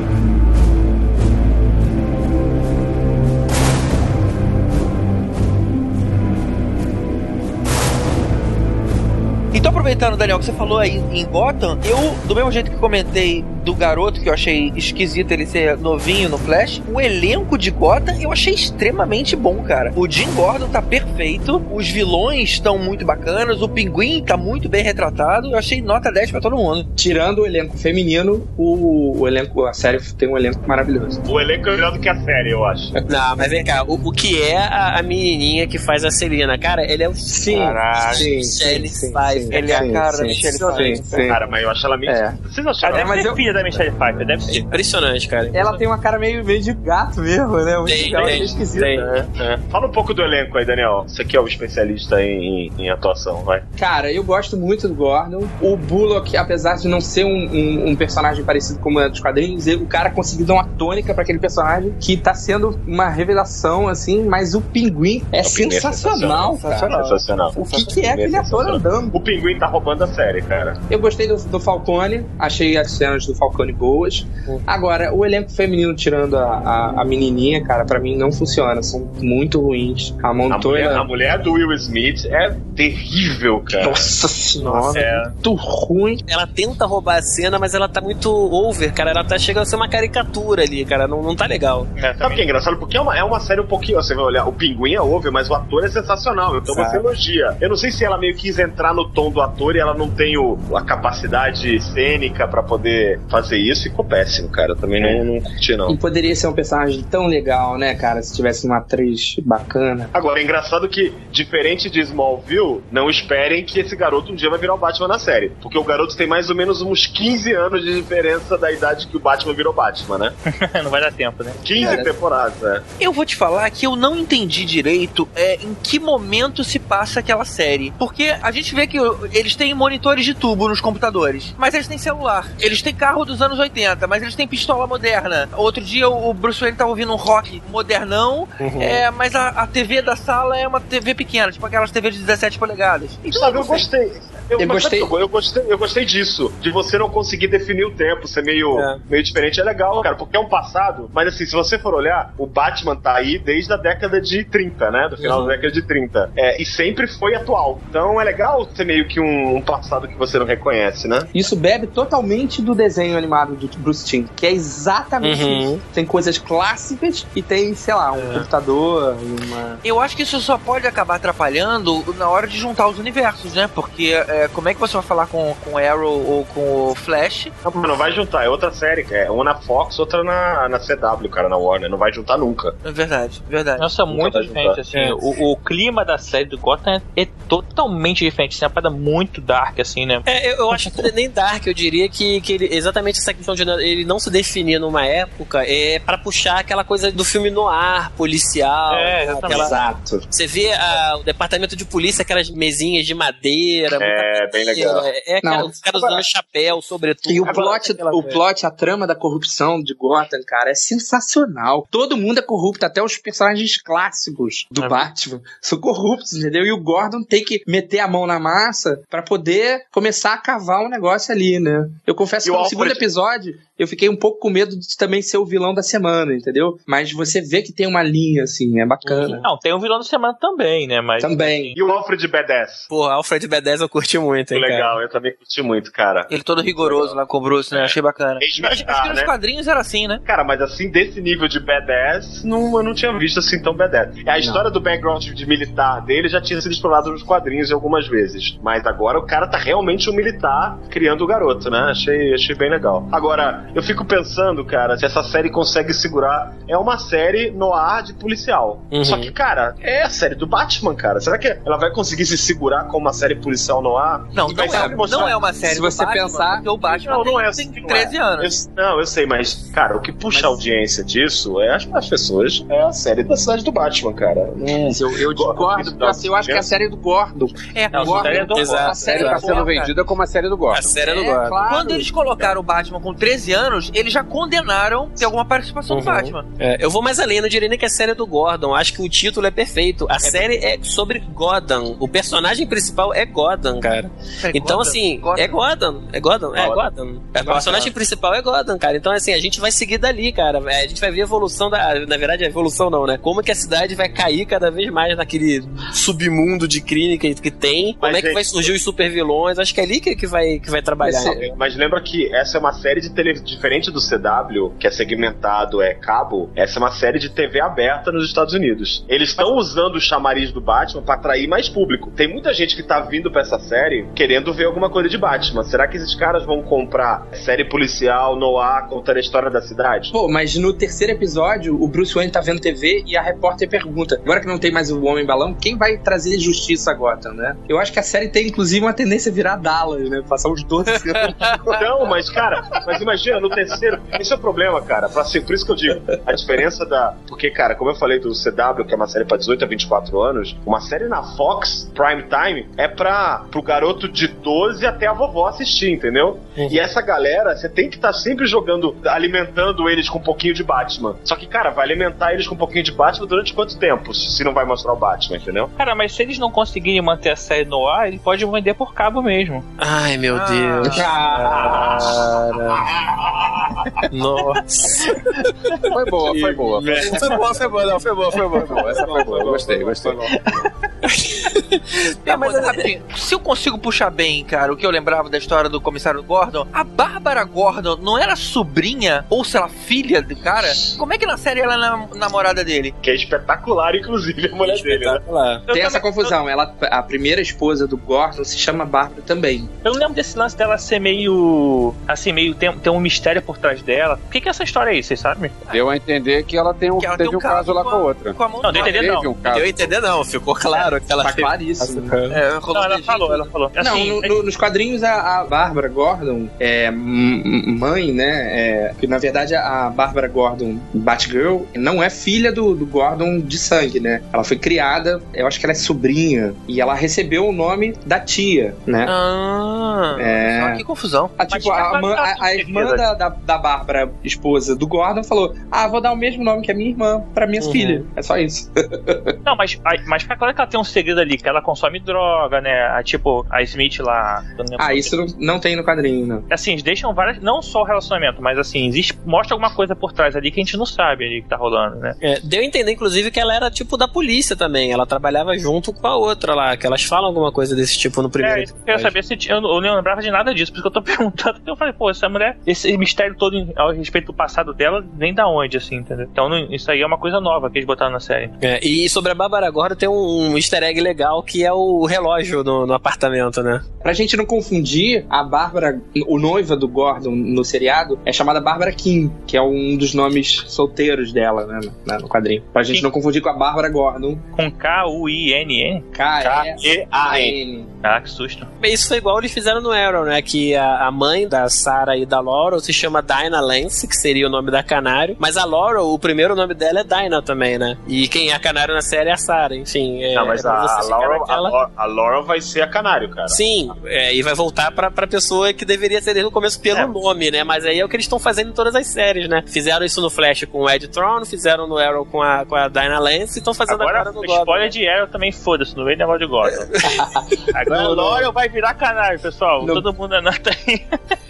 Então, aproveitando, Daniel, que você falou aí em Gotham, eu, do mesmo jeito que comentei do garoto, que eu achei esquisito ele ser novinho no Flash, o elenco de Gotham eu achei extremamente bom, cara. O Jim Gordon tá perfeito, os vilões estão muito bacanas, o Pinguim tá muito bem retratado, eu achei nota dez pra todo mundo. Tirando o elenco feminino, o, o elenco, a série tem um elenco maravilhoso. O elenco é melhor do que a série, eu acho. Não, mas vem cá, o, o que é a, a menininha que faz a Celina? Cara, ele é o... Sim, Caraca. sim, Michelle sim, Pfeiffer. Ele é a cara da Michelle sim, Pfeiffer. sim. Cara, mas eu acho ela meio... É. Vocês Ela acharam? deve mas ser eu- filha da Michelle Pfeiffer, deve ser. Impressionante, cara. Ela tem uma cara meio, meio de gato mesmo, né? Muito Tem, legal, tem, achei esquisito. tem. É, é. Fala um pouco do elenco aí, Daniel. Você que é o especialista em, em, em atuação, vai. Cara, eu gosto muito do Gordon. O Bullock, apesar de não ser um, um- um personagem parecido com o dos quadrinhos, ele- o cara conseguiu dar uma tônica pra aquele personagem que tá sendo uma revelação, assim, mas o Pinguim é, O Pinguim é sensacional, cara. Sensacional. O que, que é aquele ator andando? O Pinguim tá roubando a série, cara. Eu gostei do, do Falcone, achei as cenas do Falcone boas. Agora, o elenco feminino, tirando a, a, a menininha, cara, pra mim não funciona. São muito ruins. A A mulher, Montoya... a mulher do Will Smith é terrível, cara. Nossa senhora, É. muito ruim. Ela tenta roubar a cena, mas ela tá muito over, cara. Ela tá chegando a ser uma caricatura ali, cara. Não, não tá legal. É, Sabe o também. que é engraçado? Porque é uma, é uma série um pouquinho. Você vai olhar, o Pinguim é over, mas o ator é sensacional. Então Sabe. você elogia. Eu não sei se ela meio quis entrar no tom do ator e ela não tem o, a capacidade cênica pra poder fazer isso. Ficou péssimo, cara. Eu também não, não curti, não. E poderia ser um personagem tão legal, né, cara, se tivesse uma atriz bacana. Agora, é engraçado que, diferente de Smallville, não esperem que esse garoto um dia vai virar o Batman na série. Porque o garoto tem mais ou menos uns quinze anos de diferença da idade que o Batman virou Batman, né? Não vai dar tempo, né? quinze Cara, temporadas, né? Eu vou te falar que eu não entendi direito é, em que momento se passa aquela série. Porque a gente vê que o- eles têm monitores de tubo nos computadores, mas eles têm celular. Eles têm carro dos anos oitenta, mas eles têm pistola moderna. Outro dia o o Bruce Wayne tava ouvindo um rock modernão, é, mas a, a T V da sala é uma T V pequena, tipo aquelas T V de dezessete polegadas. Então, Sabe, eu não sei. gostei. Eu, Eu mas sabe gostei. que Eu, eu gostei. Eu gostei disso. De você não conseguir definir o tempo, ser meio, É. meio diferente. É legal, cara, porque é um passado. Mas assim, se você for olhar, o Batman tá aí desde a década de trinta, né? Do final Uhum. da década de trinta. É, e sempre foi atual. Então é legal ser meio que um, um passado que você não reconhece, né? Isso bebe totalmente do desenho desenho animado do Bruce Timm, que é exatamente Uhum. isso. Tem coisas clássicas e tem, sei lá, um computador e uma... Eu acho que isso só pode acabar atrapalhando na hora de juntar os universos, né? Porque é, como é que você vai falar com, com Arrow ou com o Flash? Não, mas não vai juntar, é outra série, é uma na Fox, outra na, na C W, cara, na Warner, não vai juntar nunca. É verdade, verdade. Nossa, Nunca muito vai diferente, juntar. assim. É. O, o clima da série do Gotham é, é totalmente diferente, assim, é uma parada muito dark, assim, né? É, eu, eu acho que não é nem dark, eu diria que, que ele, exatamente essa questão de ele não se definir numa época é pra puxar aquela coisa do filme noir, policial. É, exatamente. Aquela, Exato. você vê a, o departamento de polícia, aquelas mesinhas de madeira. É, muita bem legal. É, é aquela, Não. os caras usando chapéu, sobretudo. E o plot, Aquela o coisa. plot, a trama da corrupção de Gotham, cara, é sensacional. Todo mundo é corrupto, até os personagens clássicos do É. Batman são corruptos, entendeu? E o Gordon tem que meter a mão na massa pra poder começar a cavar um negócio ali, né? Eu confesso E que o no Alfred? segundo episódio eu fiquei um pouco com medo de também ser o vilão da semana, entendeu? Mas você vê que tem uma linha, assim, é bacana. Não, tem o vilão da semana também, né? Mas, Também. E o Alfred Badass? Pô, Alfred B dez eu curti muito, hein, Legal, cara. eu também curti muito, cara. Ele todo rigoroso lá com o Bruce, né? Achei bacana. Ex-militar, Acho, acho que nos né? quadrinhos era assim, né? Cara, mas assim, desse nível de badass, não, eu não tinha visto assim tão badass. A história do background de militar dele já tinha sido explorada nos quadrinhos algumas vezes. Mas agora o cara tá realmente um militar criando o garoto, né? Achei, achei bem legal. Agora, eu fico pensando, cara, se essa série consegue segurar. É uma série no ar de policial. Uhum. Só que, cara, é a série do Batman, cara. Será que ela vai conseguir se segurar como uma série policial no ar? Não, E não vai sempre é, mostrar- não é uma série Se do você Batman, pensar- porque o Batman Não, não é tem, assim, tem não treze é. anos. Eu- não, eu sei, mas, cara, o que puxa a audiência disso é as, as pessoas, é a série da cidade do Batman, cara. Não- Mas Eu, eu discordo, porque assim, eu acho que é a série do Gordon. É, Não, Gordon, a série é do Exato. a série Ela da tá sendo Gordon. vendida como a série do A Gotham. série do É, Gordon. claro. Quando eles colocaram o Batman com treze anos, eles já condenaram ter alguma participação do Uhum. Batman. É, eu vou mais além, eu não diria nem que é série do Gordon. Acho que o título é perfeito. A série é sobre Gotham. O personagem principal é Gotham, cara. Peraí, Então, Gotham? assim, Gotham? é Gotham. É Gotham, é Gotham. Gotham. É, o personagem principal é Gotham, cara. Então, assim, a gente vai seguir dali, cara. É, a gente vai ver a evolução da. Na verdade, a evolução não, né? Como que a cidade vai cair cada vez mais naquele submundo de crime que, que tem. Como Mas, é que gente, vai surgir os super vilões. Acho que é ali que, que, vai, que vai trabalhar. Esse- né? Mas lembra que essa é uma série de televisão diferente do C W, que é segmentado, é cabo. Essa é uma série de T V aberta nos Estados Unidos. Eles estão usando o chamariz do Batman pra atrair mais público. Tem muita gente que tá vindo pra essa série querendo ver alguma coisa de Batman. Será que esses caras vão comprar série policial, noir, contando a história da cidade? Pô, mas no terceiro episódio, o Bruce Wayne tá vendo T V e a repórter pergunta: agora que não tem mais o Homem-Balão, quem vai trazer justiça a Gotham, né? Eu acho que a série tem, inclusive, uma tendência a virar Dallas, né? Passar uns doze anos. Não, mas, cara, mas imagina, no terceiro. Esse é o problema, cara. Pra ser, por isso que eu digo, a diferença da. Porque, cara, como eu falei do C W, que é uma série pra dezoito a vinte e quatro anos, uma série na Fox, Prime Time, é pra pro garoto de doze até a vovó assistir, entendeu? Uhum. E essa galera, você tem que estar sempre jogando, alimentando eles com um pouquinho de Batman. Só que, cara, vai alimentar eles com um pouquinho de Batman durante quanto tempo? Se não vai mostrar o Batman, entendeu? Cara, mas se eles não conseguirem manter a série no ar, ele pode vender por cabo mesmo. Ai, meu Deus. Ah, Cara. Nossa. Foi boa, foi boa. Foi Foi boa, foi boa, não, foi boa, foi boa. boa. Essa foi boa. Gostei, gostei. É, mas rapidinho, se eu consigo puxar bem, cara, o que eu lembrava da história do comissário Gordon, a Bárbara Gordon não era sobrinha, ou sei lá, filha do cara? Como é que na série ela é nam- namorada dele? Que é espetacular, inclusive, a mulher dele, né? Lá. tem essa confusão. Ela, a primeira esposa do Gordon se chama Bárbara também. Eu não lembro desse lance dela ser meio. Assim, meio. Tem, tem um mistério por trás dela. O que, que é essa história aí, vocês sabem? Deu a entender que ela tem um, Que ela teve tem um caso lá com com a a- outra. Com a mão Não, deu a entender, Teve não. um caso. Deu a entender, não. Ficou claro que ela Tá teve- claríssimo. É, rolou Não, ela beijinho. falou, ela falou. Não, Assim, no- no- nos quadrinhos a, a Bárbara Gordon é m- m- mãe, né? É, que na verdade a Bárbara Gordon, Batgirl, não é filha do, do Gordon de sangue, né? Ela foi criada, eu acho que ela é sobrinha, e ela recebeu o nome da tia, né? Ah, É. só que confusão. Ah, tipo, Mas a, tinha mã- a- a quase irmã certeza. da, da, da Bárbara, esposa do Gordon, falou: ah, vou dar o mesmo nome que a minha irmã pra minhas Uhum. filhas. É só isso. Não, mas, ai, mas fica claro que ela tem um segredo ali, que ela ela consome droga, né? A, tipo, a Smith lá... Ah, isso não, não tem no quadrinho, não. Assim, eles deixam várias... Não só o relacionamento, mas assim, existe, mostra alguma coisa por trás ali que a gente não sabe ali que tá rolando, né? É, deu a entender, inclusive, que ela era tipo da polícia também. Ela trabalhava junto com a outra lá, que elas falam alguma coisa desse tipo no primeiro. É, eu queria saber se... Eu, eu não lembrava de nada disso, por isso que eu tô perguntando. Eu falei, pô, essa mulher... Esse mistério todo a respeito do passado dela vem da onde, assim, entendeu? Então não, isso aí é uma coisa nova que eles botaram na série. É, e sobre a Bárbara Gordon tem um, um easter egg legal que é o relógio no, no apartamento, né? Pra gente não confundir, a Bárbara, o noiva do Gordon no seriado, é chamada Bárbara King, que é um dos nomes solteiros dela, né, no, no quadrinho. Pra gente King. Não confundir com a Bárbara Gordon. Com K U I N N? K E A N. Ah, que susto. Isso foi igual eles fizeram no Arrow, né? Que a, a mãe da Sarah e da Laurel se chama Dinah Lance, que seria o nome da Canário. Mas a Laurel, o primeiro nome dela é Dinah também, né? E quem é a Canário na série é a Sarah, enfim. É, não, mas é a, a, Laurel, aquela... a Laurel vai ser a Canário, cara. Sim, é, e vai voltar pra, pra pessoa que deveria ser desde o começo pelo é. nome, né? Mas aí é o que eles estão fazendo em todas as séries, né? Fizeram isso no Flash com o Ed Tron, fizeram no Arrow com a, com a Dinah Lance e estão fazendo agora, agora no Gordon. Spoiler de Arrow também, foda-se, não veio negócio de Gordon. Agora a Laurel vai virar Canário, pessoal. Não. Todo mundo anota aí.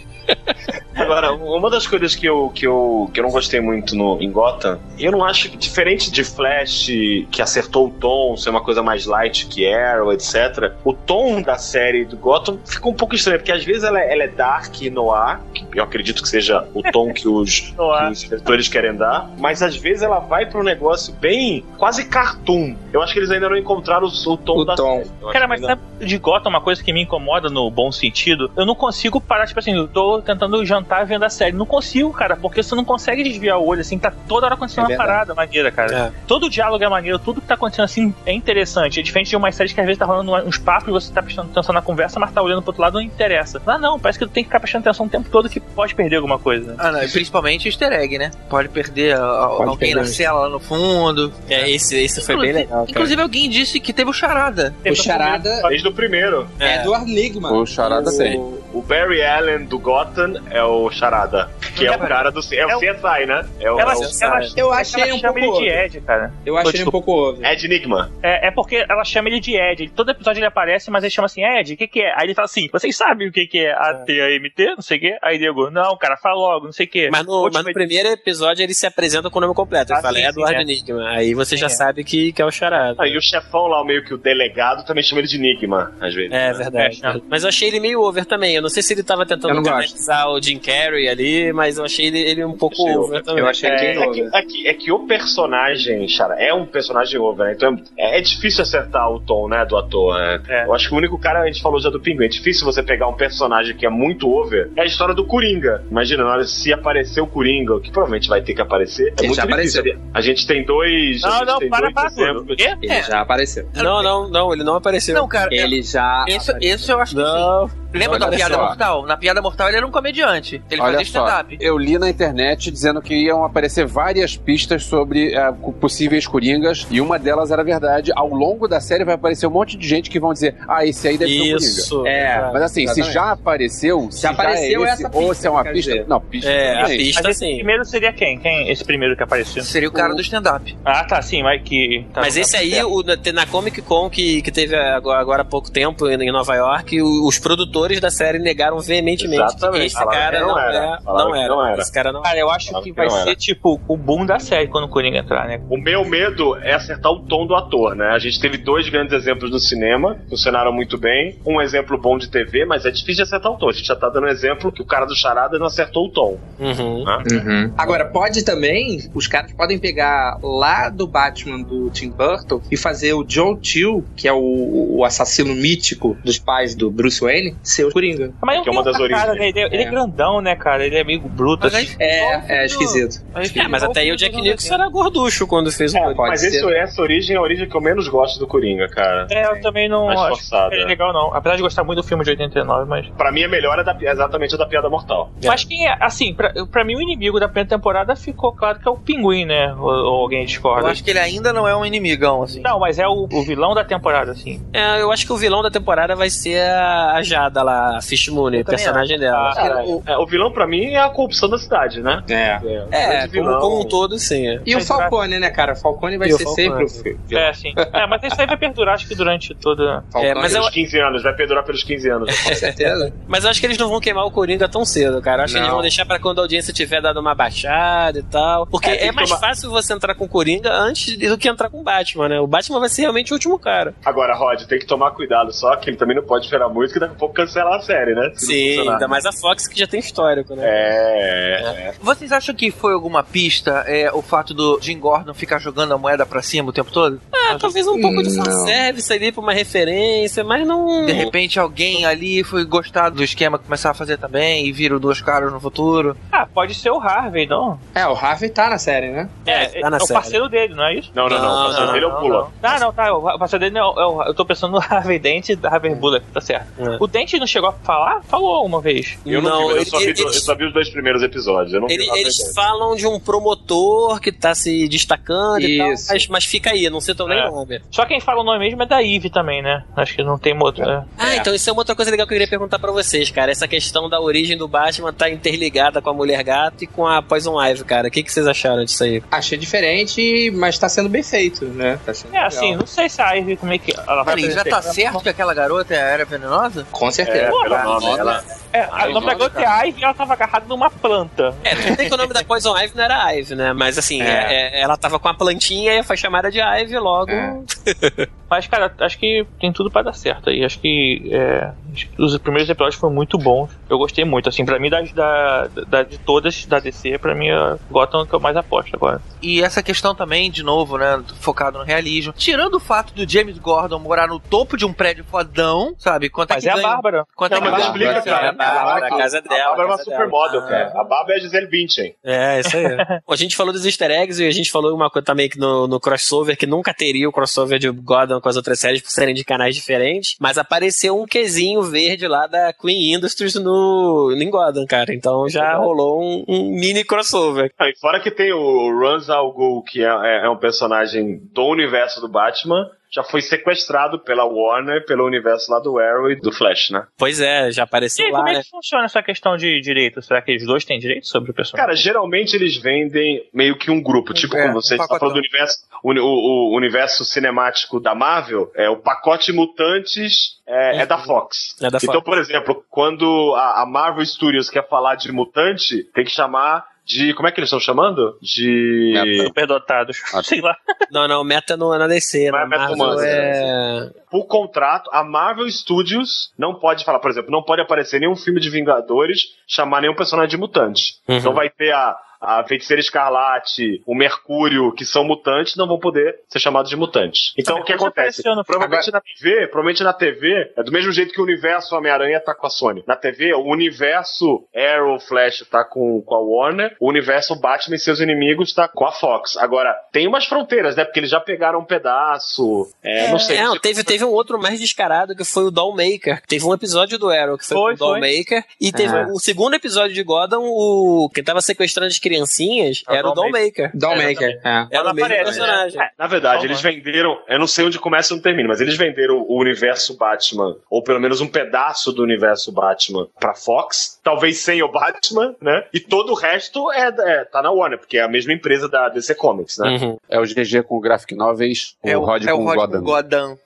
Agora, uma das coisas que eu, que eu, que eu não gostei muito no, em Gotham, eu não acho que, diferente de Flash, que acertou o tom, ser uma coisa mais light que Arrow, etcétera, o tom da série do Gotham ficou um pouco estranho, porque às vezes ela é, ela é dark e noir, que eu acredito que seja o tom que os, que os diretores querem dar, mas às vezes ela vai para um negócio bem, quase cartoon. Eu acho que eles ainda não encontraram o, o tom o da tom. série. Cara, mas ainda... sabe de Gotham, uma coisa que me incomoda no bom sentido, eu não consigo parar, tipo assim, eu tô tentando jantar vendo a série, não consigo, cara, porque você não consegue desviar o olho, assim, tá toda hora acontecendo é uma parada maneira, cara. É. Todo o diálogo é maneiro, tudo que tá acontecendo, assim, é interessante. É diferente de umas séries que às vezes tá rolando uns papos e você tá prestando atenção na conversa, mas tá olhando pro outro lado, não interessa. Ah, não, parece que tu tem que ficar prestando atenção o tempo todo que pode perder alguma coisa. Ah, não, e principalmente easter egg, né? Pode perder a, pode alguém perder. Na cela lá no fundo. É, esse, esse foi bem legal, cara. Inclusive alguém disse que teve o Charada. O Charada... Desde o primeiro. É, é do Enigma. O Charada o, tem. O Barry Allen do Gotham é o Charada, que é, é o cara do... É, é o C S I, né? É o, ela, é o ela, eu achei ela um chama pouco ele de Ed, cara. Eu achei um pouco óbvio. Ed Enigma. É, é porque ela chama ele de Ed. Todo episódio ele aparece, mas ele chama assim, Ed, o que que é? Aí ele fala assim, vocês sabem o que que é A T A M T? Não sei o que. Aí Diego, não, cara, fala logo, não sei o que. Mas no, mas no primeiro episódio ele se apresenta com o nome completo. Ele ah, fala, sim, é Eduardo sim, é. Enigma. Aí você sim, já é. sabe que, que é o Charada. Ah, e o chefão lá, meio que o delegado, também chama ele de Enigma, às vezes. É, né? verdade. É, mas eu achei ele meio over também. Eu não sei se ele tava tentando canalizar o Jim Carrey ali, mas eu achei ele, ele um pouco over, over também. Eu achei é, que, é, que, é, que, é que o personagem, Chara, é um personagem over, né? Então é, é difícil acertar o tom, né, do ator, né? É. Eu acho que o único cara, a gente falou já do Pinguim, é difícil você pegar um personagem que é muito over. É a história do Coringa. Imagina, na hora se aparecer o Coringa, que provavelmente vai ter que aparecer. É ele muito já difícil. Apareceu. A gente tem dois. Não, não, tem para, dois para. exemplos. Ele é. já apareceu. Não, não, não, ele não apareceu. Não, cara. Ele eu, já. Isso, isso eu acho que não. sim. Lembra da Piada só. Mortal? Na Piada Mortal ele era um comediante. Ele Olha fazia stand-up. Eu li na internet dizendo que iam aparecer várias pistas sobre uh, possíveis coringas e uma delas era verdade. Ao longo da série vai aparecer um monte de gente que vão dizer, ah, esse aí deve Isso, ser o Coringa. É, mas assim, exatamente. se já apareceu, se já apareceu já é esse, essa pista, ou se é uma pista. dizer. Não, pista. É, a sim. pista mas esse sim. primeiro seria quem? Quem? Esse primeiro que apareceu? Seria o cara o... do stand-up. Ah, tá, sim, mas que. Tá, mas esse aí, o, na Comic Con que, que teve agora, agora há pouco tempo em Nova York, os produtores da série negaram veementemente. Exatamente. Esse cara não, não era. era. Não era. Não era. Esse cara não Cara, eu acho que, que vai ser era. tipo o boom da série quando o Coringa entrar, né? O meu medo é acertar o tom do ator, né? A gente teve dois grandes exemplos no cinema, funcionaram muito bem. Um exemplo bom de T V, mas é difícil de acertar o tom. A gente já tá dando um exemplo que o cara do Charada não acertou o tom. Uhum. Né? Uhum. Agora, pode também, os caras podem pegar lá do Batman do Tim Burton e fazer o Joe Chill, que é o, o assassino mítico dos pais do Bruce Wayne, ser o Coringa. Mas que é uma das origens. Cara, né? Ele, é, ele é grandão, né, cara? Ele é meio bruto. Assim. É, é esquisito. É, mas até aí o Jack Nicholson era gorducho quando fez o é, Mas esse, essa origem é a origem que eu menos gosto do Coringa, cara. É, eu também não mais acho forçada. É legal, não. Apesar de gostar muito do filme de oitenta e nove, mas... Pra mim, a melhor é da, exatamente a da Piada Mortal. É. Mas quem é, assim, pra, pra mim o inimigo da primeira temporada ficou claro que é o Pinguim, né? Ou, ou alguém discorda. Eu acho que ele ainda não é um inimigão, assim. Não, mas é o, o vilão da temporada, assim. É, eu acho que o vilão da temporada vai ser a, a Jada lá, a Tish Mooney, personagem dela. Cara, o, é, o vilão pra mim é a corrupção da cidade, né? É. É, é como, como um todo, sim. É. E o Falcone, né, cara? O Falcone vai E o ser Falcone. sempre o filho. É, sim. É, mas isso aí vai perdurar, acho que durante toda... Falcone É, mas Pelos eu- quinze anos, vai perdurar pelos quinze anos. Com certeza. Mas eu acho que eles não vão queimar o Coringa tão cedo, cara. Eu acho que eles Não. vão deixar pra quando a audiência tiver dado uma baixada e tal. Porque É, é, tem que mais tomar- fácil você entrar com o Coringa antes do que entrar com o Batman, né? O Batman vai ser realmente o último cara. Agora, Rod, tem que tomar cuidado só, que ele também não pode esperar muito, que daqui a pouco cancelar a série, né? Se não Sim, funcionar. ainda mais a Fox que já tem histórico, né? É, é. Vocês acham que foi alguma pista é, o fato do Jim Gordon ficar jogando a moeda pra cima o tempo todo? Ah, talvez um pouco de Não. fanservice ali pra uma referência, mas não... De repente alguém ali foi gostar do esquema começar a fazer também e viram duas caras no futuro. Ah, pode ser o Harvey, não? É, o Harvey tá na série, né? É, tá na é o série. parceiro dele, não é isso? Não, não, não. Não, O parceiro não, dele é o não, Pula. Ah, não, tá. O parceiro dele é o, é o- eu tô pensando no Harvey Dent e da Harvey Bullock, tá certo. É. O Dent não chegou a falar? Falou uma vez. Eu não, Não, vi, mas eu, ele- só vi, ele- do- eu só vi os dois primeiros episódios. Eu não Ele- vi nada eles dele. falam de um promotor que tá se destacando e tal, Isso. mas, mas fica aí, não citam nem É. nome. Só quem fala o nome mesmo é da Eve também, né? Acho que não tem outra. Ah, então isso é uma outra coisa legal que eu queria perguntar pra vocês, cara. Essa questão da origem do Batman tá interligada com a Mulher Gato e com a Poison Ivy, cara. O que, que vocês acharam disso aí? Achei diferente, mas tá sendo bem feito, né? Tá sendo É, legal. assim, não sei se a Ivy, como é que. Ela vai Peraí, já tá certo que aquela garota era venenosa? Com É, certeza. pelo nome, ela... É, o nome da garota é Ivy e ela tava agarrada numa planta. É, tudo bem que o nome da Poison Ivy não era Ivy, né? Mas assim, É. é- é- ela tava com a plantinha e foi chamada de Ivy logo. É. Mas, cara, acho que tem tudo pra dar certo aí. Acho que é, os primeiros episódios foram muito bons. Eu gostei muito. Assim, pra mim, das, da, da- de todas da D C, pra mim, a Gotham é o que eu mais aposto agora. E essa questão também, de novo, né, focado no realismo. Tirando o fato do James Gordon morar no topo de um prédio fodão, sabe? Quanto Mas é é que a ganha? Bárbara. Quanto Não, é que mas ganha? explica, É, cara. a Bárbara, a casa A dela. Bárbara é uma a casa supermodel, dela. cara. A Bárbara é a Gisele Bündchen. É, isso aí. A gente falou dos easter eggs e a gente falou uma coisa também que no, no crossover, que nunca teria o crossover de Gotham com as outras séries por serem de canais diferentes, mas apareceu um quezinho verde lá da Queen Industries no, em Gotham, cara. Então já rolou um, um mini crossover. Ah, e fora que tem o Ra's al Ghul, que é, é- é um personagem do universo do Batman, já foi sequestrado pela Warner, pelo universo lá do Arrow e do Flash, né? Pois é, já E apareceu aí, lá, como é né? que funciona essa questão de direito? Será que eles dois têm direito sobre o personagem? Cara, geralmente eles vendem meio que um grupo. Tipo, É, quando você um está pacotão. falando do universo, o, o- o universo cinemático da Marvel, é, o pacote Mutantes é, é da Fox. É da Então, Fox. por exemplo, quando a, a Marvel Studios quer falar de mutante, tem que chamar de... Como é que eles estão chamando? De... Superdotados. Sei lá. Não, não, meta não é na D C, Não na é Meta Marvel Humana, é... Por contrato, a Marvel Studios não pode falar, por exemplo, não pode aparecer nenhum filme de Vingadores, chamar nenhum personagem de mutante. Uhum. Então vai ter a, a Feiticeira Escarlate, o Mercúrio, que são mutantes, não vão poder ser chamados de mutantes. Então Ah, o que mas já acontece? apareceu no- Provavelmente na T V, provavelmente na T V, é do mesmo jeito que o universo Homem-Aranha tá com a Sony. Na T V, o universo Arrow, Flash tá com, com a Warner, o universo Batman e seus inimigos tá com a Fox. Agora, tem umas fronteiras, né? Porque eles já pegaram um pedaço, é, não sei. É, não, teve, teve um outro mais descarado que foi o Dollmaker. Teve um episódio do Arrow que foi, Foi, com o Dollmaker. E teve É. o segundo episódio de Gotham, o quem tava sequestrando as criancinhas É o era o Dollmaker. Dollmaker. Dollmaker, é. Era o mesmo aparece, personagem. né? Na verdade, Calma. eles venderam. Eu não sei onde começa e onde termina, mas eles venderam o universo Batman, ou pelo menos um pedaço do universo Batman, pra Fox, talvez sem o Batman, né? E todo o resto é, é tá na Warner, porque é a mesma empresa da D C Comics, né? Uhum. É o G G com Graphic Novels, o É o, Rod é o com Rod Gotham. com Godam.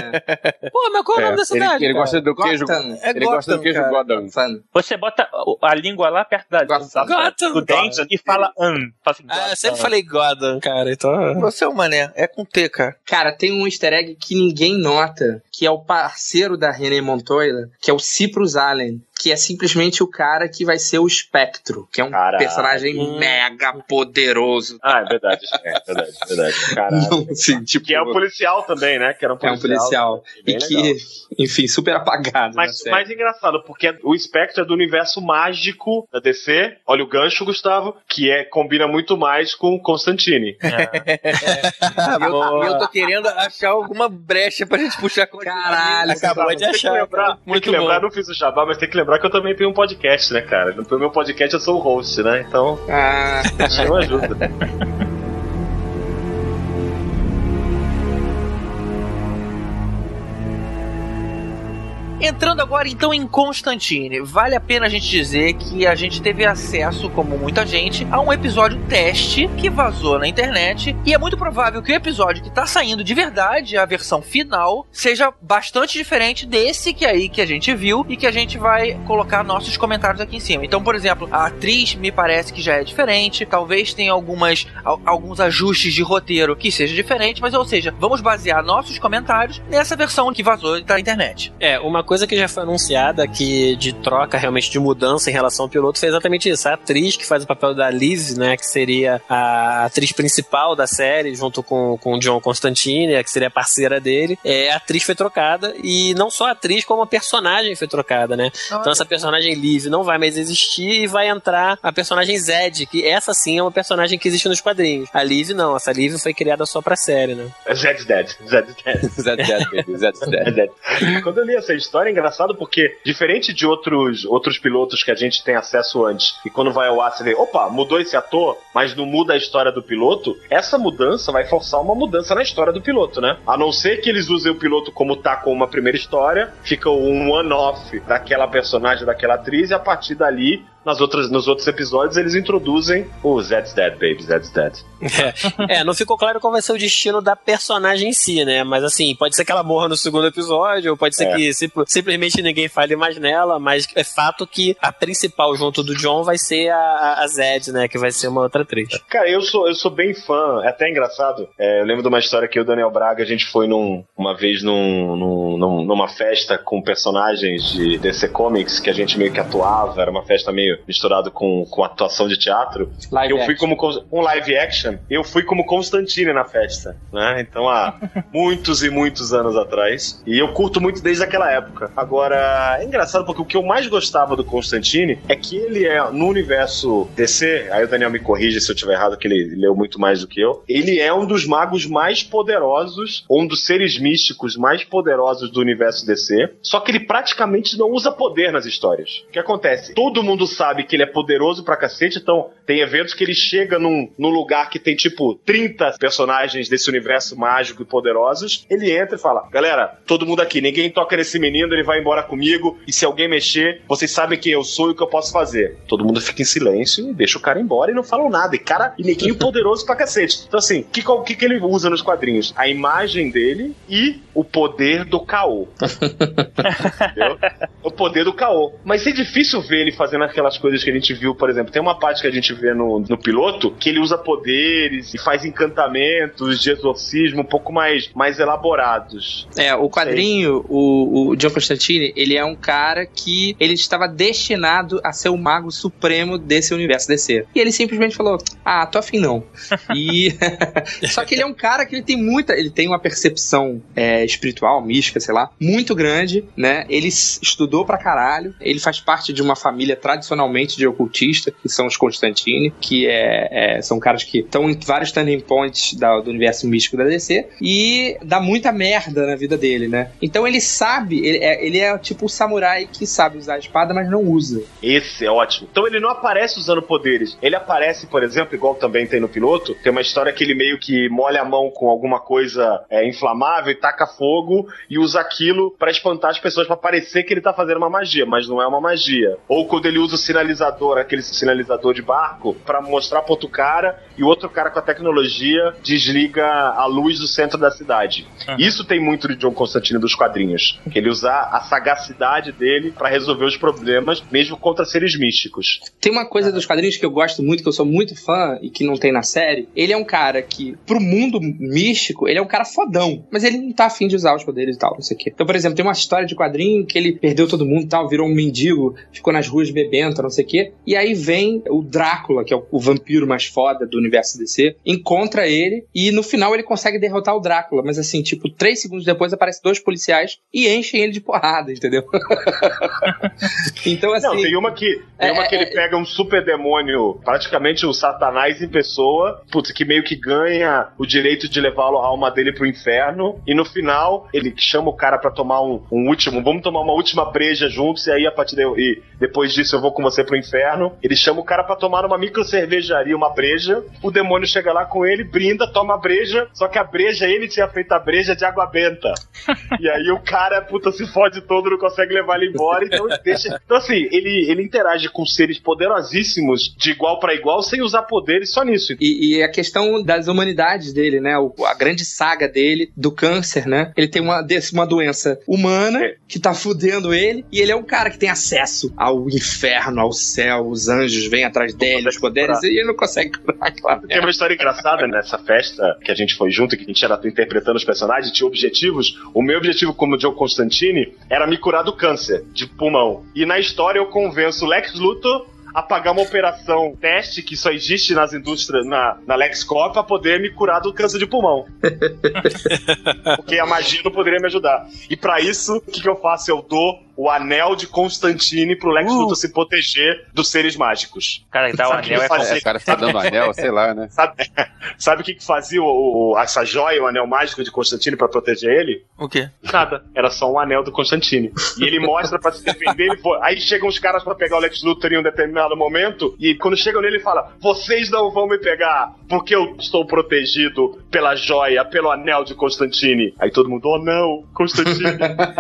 É. Pô, mas qual é o nome da ele, cidade? ele cara? gosta do queijo. Gotham. É ele gosta do Gotham, queijo cara. Gotham. Fun. Você bota o- a língua lá perto da, da, Gotham. da- do dente e fala an. Fala assim, Ah, eu Gotham. sempre falei Gotham, cara, então... Você é um mané, é com T, cara. Cara, tem um easter egg que ninguém nota, que é o parceiro da Renée Montoya, que é o Cyprus Allen, que é simplesmente o cara que vai ser o Espectro, que é um Caralho. personagem Hum. mega poderoso. Ah, é verdade. É verdade, é verdade. Caralho. Não, assim, tipo, Que é um policial também, né? Que era um é um policial. policial. E Bem que, legal. enfim, super apagado na Mas série. mais engraçado, porque o Spectre é do universo mágico da D C. Olha o gancho, Gustavo, que é, combina muito mais com Constantine. E eu, e eu tô querendo achar alguma brecha pra gente puxar com Caralho, Acabou de Tem que achar, lembrar, cara. tem Muito que lembrar, bom. não fiz o jabá, mas tem que lembrar que eu também tenho um podcast, né, cara? No meu podcast eu sou o host, né? Então, Ah, chama ajuda. Entrando agora então em Constantine, vale a pena a gente dizer que a gente teve acesso, como muita gente, a um episódio teste que vazou na internet, e é muito provável que o episódio que tá saindo de verdade, a versão final, seja bastante diferente desse que aí que a gente viu e que a gente vai colocar nossos comentários aqui em cima. Então, por exemplo, a atriz me parece que já é diferente, talvez tenha algumas, alguns ajustes de roteiro que seja diferente, mas ou seja, vamos basear nossos comentários nessa versão que vazou da internet. É, uma coisa que já foi anunciada que de troca realmente de mudança em relação ao piloto foi exatamente isso. A atriz que faz o papel da Liv, né, que seria a atriz principal da série, junto com, com o John Constantine, que seria a parceira dele, é, a atriz foi trocada, e não só a atriz, como a personagem foi trocada, né? Ah, então essa personagem Liv não vai mais existir e vai entrar a personagem Zed, que essa sim é uma personagem que existe nos quadrinhos. A Liv não, essa Liv foi criada só pra série, né? Zed's Dead. Zed's Dead. Zed's Dead, baby. Zed's Dead. Quando eu li essa história é engraçado porque, diferente de outros, outros pilotos que a gente tem acesso antes, e quando vai ao ar você vê, opa, mudou esse ator, mas não muda a história do piloto, essa mudança vai forçar uma mudança na história do piloto, né? A não ser que eles usem o piloto como tá com uma primeira história, fica um one-off daquela personagem, daquela atriz, e a partir dali, nas outras, nos outros episódios, eles introduzem o Zed's Dead, baby, Zed's Dead. É, é, não ficou claro qual vai ser o destino da personagem em si, né? Mas assim, pode ser que ela morra no segundo episódio, ou pode ser é. que sim, simplesmente ninguém fale mais nela, mas é fato que a principal junto do John vai ser a, a Zed, né? Que vai ser uma outra atriz. Cara, eu sou, eu sou bem fã, é até engraçado. É, eu lembro de uma história que o Daniel Braga, a gente foi num, uma vez num, num, num, numa festa com personagens de D C Comics que a gente meio que atuava, era uma festa meio misturado com, com atuação de teatro. Live eu fui action. como um live action, eu fui como Constantine na festa, né? Então há muitos e muitos anos atrás. E eu curto muito desde aquela época. Agora, é engraçado porque o que eu mais gostava do Constantine é que ele é, no universo D C, aí o Daniel me corrige se eu estiver errado, que ele leu muito mais do que eu, ele é um dos magos mais poderosos, ou um dos seres místicos mais poderosos do universo D C, só que ele praticamente não usa poder nas histórias. O que acontece? Todo mundo sabe que ele é poderoso pra cacete, então tem eventos que ele chega num, num lugar que tem tipo trinta personagens desse universo mágico e poderosos, ele entra e fala, galera, todo mundo aqui, ninguém toca nesse menino, ele vai embora comigo, e se alguém mexer, vocês sabem quem eu sou e o que eu posso fazer. Todo mundo fica em silêncio e deixa o cara embora e não falam nada, e cara, e neguinho poderoso pra cacete. Então assim, o que, que, que ele usa nos quadrinhos? A imagem dele e o poder do caô. Entendeu? O poder do caô. Mas é difícil ver ele fazendo aquelas coisas que a gente viu, por exemplo, tem uma parte que a gente vê no, no piloto, que ele usa poderes e faz encantamentos de exorcismo um pouco mais, mais elaborados. É, o quadrinho, o, o John Constantine, ele é um cara que ele estava destinado a ser o mago supremo desse universo D C. E ele simplesmente falou, ah, tô afim não. E... Só que ele é um cara que ele tem muita, ele tem uma percepção é, espiritual, mística, sei lá, muito grande, né? Ele estudou pra caralho, ele faz parte de uma família tradicionalmente de ocultista, que são os Constantine, que é, é, são caras que estão em vários turning points da, do universo místico da D C, e dá muita merda na vida dele, né? Então ele sabe, ele é, ele é tipo o samurai que sabe usar a espada, mas não usa. Esse é ótimo. Então ele não aparece usando poderes. Ele aparece, por exemplo, igual também tem no piloto, tem uma história que ele meio que molha a mão com alguma coisa é, inflamável e taca fogo e usa aquilo pra espantar as pessoas, pra parecer que ele tá fazendo uma magia, mas não é uma magia. Ou quando ele usa o sinalizador, aquele sinalizador de barco, pra mostrar pro outro cara, e o outro cara com a tecnologia desliga a luz do centro da cidade. Uhum. Isso tem muito de John Constantine dos quadrinhos. Ele usar a sagacidade dele pra resolver os problemas, mesmo contra seres místicos. Tem uma coisa dos quadrinhos que eu gosto muito, que eu sou muito fã, e que não tem na série. Ele é um cara que, pro mundo místico, ele é um cara fodão, mas ele não tá afim de usar os poderes e tal, não sei o quê. Então, por exemplo, tem uma história de quadrinho que ele perdeu todo mundo e tal, virou um mendigo, ficou nas ruas bebendo, não sei o quê, e aí vem o Drácula, que é o, o vampiro mais foda do universo D C, encontra ele, e no final ele consegue derrotar o Drácula, mas assim, tipo, três segundos depois aparecem dois policiais e enchem ele de porrada, entendeu? Então, assim... Não, tem uma que, tem é, uma que ele é, pega um super demônio, praticamente o Satanás em pessoa, putz, que meio que ganha o direito de levar a alma dele pro inferno, e no final ele chama o cara pra tomar um, um último, vamos tomar uma última breja juntos, e aí a partir de, e depois disso eu vou com você pro inferno. Ele chama o cara pra tomar numa micro cervejaria, uma breja. O demônio chega lá com ele, brinda, toma a breja. Só que a breja, ele tinha feito a breja de água benta. E aí o cara, puta, se fode todo, não consegue levar ele embora. Então, deixa... então assim, ele, ele interage com seres poderosíssimos de igual pra igual, sem usar poderes, só nisso. E, e a questão das humanidades dele, né? O, a grande saga dele, do câncer, né? Ele tem uma, uma doença humana é. que tá fudendo ele, e ele é um cara que tem acesso ao inferno, ao céu, os anjos vêm atrás dele, os poderes, curar. E ele não consegue curar, claro. Tem uma história engraçada nessa festa que a gente foi junto, que a gente era interpretando os personagens, tinha objetivos. O meu objetivo como John Constantine era me curar do câncer de pulmão. E na história eu convenço o Lex Luthor a pagar uma operação teste que só existe nas indústrias, na, na LexCorp, pra poder me curar do câncer de pulmão. Porque a magia não poderia me ajudar. E pra isso, o que, que eu faço? Eu dou o anel de Constantine pro Lex uh. Luthor se proteger dos seres mágicos. Cara, dá o anel é fazer... O cara fica dando anel, sei lá, né? Sabe, sabe o que, que fazia o, o, essa joia, o anel mágico de Constantine pra proteger ele? O quê? Nada. Era só um anel do Constantine. E ele mostra pra se defender. Ele foi... Aí chegam os caras pra pegar o Lex Luthor em um determinado momento, e quando chegam nele ele fala: vocês não vão me pegar porque eu estou protegido pela joia, pelo anel de Constantine. Aí todo mundo: oh não, Constantine,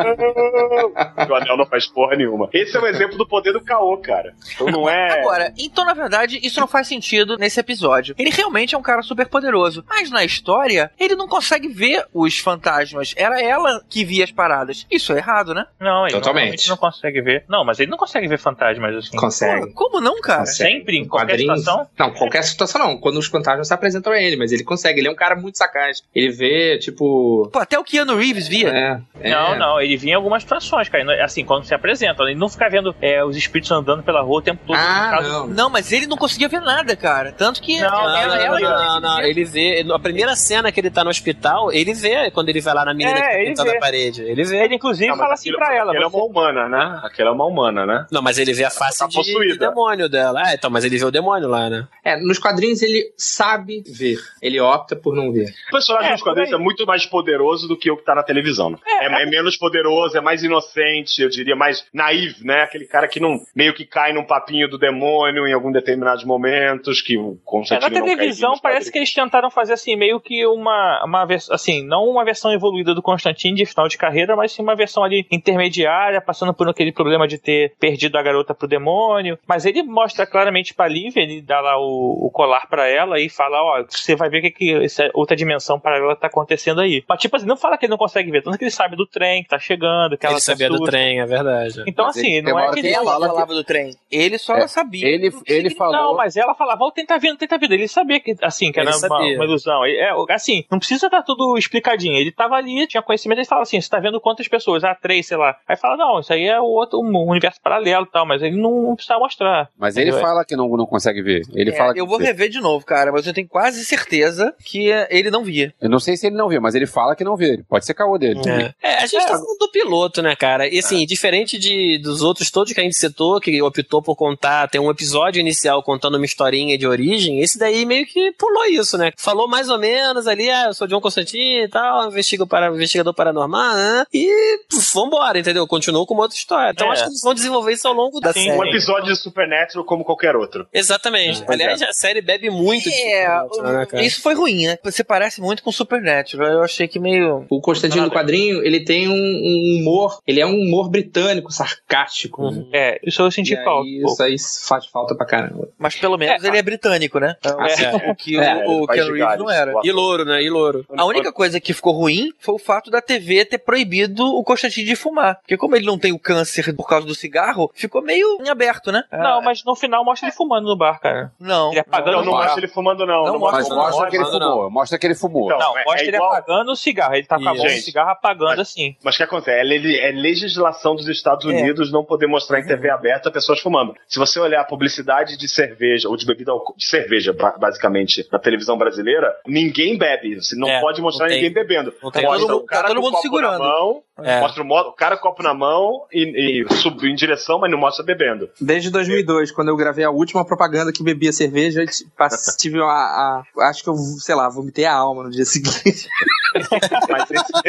não. O anel não faz porra nenhuma. Esse é um exemplo do poder do caô, cara. Então não é... Agora, então na verdade isso não faz sentido nesse episódio. Ele realmente é um cara super poderoso, mas na história ele não consegue ver os fantasmas. Era ela que via as paradas. Isso é errado, né? Não, ele totalmente não, não consegue ver. Não, mas ele não consegue ver fantasmas assim. Consegue. Pô, como não, cara? Consegue. Sempre, em qualquer situação? Não, qualquer situação não. Quando os fantasmas se apresentam a ele, mas ele consegue. Ele é um cara muito sacante. Ele vê, tipo... Pô, até o Keanu Reeves via. É, é. Não, não. Ele via em algumas situações, cara. Assim, quando se apresenta. Ele não fica vendo é, os espíritos andando pela rua o tempo todo. Ah, não. Não, mas ele não conseguia ver nada, cara. Tanto que... Não, ela, não, ela, não, ela, não, não. Ele vê... A primeira cena que ele tá no hospital, ele vê quando ele vai lá na menina é, que tá pintando vê. a parede. Ele vê. Ele, inclusive, não, fala assim aquilo, pra ela. Aquela você... é uma humana, né? Aquela é uma humana, né? Não, mas ele vê a face tá de, de demônio dela. Ah, então, mas ele vê o demônio lá, né? É, nos quadrinhos ele sabe ver. Ele opta por não ver. O personagem é, nos quadrinhos é muito mais poderoso do que o que tá na televisão. Né? É, é, é menos poderoso, é mais inocente, eu diria, mais naive, né? Aquele cara que não, meio que cai num papinho do demônio em algum determinados momentos, que o Constantino é, na televisão parece que eles tentaram fazer assim, meio que uma, uma versão, assim, não uma versão evoluída do Constantine de final de carreira, mas sim uma versão ali intermediária, passando por aquele problema de ter perdido a garota pro demônio. Mas ele mostra claramente pra Lívia, ele dá lá o, o colar pra ela e fala: ó, você vai ver o que, que essa outra dimensão paralela tá acontecendo aí. Mas tipo assim, não fala que ele não consegue ver, tanto que ele sabe do trem que tá chegando, que ela ele sabia do trem, é verdade. Então mas assim, ele, não é que ele ela fala falava que... do trem. Ele só é, sabia. Ele, ele falou... Não, mas ela falava: ó, tenta vendo, tenta vendo. Ele sabia que, assim, que ele era uma, uma ilusão. É, assim, não precisa estar tudo explicadinho. Ele tava ali, tinha conhecimento, ele fala assim: você tá vendo quantas pessoas? Ah, três, sei lá. Aí fala: não, isso aí é o outro um universo paralelo e tal, mas ele não, não precisa mostrar. Mas ele entendeu? Fala que não, não consegue ver. Ele é, fala que eu vou rever de novo, cara, mas eu tenho quase certeza que ele não via. Eu não sei se ele não vê, mas ele fala que não vê. Pode ser caô dele. É, é a gente é. tá falando do piloto, né, cara? E assim, é. diferente de, dos outros todos que a gente citou, que optou por contar, tem um episódio inicial contando uma historinha de origem, esse daí meio que pulou isso, né? Falou mais ou menos ali: ah, eu sou John Constantine e tal, investigo para, investigador paranormal, né? E puf, vambora, entendeu? Continuou com uma outra história. Então é. acho que eles vão desenvolver isso ao longo da Sim, série. Um episódio de Supernatural como qualquer outro. Exatamente. Hum, Aliás, é. a série bebe muito de é, né, cara? Isso foi ruim, né? Você parece muito com Supernatural. Eu achei que meio... O Constantine do quadrinho, ele tem um, um humor, ele é um humor britânico, sarcástico. Uhum. É, isso eu senti falta. Isso aí faz falta pra caramba. Mas pelo menos é, ele é britânico, né? É. O que é, o, o Keanu Reeves não era. E louro, né? E louro. A única coisa que ficou ruim foi o fato da T V ter proibido o Constantine de fumar. Porque como ele não tem o câncer por causa do cigarro, ficou meio em aberto, né? Não, mas no final mostra ele fumando no bar, cara. Não. Ele apagando não, não mostra ele fumando, não. Não, não mostra, mas não, mostra mostra que ele fumou. Não. Mostra que ele fumou. Então, não, é, mostra é ele igual... apagando o cigarro. Ele tá com a mão no cigarro apagando mas, assim. Mas o que acontece? É, é legislação dos Estados Unidos é. não poder mostrar em T V aberta pessoas fumando. Se você olhar a publicidade de cerveja, ou de bebida de cerveja, basicamente, na televisão brasileira, ninguém bebe. Você não é, pode mostrar não ninguém bebendo. Mostra todo, o cara tá todo mundo segurando. Na mão, é. Mostra o, modo, o cara com o copo na mão e, e sub em direção, mas não mostra bebendo. Desde dois mil e dois, quando eu gravei a última propaganda que bebia cerveja, tive a, a, acho que eu, sei lá, vomitei a alma no dia seguinte. Mas,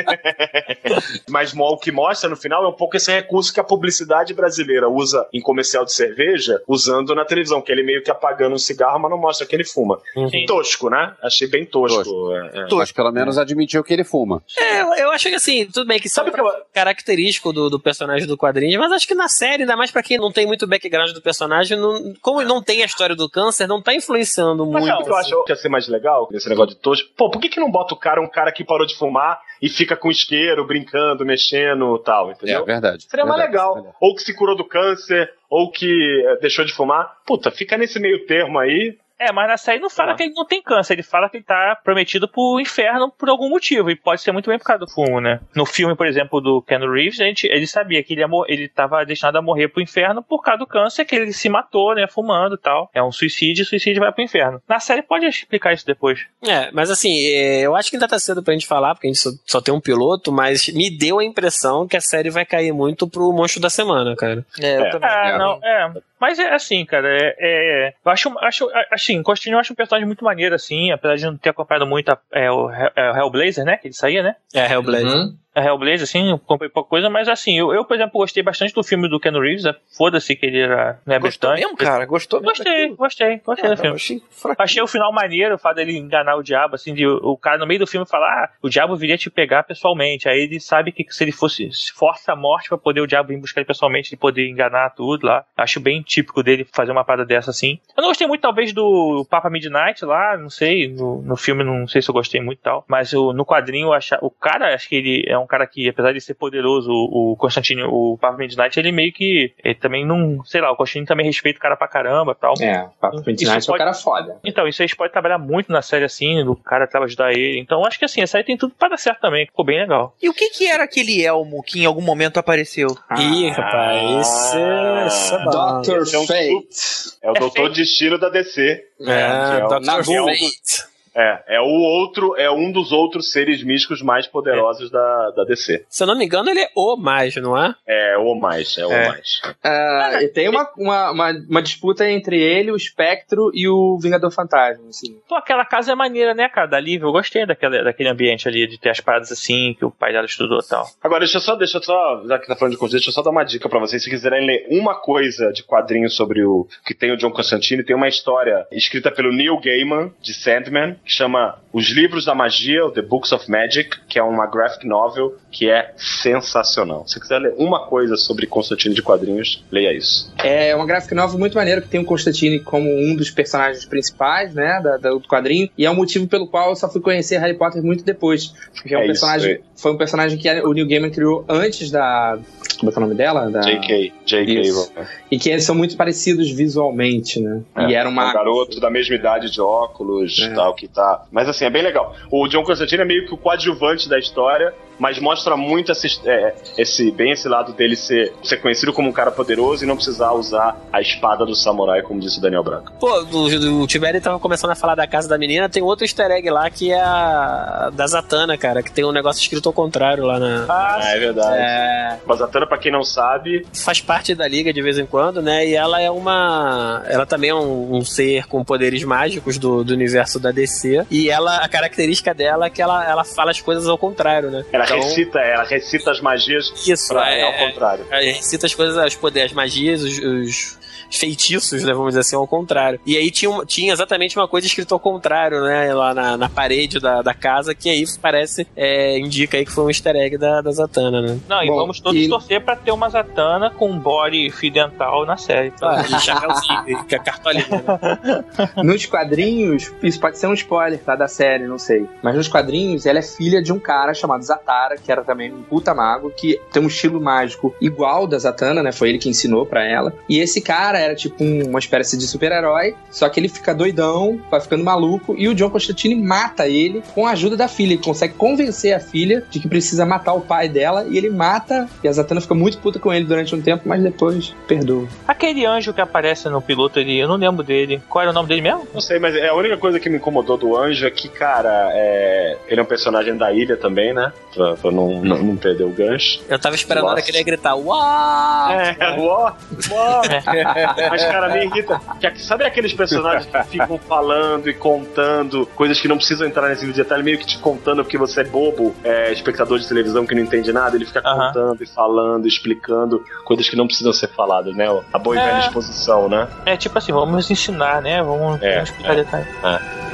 esse... Mas o que mostra no final é um pouco esse recurso que a publicidade brasileira usa em comercial de cerveja, usando na televisão, que ele meio que apagando um cigarro, mas não mostra que ele fuma. Uhum. Tosco, né? Achei bem tosco. tosco. É, é. Mas pelo menos admitiu que ele fuma. É, eu, eu acho que assim, tudo bem que isso é que eu... característico do, do personagem do quadrinho, mas acho que na série, ainda mais pra quem não tem muito background do personagem, não, como não tem a história do câncer, não tá influenciando mas muito. Não, assim. Eu acho que ia ser mais legal, esse negócio de tosco. Pô, por que que não bota o cara, um cara que parou de fumar e fica com isqueiro, brincando, mexendo e tal, entendeu? É verdade. Seria verdade, mais legal. Verdade. Ou que se curou do câncer, ou que deixou de fumar. Puta, fica nesse meio termo aí. É, mas na série não fala ah. que ele não tem câncer, ele fala que ele tá prometido pro inferno por algum motivo, e pode ser muito bem por causa do fumo, né? No filme, por exemplo, do Ken Reeves, a gente, ele sabia que ele, ia ele tava destinado a morrer pro inferno por causa do câncer, que ele se matou, né, fumando e tal. É um suicídio, suicídio vai pro inferno. Na série pode explicar isso depois. É, mas assim, eu acho que ainda tá cedo pra gente falar, porque a gente só, só tem um piloto, mas me deu a impressão que a série vai cair muito pro monstro da semana, cara. É, eu também. É, não, é... Mas é assim, cara, é, é, eu acho, acho assim, Constantine eu acho um personagem muito maneiro, assim, apesar de não ter acompanhado muito a, é, o, é, o Hellblazer, né, que ele saía, né? É, Hellblazer. Uhum. A Hellblazer, assim, eu comprei pouca coisa, mas assim, eu, eu, por exemplo, gostei bastante do filme do Ken Reeves, né? Foda-se que ele era, né, Gostou mesmo, cara? Gostou mesmo? Gostei, gostei, gostei ah, do filme. Achei, achei o final maneiro, o fato dele enganar o diabo, assim, de o, o cara no meio do filme falar, ah, o diabo viria te pegar pessoalmente, aí ele sabe que se ele fosse, se força a morte pra poder o diabo vir buscar ele pessoalmente, ele poder enganar tudo lá. Acho bem típico dele fazer uma parada dessa, assim. Eu não gostei muito, talvez, do Papa Midnight lá, não sei, no, no filme não sei se eu gostei muito e tal, mas o, no quadrinho, acho, o cara, acho que ele é um cara que, apesar de ser poderoso, o Constantine, o Papa Midnight, ele meio que, ele também não, sei lá, o Constantine também respeita o cara pra caramba e tal. É, o Papa Midnight é um cara foda. Então, isso aí pode trabalhar muito na série, assim, do cara que ajudar ele. Então, acho que assim, a série tem tudo pra dar certo também, ficou bem legal. E o que que era aquele elmo que em algum momento apareceu? Ah, Ih, rapaz, esse é, esse é doutor Fate. É o é Doutor Fate. Destino da D C. É, é, é doutor Fate. É, é o outro, é um dos outros seres místicos mais poderosos é. da, da D C. Se eu não me engano, ele é o mais, não é? É, o mais, é o é. mais. Uh, e tem uma, uma, uma, uma disputa entre ele, o Espectro e o Vingador Fantasma, assim. Pô, aquela casa é maneira, né, cara, da Lívia, eu gostei daquele, daquele ambiente ali, de ter as paradas assim, que o pai dela estudou e tal. Agora, deixa eu só, deixa eu só, já que tá falando de coisa, deixa eu só dar uma dica pra vocês, se quiserem ler uma coisa de quadrinho sobre o, que tem o John Constantine, tem uma história escrita pelo Neil Gaiman, de Sandman, que chama Os Livros da Magia, o The Books of Magic, que é uma graphic novel que é sensacional. Se quiser ler uma coisa sobre Constantine de quadrinhos, leia isso. É uma graphic novel muito maneira, que tem o Constantine como um dos personagens principais, né, da, da, do quadrinho, e é o motivo pelo qual eu só fui conhecer Harry Potter muito depois. Porque é um é personagem, isso, é. foi um personagem que o Neil Gaiman criou antes da... Como é que é o nome dela? Da... J K. J K. E que eles são muito parecidos visualmente, né? É, e era uma... um garoto da mesma idade de óculos, é. tal, que tá... Mas assim, é bem legal. O John Constantine é meio que o coadjuvante da história, mas mostra muito esse, é, esse, bem esse lado dele ser, ser conhecido como um cara poderoso e não precisar usar a espada do samurai, como disse o Daniel Branco. Pô, o, o Tiberi tava começando a falar da casa da menina, tem outro easter egg lá que é a da Zatanna, cara, que tem um negócio escrito ao contrário lá na... Ah, é verdade. É... A Zatanna, pra quem não sabe... Faz parte da Liga de vez em quando, né, e ela é uma... Ela também é um, um ser com poderes mágicos do, do universo da D C, e ela, a característica dela é que ela, ela fala as coisas ao contrário, né? Ela Então, recita, ela recita as magias isso, pra, é, ao contrário. É, recita as coisas, os poderes, as magias, os, os feitiços, né, vamos dizer assim, ao contrário. E aí tinha, tinha exatamente uma coisa escrita ao contrário, né, lá na, na parede da, da casa, que aí parece, é, indica aí que foi um easter egg da, da Zatanna, né? Não, e Bom, vamos todos e... torcer pra ter uma Zatanna com um body fio dental na série. Ah, e chapéuzinho, que é cartolinha, né? Nos quadrinhos, isso pode ser um spoiler, tá, da série, não sei. Mas nos quadrinhos, ela é filha de um cara chamado Zatara, que era também um puta mago, que tem um estilo mágico igual da Zatanna, né? Foi ele que ensinou pra ela. E esse cara era tipo um, uma espécie de super-herói, só que ele fica doidão, vai ficando maluco, e o John Constantine mata ele com a ajuda da filha. Ele consegue convencer a filha de que precisa matar o pai dela, e ele mata, e a Zatanna fica muito puta com ele durante um tempo, mas depois perdoa. Aquele anjo que aparece no piloto ali, eu não lembro dele. Qual era o nome dele mesmo? Não sei, mas é a única coisa que me incomodou do anjo é que, cara, é... ele é um personagem da ilha também, né? Pra, pra não, não, não perder o gancho. Eu tava esperando a hora que ele ia gritar, uau! É, uau! Uau! Mas, cara, me irrita. Que, sabe aqueles personagens que ficam falando e contando coisas que não precisam entrar nesse detalhe, meio que te contando porque você é bobo, é, espectador de televisão que não entende nada, ele fica uh-huh. contando e falando, explicando coisas que não precisam ser faladas, né? A boa e velha é. exposição, né? É tipo assim, vamos ensinar, né? Vamos, é, vamos explicar é, detalhes. É.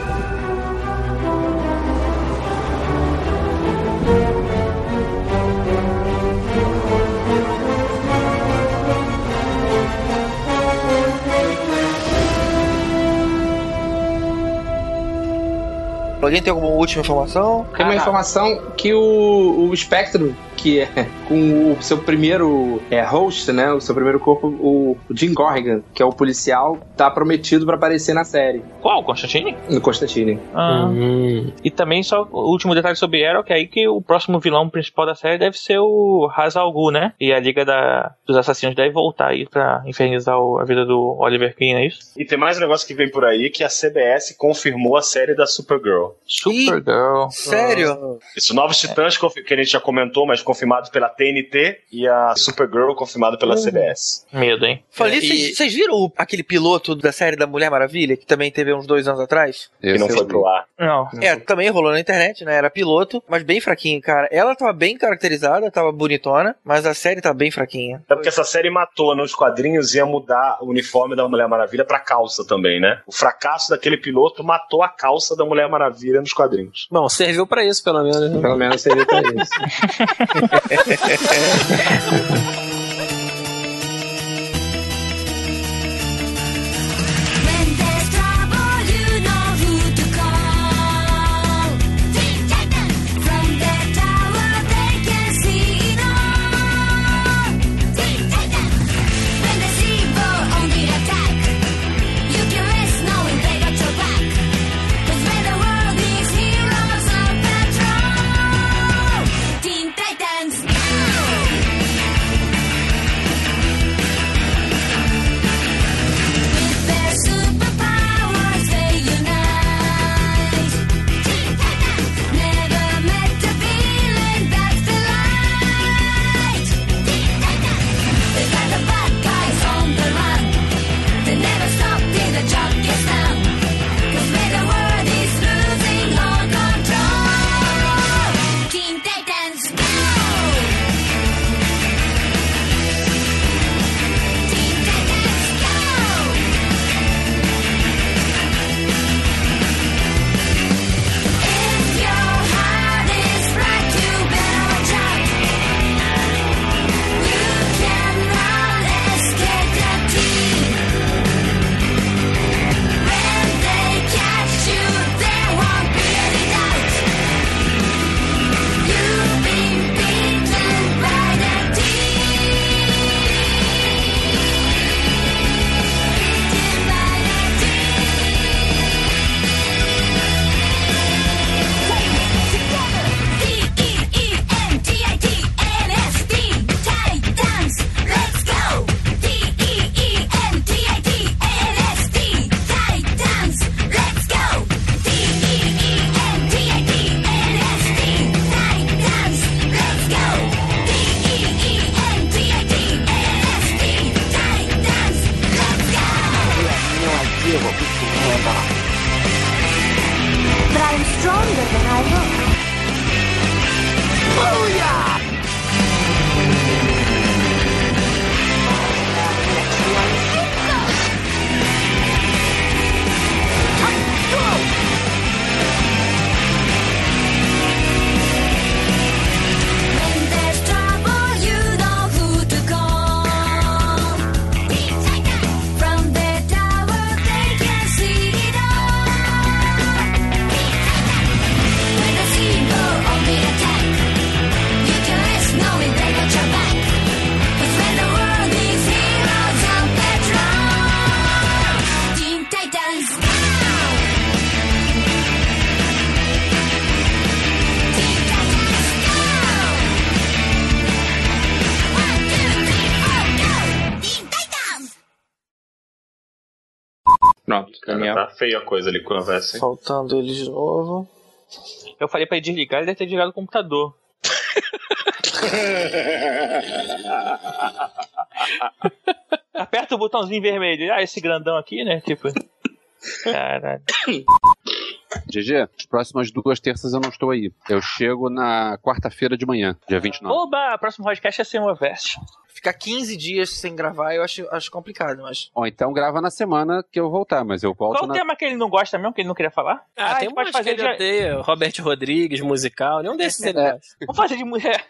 Alguém tem alguma última informação? Tem uma ah, informação que o, o Spectro, que é com o seu primeiro é, host, né? O seu primeiro corpo, o Jim Corrigan, que é o policial, tá prometido pra aparecer na série. Qual? O Constantine? No Constantine. Ah. Uhum. E também só o último detalhe sobre Arrow, que é aí que o próximo vilão principal da série deve ser o Ra's al Ghul, né? E a Liga da, dos Assassinos deve voltar aí pra infernizar o, a vida do Oliver Queen, é isso? E tem mais um negócio que vem por aí, que a C B S confirmou a série da Supergirl. Supergirl. Sério? Isso, Novos Titãs, é. que a gente já comentou, mas confirmado pela T N T, e a Supergirl confirmado pela uhum. C B S. Medo, hein? Falei, vocês e... viram aquele piloto da série da Mulher Maravilha, que também teve uns dois anos atrás? Que não foi pro ar. Não. É, também rolou na internet, né? Era piloto, mas bem fraquinho, cara. Ela tava bem caracterizada, tava bonitona, mas a série tá bem fraquinha. É porque essa série matou nos quadrinhos, ia mudar o uniforme da Mulher Maravilha pra calça também, né? O fracasso daquele piloto matou a calça da Mulher Maravilha nos quadrinhos. Bom, serviu pra isso, pelo menos. Né? Pelo menos serviu pra isso. Pronto, Daniel. Tá feia a coisa ali com a conversa. Faltando ele de novo. Eu falei pra ele desligar, ele deve ter desligado o computador. Aperta aperta o botãozinho vermelho. Ah, esse grandão aqui, né? Tipo. Caralho. G G, as próximas duas terças eu não estou aí. Eu chego na quarta-feira de manhã, dia vinte e nove. Oba, próximo podcast é Summerfest. Ficar quinze dias sem gravar eu acho, acho complicado, mas... Ou então grava na semana que eu voltar, mas eu volto Qual na... o tema que ele não gosta mesmo, que ele não queria falar? Ah, ah tem um pode fazer que ele de... odeia. Robert Rodrigues, musical, nenhum desses ele é. gosta. Vamos fazer de mulher.